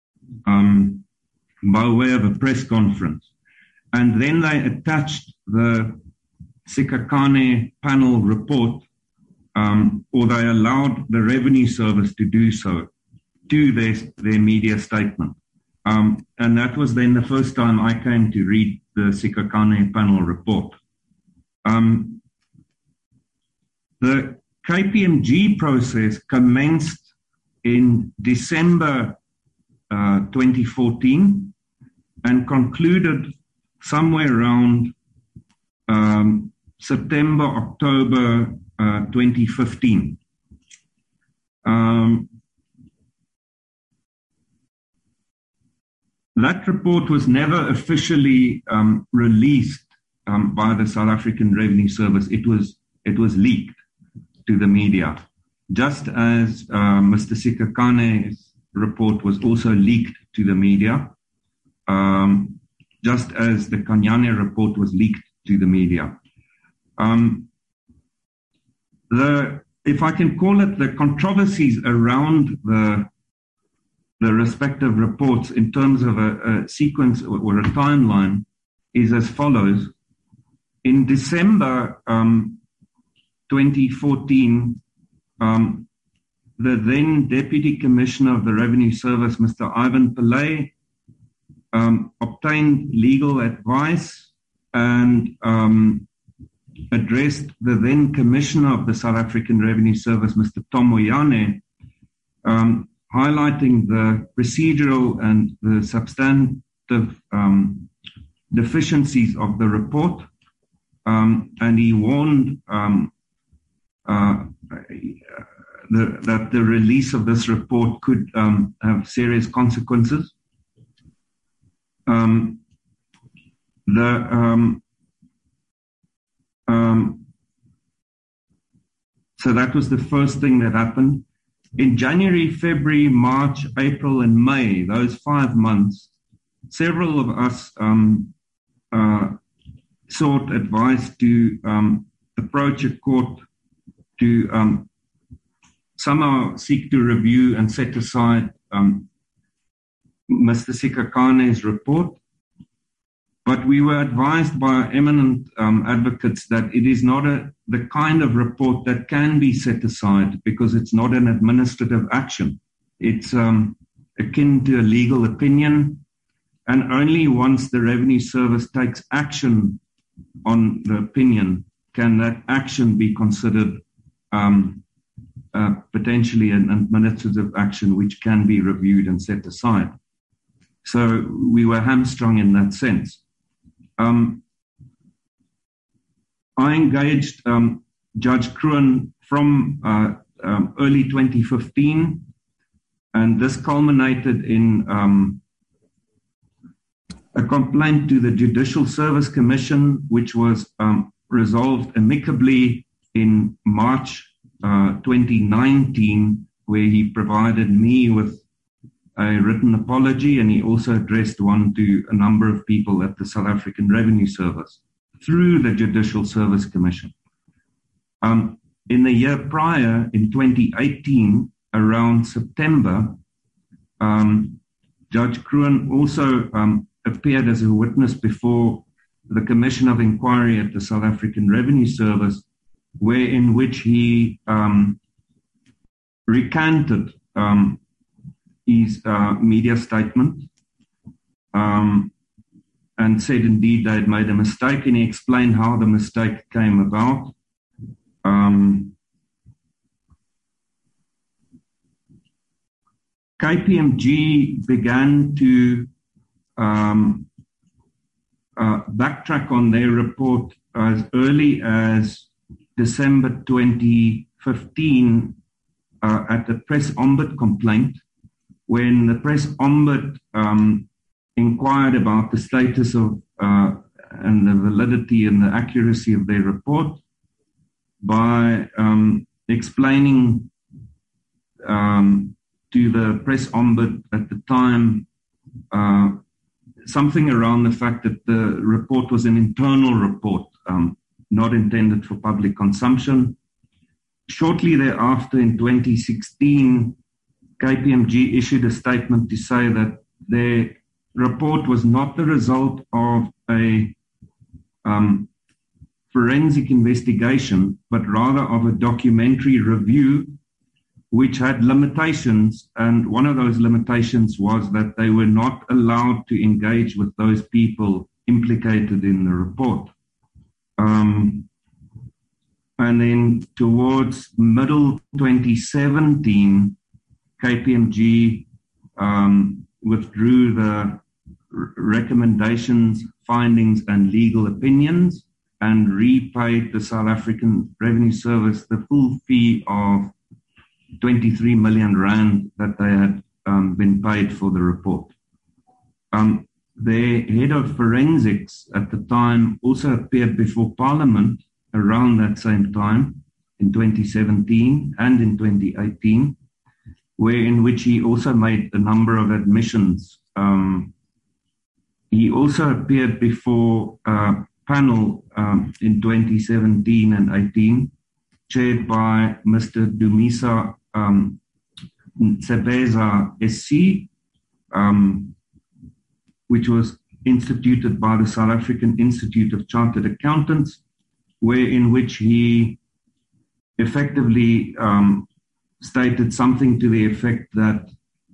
by way of a press conference. And then they attached the Sikakane panel report, or they allowed the Revenue Service to do so, to their media statement. And that was then the first time I came to read the Sikakane panel report. The KPMG process commenced in December 2014 and concluded somewhere around September, October 2015. That report was never officially released by the South African Revenue Service. It was leaked to the media, just as Mr. Sikakane's report was also leaked to the media, just as the Kanyane report was leaked to the media. If I can call it, the controversies around the respective reports in terms of a sequence or a timeline is as follows. In December 2014, the then Deputy Commissioner of the Revenue Service, Mr. Ivan Pillay, obtained legal advice and addressed the then Commissioner of the South African Revenue Service, Mr. Tom Moyane, highlighting the procedural and the substantive deficiencies of the report, and he warned that the release of this report could have serious consequences. So that was the first thing that happened. In January, February, March, April, and May, those 5 months, several of us sought advice to approach a court to somehow seek to review and set aside Mr. Sikakane's report. But we were advised by eminent advocates that it is not the kind of report that can be set aside because it's not an administrative action. It's akin to a legal opinion, and only once the Revenue Service takes action on the opinion can that action be considered potentially an administrative action which can be reviewed and set aside. So we were hamstrung in that sense. I engaged Judge Kruan from early 2015, and this culminated in a complaint to the Judicial Service Commission, which was resolved amicably in March 2019, where he provided me with a written apology, and he also addressed one to a number of people at the South African Revenue Service through the Judicial Service Commission. In the year prior, in 2018, around September, Judge Kruan also appeared as a witness before the Commission of Inquiry at the South African Revenue Service, in which he recanted his media statement and said indeed they had made a mistake, and he explained how the mistake came about. KPMG began to backtrack on their report as early as December 2015 at the press ombud complaint, when the press ombud inquired about the status of and the validity and the accuracy of their report by explaining to the press ombud at the time something around the fact that the report was an internal report, not intended for public consumption. Shortly thereafter, in 2016, KPMG issued a statement to say that their report was not the result of a forensic investigation, but rather of a documentary review, which had limitations. And one of those limitations was that they were not allowed to engage with those people implicated in the report. And then towards middle 2017, KPMG withdrew the recommendations, findings, and legal opinions and repaid the South African Revenue Service the full fee of 23 million rand that they had been paid for the report. Their head of forensics at the time also appeared before Parliament around that same time in 2017 and in 2018, in which he also made a number of admissions. He also appeared before a panel in 2017 and 18, chaired by Mr. Dumisa Sebeza SC, which was instituted by the South African Institute of Chartered Accountants, in which he effectively stated something to the effect that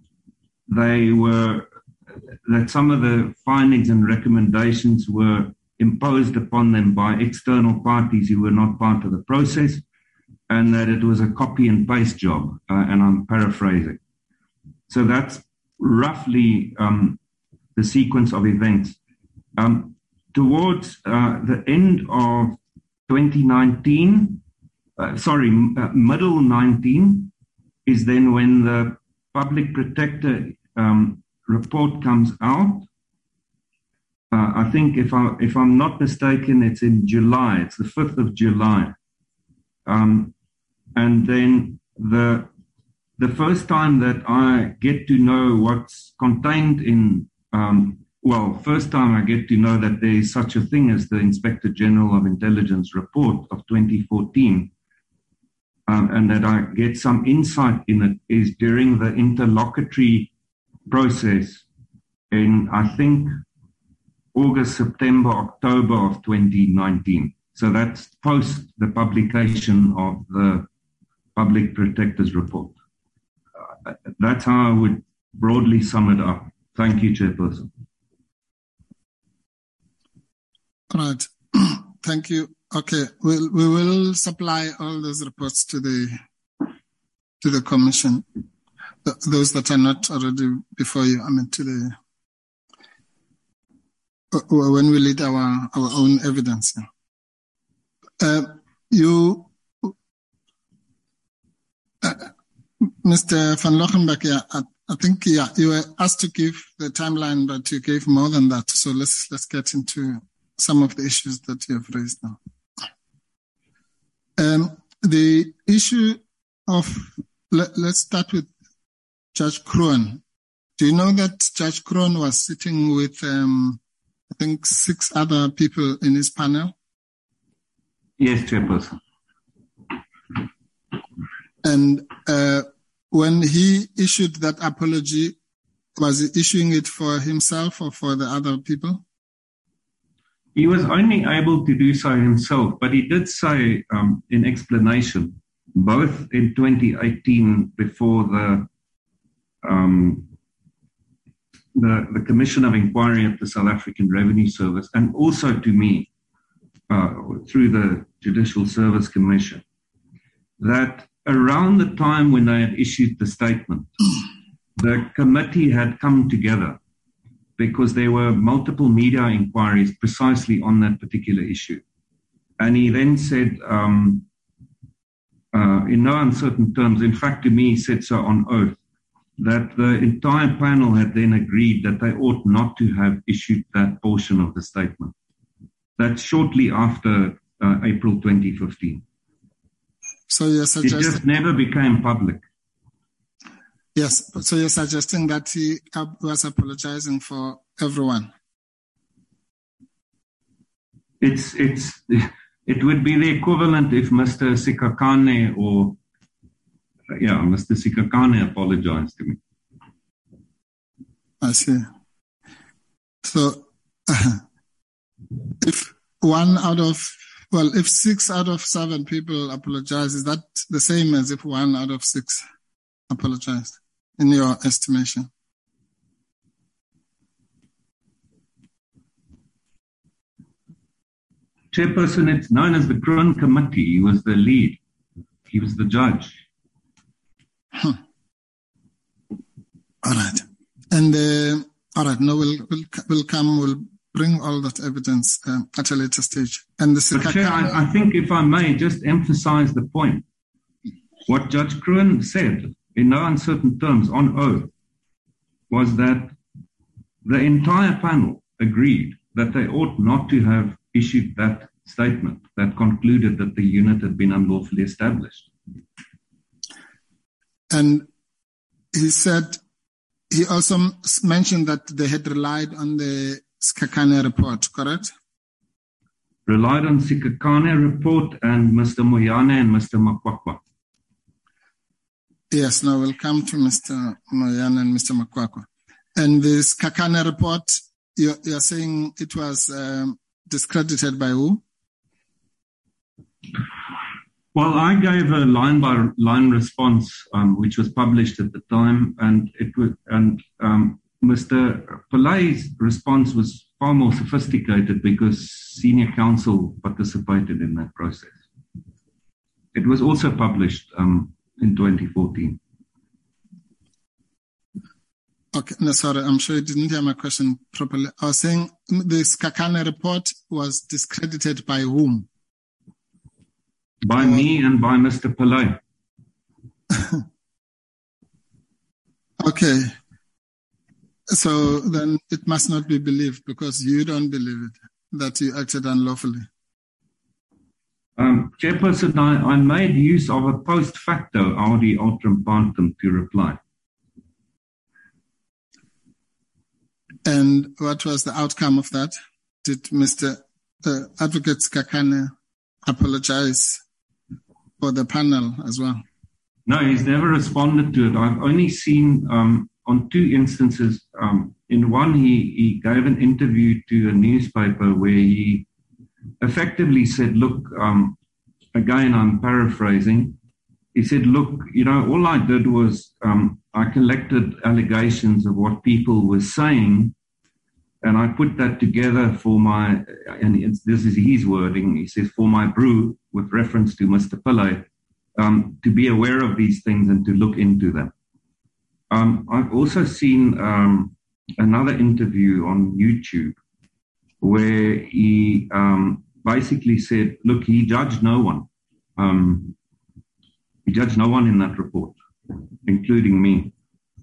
some of the findings and recommendations were imposed upon them by external parties who were not part of the process, and that it was a copy and paste job, and I'm paraphrasing. So that's roughly the sequence of events. Towards the end of 2019, middle 19, is then when the Public Protector report comes out. I think if I'm not mistaken, it's in July. It's the 5th of July. And then the first time that I get to know what's contained in, first time I get to know that there is such a thing as the Inspector General of Intelligence report of 2014, and that I get some insight in it, is during the interlocutory process in, I think, August, September, October of 2019. So that's post the publication of the Public Protector's report. That's how I would broadly sum it up. Thank you, Chairperson. All right. Thank you. Okay, we will supply all those reports to the Commission. Those that are not already before you, when we lead our own evidence. Mr. van Lochenbeck, I think you were asked to give the timeline, but you gave more than that. So let's get into some of the issues that you have raised now. The issue of, let's start with Judge Kroon. Do you know that Judge Kroon was sitting with, I think, 6 other people in his panel? Yes, Chairperson. And when he issued that apology, was he issuing it for himself or for the other people? He was only able to do so himself, but he did say in explanation, both in 2018 before the Commission of Inquiry of the South African Revenue Service, and also to me through the Judicial Service Commission, that around the time when they had issued the statement, the committee had come together because there were multiple media inquiries precisely on that particular issue. And he then said, in no uncertain terms, in fact, to me, he said so on oath, that the entire panel had then agreed that they ought not to have issued that portion of the statement. That's shortly after April 2015. So you're suggesting it just never became public. Yes, so you're suggesting that he was apologizing for everyone. It would be the equivalent if Mr. Sikakane Mr. Sikakane apologized to me. I see. So if 6 out of 7 people apologize, is that the same as if 1 out of 6 apologized, in your estimation? Chairperson, it's known as the Kroon Committee. He was the lead. He was the judge. All right. And, all right, no, we'll bring all that evidence at a later stage. And the But Chair, I think if I may just emphasize the point, what Judge Kroon said in no uncertain terms on oath was that the entire panel agreed that they ought not to have issued that statement that concluded that the unit had been unlawfully established. And he said, he also mentioned that they had relied on the Sikakane report, correct? Relied on Sikakane report and Mr. Moyane and Mr. Makwakwa. Yes, now we'll come to Mr. Moyane and Mr. Makwakwa. And the Sikakane report, you're saying it was discredited by who? Well, I gave a line-by-line response, which was published at the time, and Mr. Pilay's response was far more sophisticated because senior counsel participated in that process. It was also published in 2014. Okay, no, sorry, I'm sure you didn't hear my question properly. I was saying the Sikakane report was discredited by whom? By me and by Mr. Pillay. Okay. So then it must not be believed because you don't believe it, that you acted unlawfully. Chairperson, I made use of a post facto audi alteram partem to reply. And what was the outcome of that? Did Mr. Advocate Sikakane apologize for the panel as well? No, he's never responded to it. I've only seen on 2 instances. In one, he gave an interview to a newspaper where he effectively said, look, again, I'm paraphrasing. He said, look, all I did was I collected allegations of what people were saying, and I put that together for my, and this is his wording, he says, for my brew, with reference to Mr. Pillay, to be aware of these things and to look into them. I've also seen another interview on YouTube where he basically said, look, he judged no one. He judged no one in that report, including me.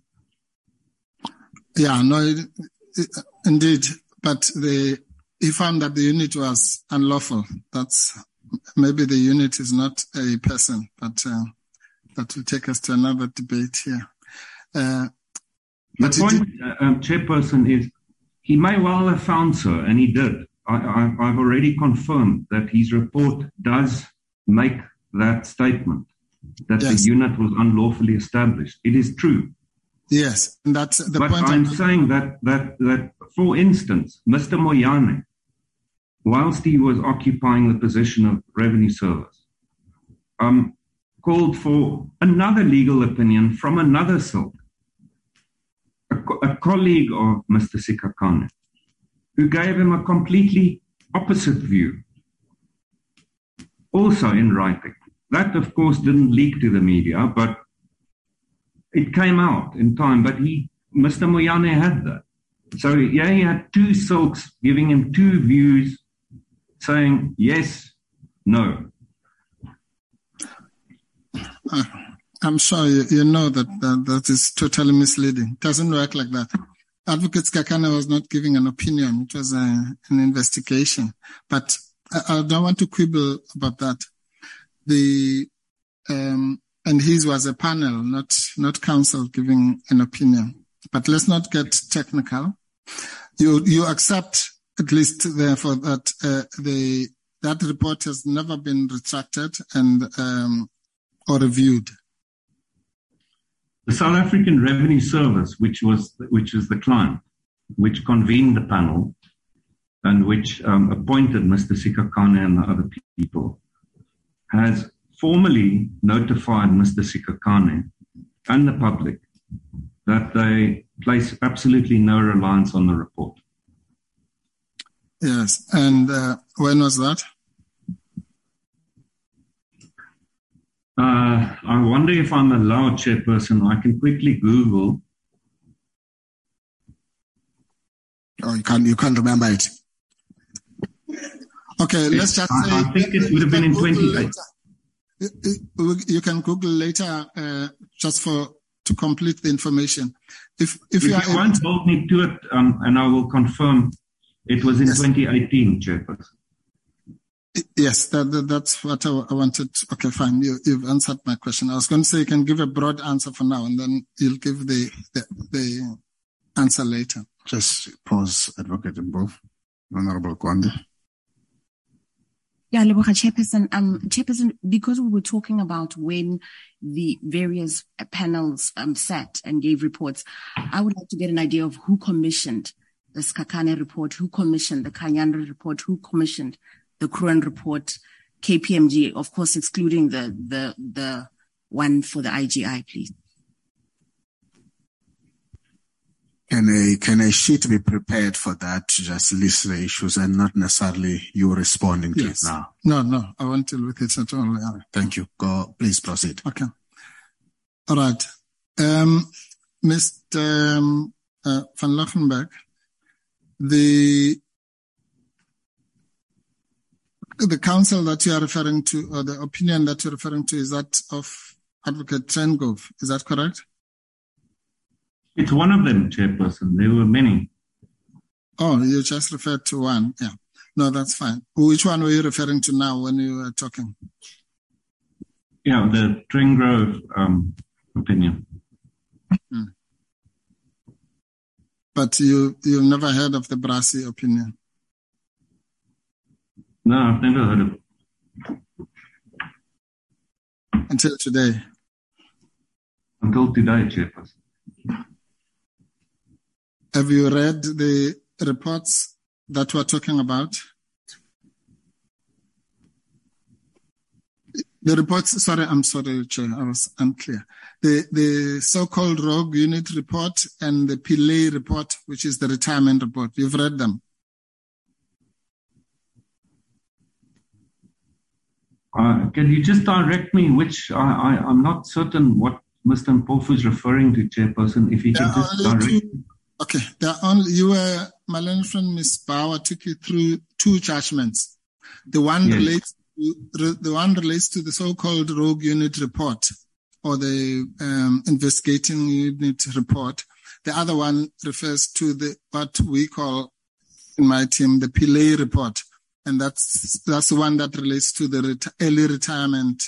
Yeah, no, indeed. But he found that the unit was unlawful. That's maybe the unit is not a person, but that will take us to another debate here. The point, Chairperson, is he may well have found so, and he did. I've already confirmed that his report does make that statement, that yes, the unit was unlawfully established. It is true. Yes, and that's the but point. I'm saying that, for instance, Mr. Moyane, whilst he was occupying the position of revenue service, called for another legal opinion from another silk, a colleague of Mr. Sikakane, who gave him a completely opposite view, also in writing. That, of course, didn't leak to the media, but it came out in time. But Mr. Moyane had that. So yeah, he had two silks giving him two views, saying yes, no. I'm sure you know that is totally misleading. It doesn't work like that. Advocate Skakana was not giving an opinion. It was an investigation. But I don't want to quibble about that. And his was a panel, not council giving an opinion. But let's not get technical. You accept, at least therefore, that that report has never been retracted and or reviewed. The South African Revenue Service, which is the client, which convened the panel and which appointed Mr. Sikhakhane and the other people, has formally notified Mr. Sikhakhane and the public that they place absolutely no reliance on the report. Yes, and when was that? I wonder if I'm allowed, Chairperson. I can quickly Google. Oh, you can't remember it. Okay, let's just say. I think it would have been in 28. You can Google later, just to complete the information. If you won't hold me to it, and I will confirm it was in 2018, Chairperson. Yes, that's what I wanted. Okay, fine. You've answered my question. I was going to say you can give a broad answer for now, and then you'll give the answer later. Just pause, Advocate Mpofu. Honorable Kwande. Yeah, Leboga Chairperson. Chairperson, because we were talking about when the various panels sat and gave reports, I would like to get an idea of who commissioned the Skakane report, who commissioned the Kanyandra report, who commissioned the Kruan report, KPMG, of course, excluding the one for the IGI, please. Can a sheet be prepared for that to just list the issues and not necessarily you responding to it now? No, I won't deal with it at all. Thank you. Please proceed. Okay. All right. Mr. Van Lochenberg, the counsel that you are referring to, or the opinion that you're referring to, is that of Advocate Trengove. Is that correct? It's one of them, Chairperson. There were many. Oh, you just referred to one. Yeah. No, that's fine. Which one were you referring to now when you were talking? Yeah, the Trengove opinion. But you've never heard of the Brassi opinion? No, I've never heard of it. Until today? Until today, Chairperson. Have you read the reports that we're talking about? The reports, I'm sorry, Chair, I was unclear. The so-called Rogue Unit report and the Pillay report, which is the retirement report. You've read them? Can you just direct me which, I'm not certain what Mr. Mpofu is referring to, Chairperson, if you can just direct me. Okay, my learned friend Ms. Bauer took you through two judgments. The one relates to the so-called Rogue Unit report, or the investigating unit report. The other one refers to what we call in my team the Pillay report, and that's the one that relates to the early retirement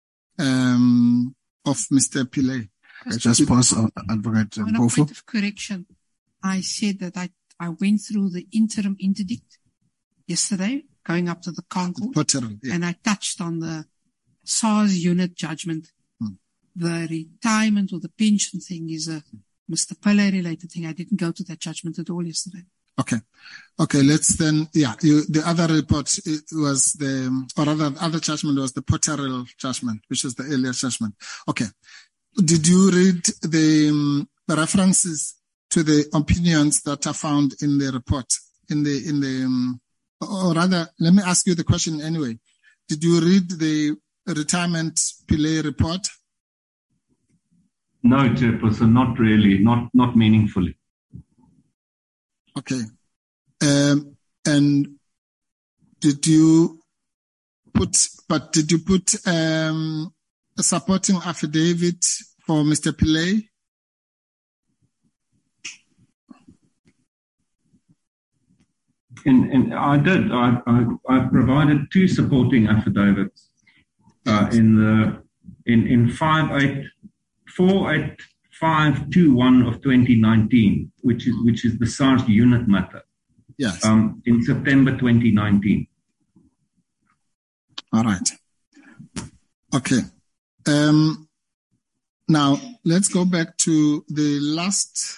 of Mr. Pillay. Just pause, Advocate On a point of correction, I said that I went through the interim interdict yesterday, going up to the Concourse, and I touched on the SARS unit judgment. The retirement or the pension thing is a Mr. Pillay related thing. I didn't go to that judgment at all yesterday. Okay, let's then, the other report was the other judgment was the Potterell judgment, which is the earlier judgment. Okay. Did you read the references to the opinions that are found in the report? Or rather, let me ask you the question anyway. Did you read the retirement Pillay report? No, Chairperson, not really, not meaningfully. Okay. And did you put a supporting affidavit for Mr. Pillay? I did. I provided 2 supporting affidavits in 48521 of 2019, which is the SARS unit matter. Yes. In September 2019. All right. Okay. Now let's go back to the last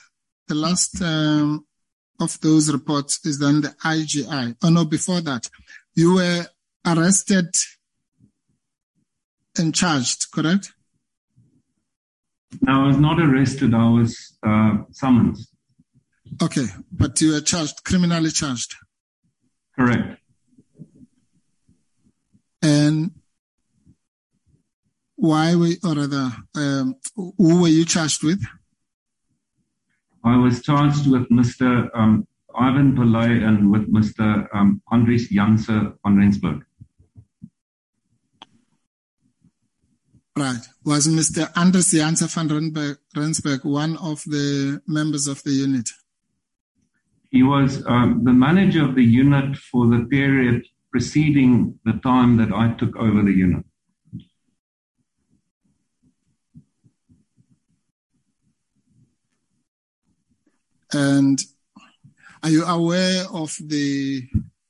of those reports is then the IGI. Oh no, before that, you were arrested and charged, correct? No, I was not arrested. I was summoned. Okay, but you were charged, criminally charged. Correct. And who were you charged with? I was charged with Mr. Ivan Pillay and with Mr. Andries Janse van Rensburg. Right. Was Mr. Andries Janse van Rensburg one of the members of the unit? He was the manager of the unit for the period preceding the time that I took over the unit. And are you aware of the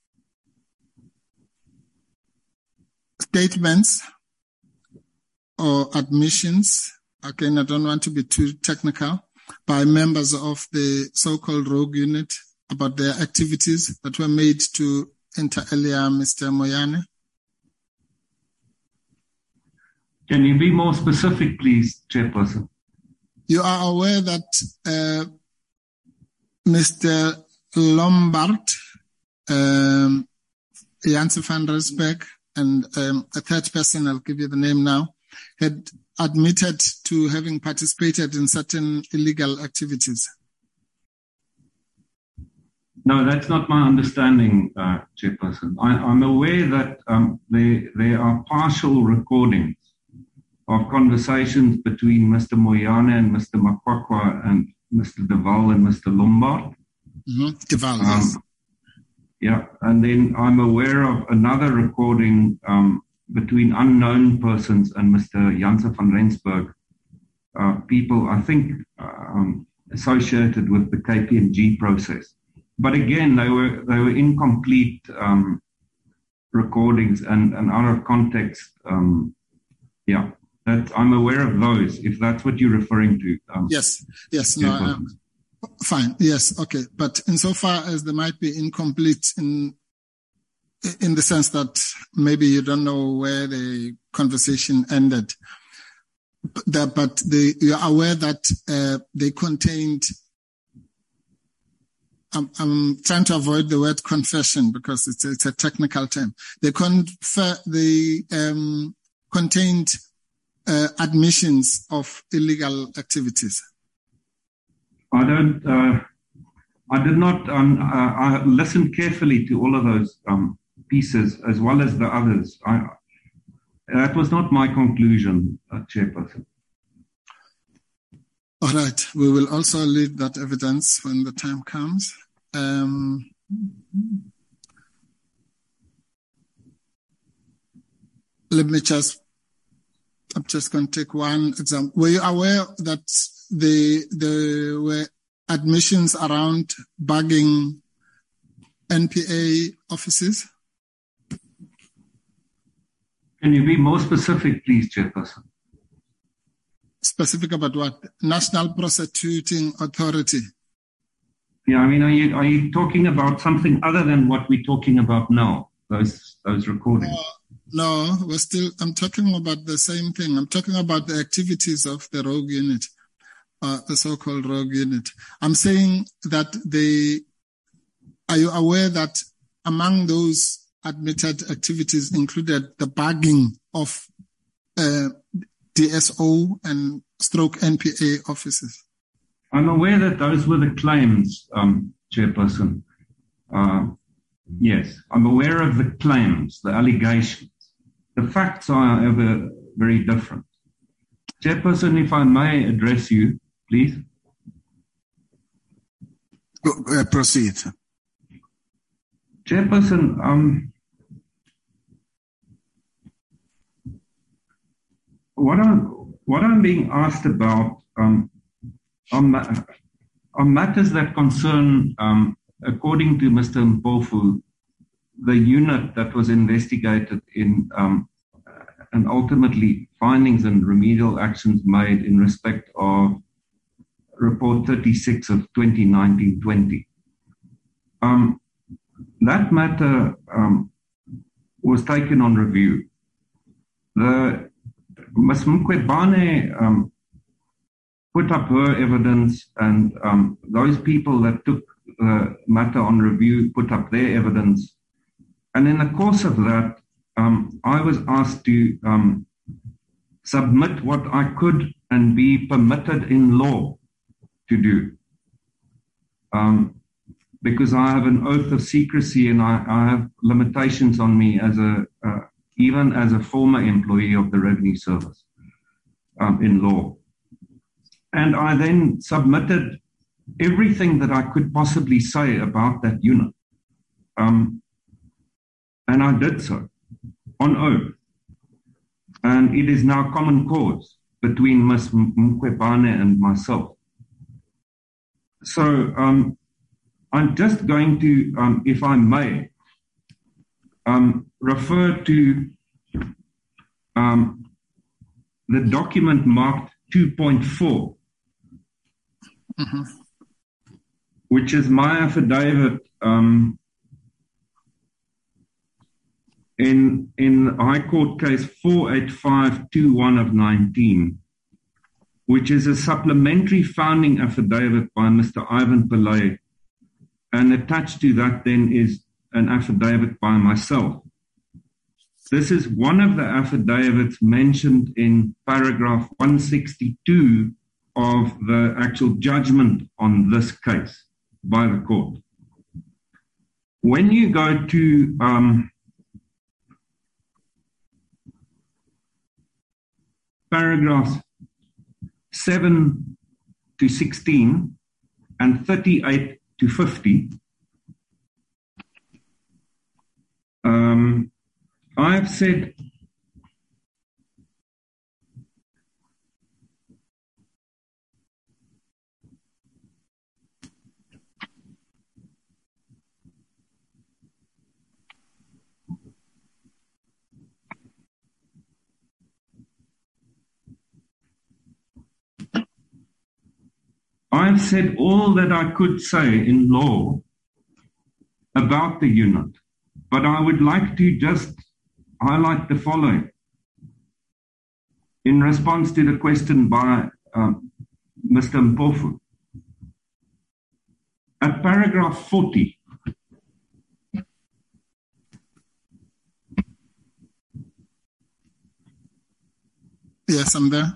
statements or admissions? Again, I don't want to be too technical, by members of the so-called rogue unit about their activities that were made to inter alia Mr. Moyane? Can you be more specific, please, Chairperson? You are aware that Mr. Lombard, Janse van Rensburg, and a third person, I'll give you the name now, had admitted to having participated in certain illegal activities. No, that's not my understanding, Chairperson. I'm aware that there are partial recordings of conversations between Mr. Moyane and Mr. Makwakwa and Mr. Deval and Mr. Lombard. Mm-hmm. Deval, yes. Yeah, and then I'm aware of another recording between unknown persons and Mr. Janse van Rensburg, people, I think, associated with the KPMG process. But again, they were incomplete recordings and out of context. Yeah, I'm aware of those, if that's what you're referring to. Yes, no, fine, yes, okay. But insofar as they might be incomplete in the sense that maybe you don't know where the conversation ended, but you're aware that they contained, I'm trying to avoid the word confession because it's a technical term. They contained admissions of illegal activities. I did not. I listened carefully to all of those pieces as well as the others. That was not my conclusion, Chairperson. All right. We will also leave that evidence when the time comes. I'm just going to take one example. Were you aware that there were admissions around bugging NPA offices? Can you be more specific, please, Chairperson? Specific about what? National Prosecuting Authority. Yeah, I mean, are you talking about something other than what we're talking about now? Those recordings. No, I'm talking about the same thing. I'm talking about the activities of the rogue unit, the so-called rogue unit. I'm saying that are you aware that among those admitted activities included the bugging of DSO and stroke NPA offices? I'm aware that those were the claims, Chairperson. Yes, I'm aware of the claims, the allegations. The facts are, however, very different. Chairperson, if I may address you, please. Proceed. Chairperson, what I'm being asked about are matters that concern, according to Mr. Mpofu, the unit that was investigated in and ultimately findings and remedial actions made in respect of Report 36 of 2019-20. That matter was taken on review. Ms. Mkhwebane put up her evidence, and those people that took the matter on review put up their evidence. And in the course of that, I was asked to submit what I could and be permitted in law to do. Because I have an oath of secrecy and I have limitations on me as even as a former employee of the Revenue Service in law. And I then submitted everything that I could possibly say about that unit. And I did so on oath. And it is now common cause between Ms. Mkhwebane and myself. So I'm just going to, if I may, refer to the document marked 2.4, which is my affidavit in High Court case 48521 of 19, which is a supplementary founding affidavit by Mr. Ivan Pillay, and attached to that then is an affidavit by myself. This is one of the affidavits mentioned in paragraph 162 of the actual judgment on this case by the court. When you go to paragraphs 7 to 16 and 38 to 50, I have said all that I could say in law about the unit, but I would like to just highlight the following. In response to the question by Mr. Mpofu, at paragraph 40, yes, I'm there.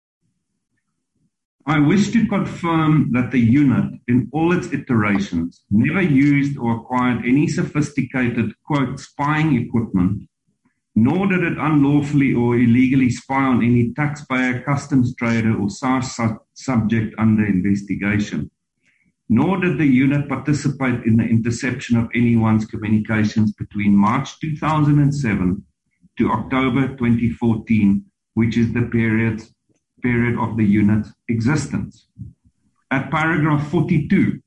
I wish to confirm that the unit, in all its iterations, never used or acquired any sophisticated, quote, spying equipment, nor did it unlawfully or illegally spy on any taxpayer, customs trader, or SARS subject under investigation, nor did the unit participate in the interception of anyone's communications between March 2007 to October 2014, which is the period of the unit's existence. At paragraph 42,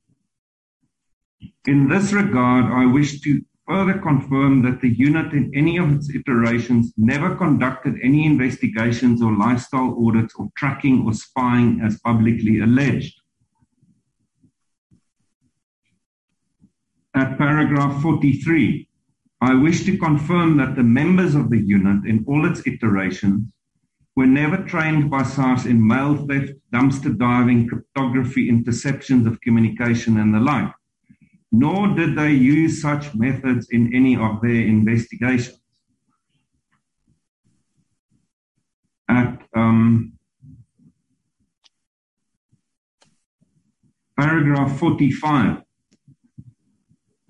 in this regard, I wish to further confirm that the unit in any of its iterations never conducted any investigations or lifestyle audits or tracking or spying as publicly alleged. At paragraph 43, I wish to confirm that the members of the unit in all its iterations were never trained by SARS in mail theft, dumpster diving, cryptography, interceptions of communication, and the like, nor did they use such methods in any of their investigations. At paragraph 45,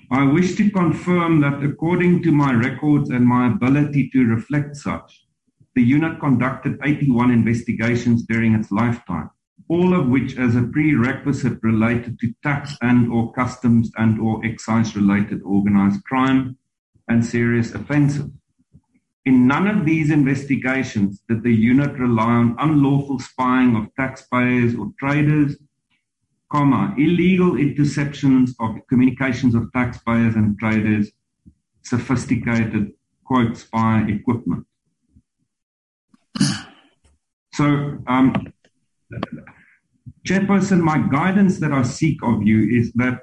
I wish to confirm that according to my records and my ability to reflect such, the unit conducted 81 investigations during its lifetime, all of which as a prerequisite related to tax and or customs and or excise related organized crime and serious offences. In none of these investigations did the unit rely on unlawful spying of taxpayers or traders, illegal interceptions of communications of taxpayers and traders, sophisticated, quote, spy equipment. So, Chairperson, my guidance that I seek of you is that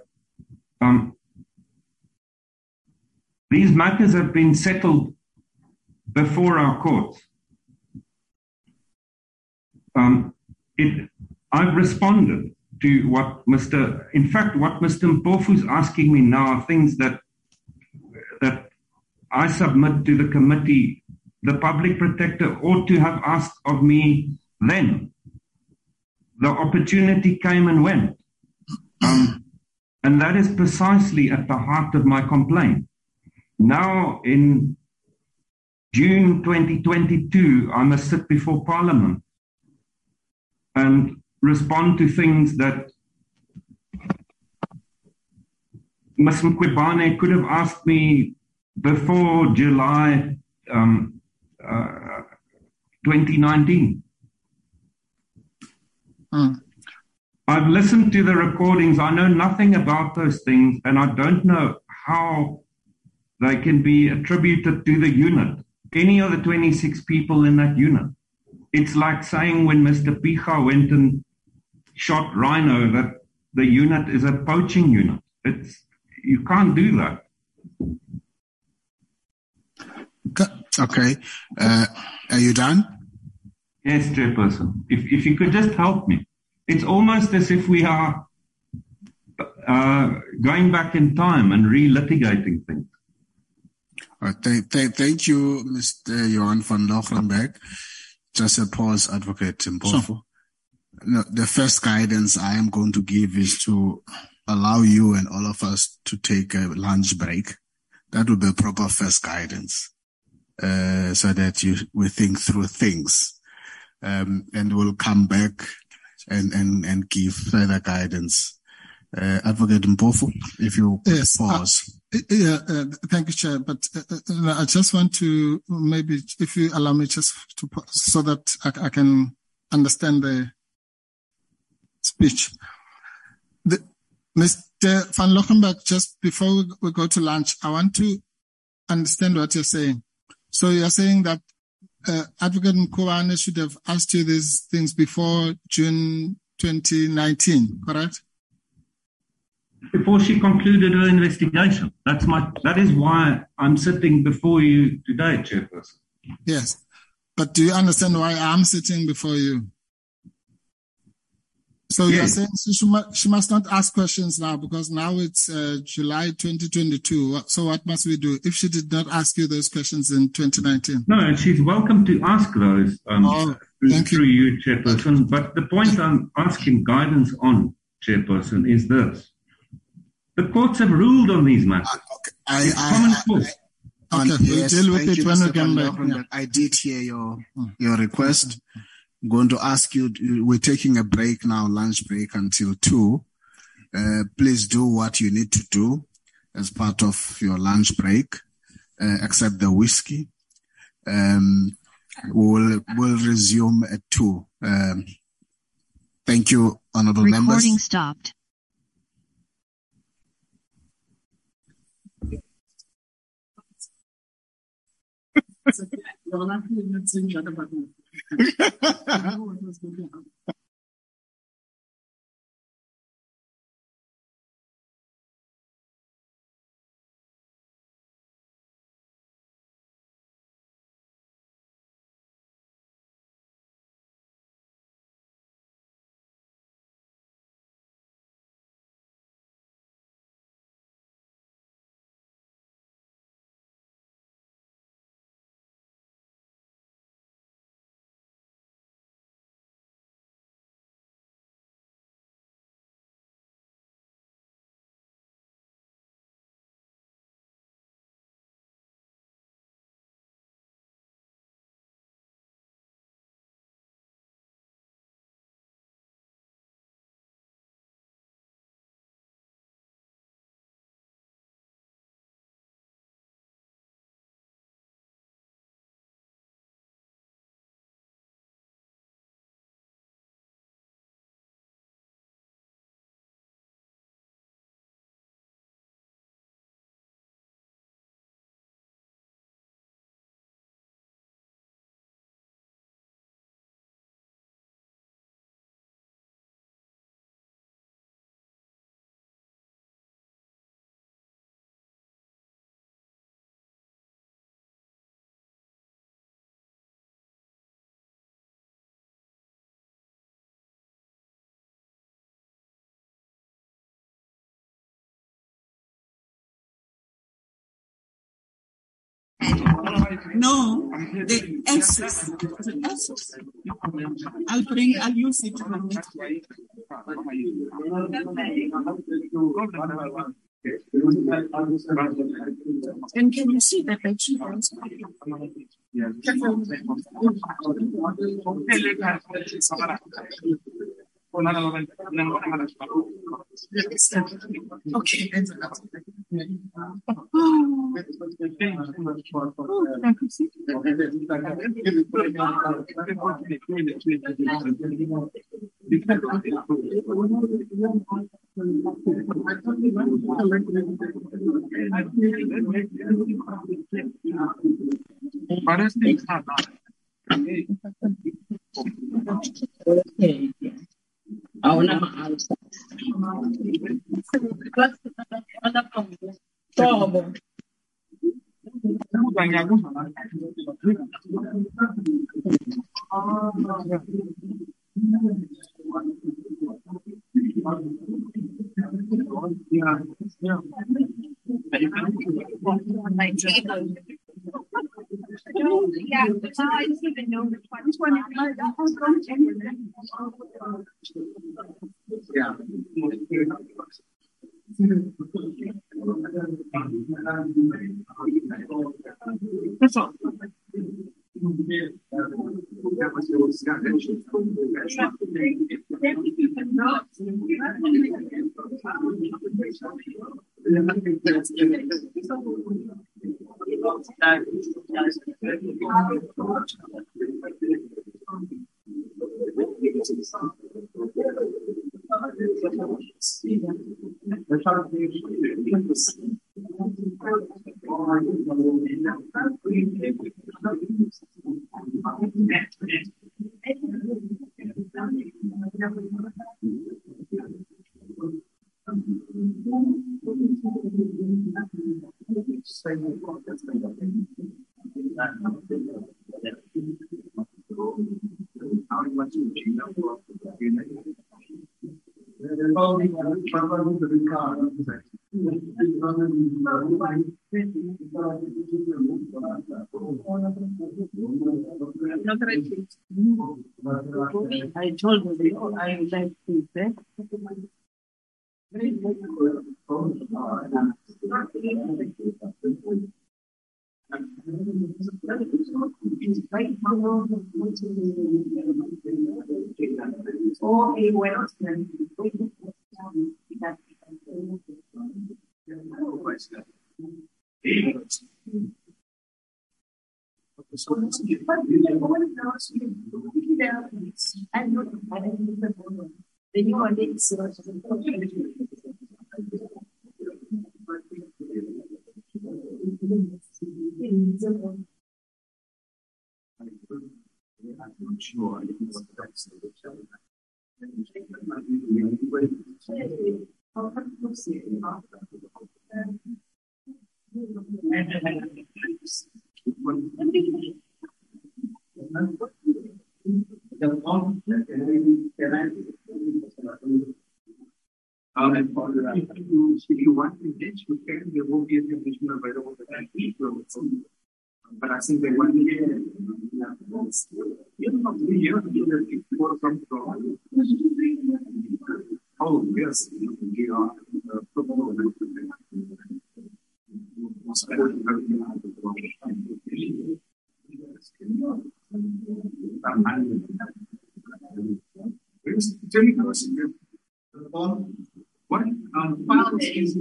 these matters have been settled before our courts. I've responded to what Mr. Mpofu is asking me now are things that I submit to the committee. The public protector ought to have asked of me then. The opportunity came and went. And that is precisely at the heart of my complaint. Now in June 2022, I must sit before Parliament and respond to things that Ms. Mkhwebane could have asked me before July 2019. I've listened to the recordings. I know nothing about those things, and I don't know how they can be attributed to the unit, any of the 26 people in that unit. It's like saying when Mr. Picha went and shot Rhino that the unit is a poaching unit. You can't do that. Okay. Are you done? Yes, Chairperson. If you could just help me. It's almost as if we are going back in time and relitigating things. Thank you, Mr. Johan van Lochrenberg. Just a pause, Advocate Mpofu. Sure. No, the first guidance I am going to give is to allow you and all of us to take a lunch break. That would be the proper first guidance, so that we think through things, and we'll come back and give further guidance. Advocate Mpofu, if you pause. Thank you, Chair. But I just want to maybe, if you allow me, just to so that I can understand the speech. Mr. van Lochrenberg, just before we go to lunch, I want to understand what you're saying. So you're saying that Advocate Mkhwebane should have asked you these things before June 2019, correct? Before she concluded her investigation. That is why I'm sitting before you today, Chairperson. Yes. But do you understand why I'm sitting before you? So yes. You're saying she must not ask questions now because now it's July 2022. So what must we do if she did not ask you those questions in 2019? No, and she's welcome to ask those through you, Chairperson. But the point I'm asking guidance on, Chairperson, is this. The courts have ruled on these matters. It's common court. Okay, we'll deal with it when we come back. Yeah. I did hear your request. I'm going to ask you, we're taking a break now, lunch break until 2. Please do what you need to do as part of your lunch break, except the whiskey. We'll resume at 2. Thank you, honorable members. Recording stopped. No, the access. I'll use it. And can you see the battery? Okay. Yeah, but I don't even know which one. Yeah. That's all. I told you I would like to say. If you want to engage, you can. There will be a commissioner available for that. But I think they want to get oh, yes. What files is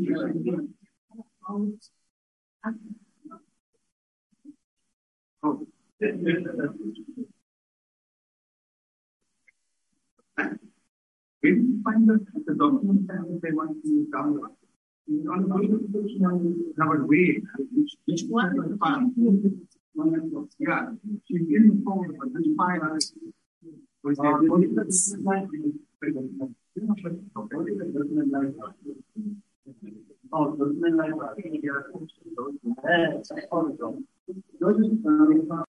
oh. We find the document that they want to download. Our way, which one of the files? Yeah, she didn't follow, but this file was there.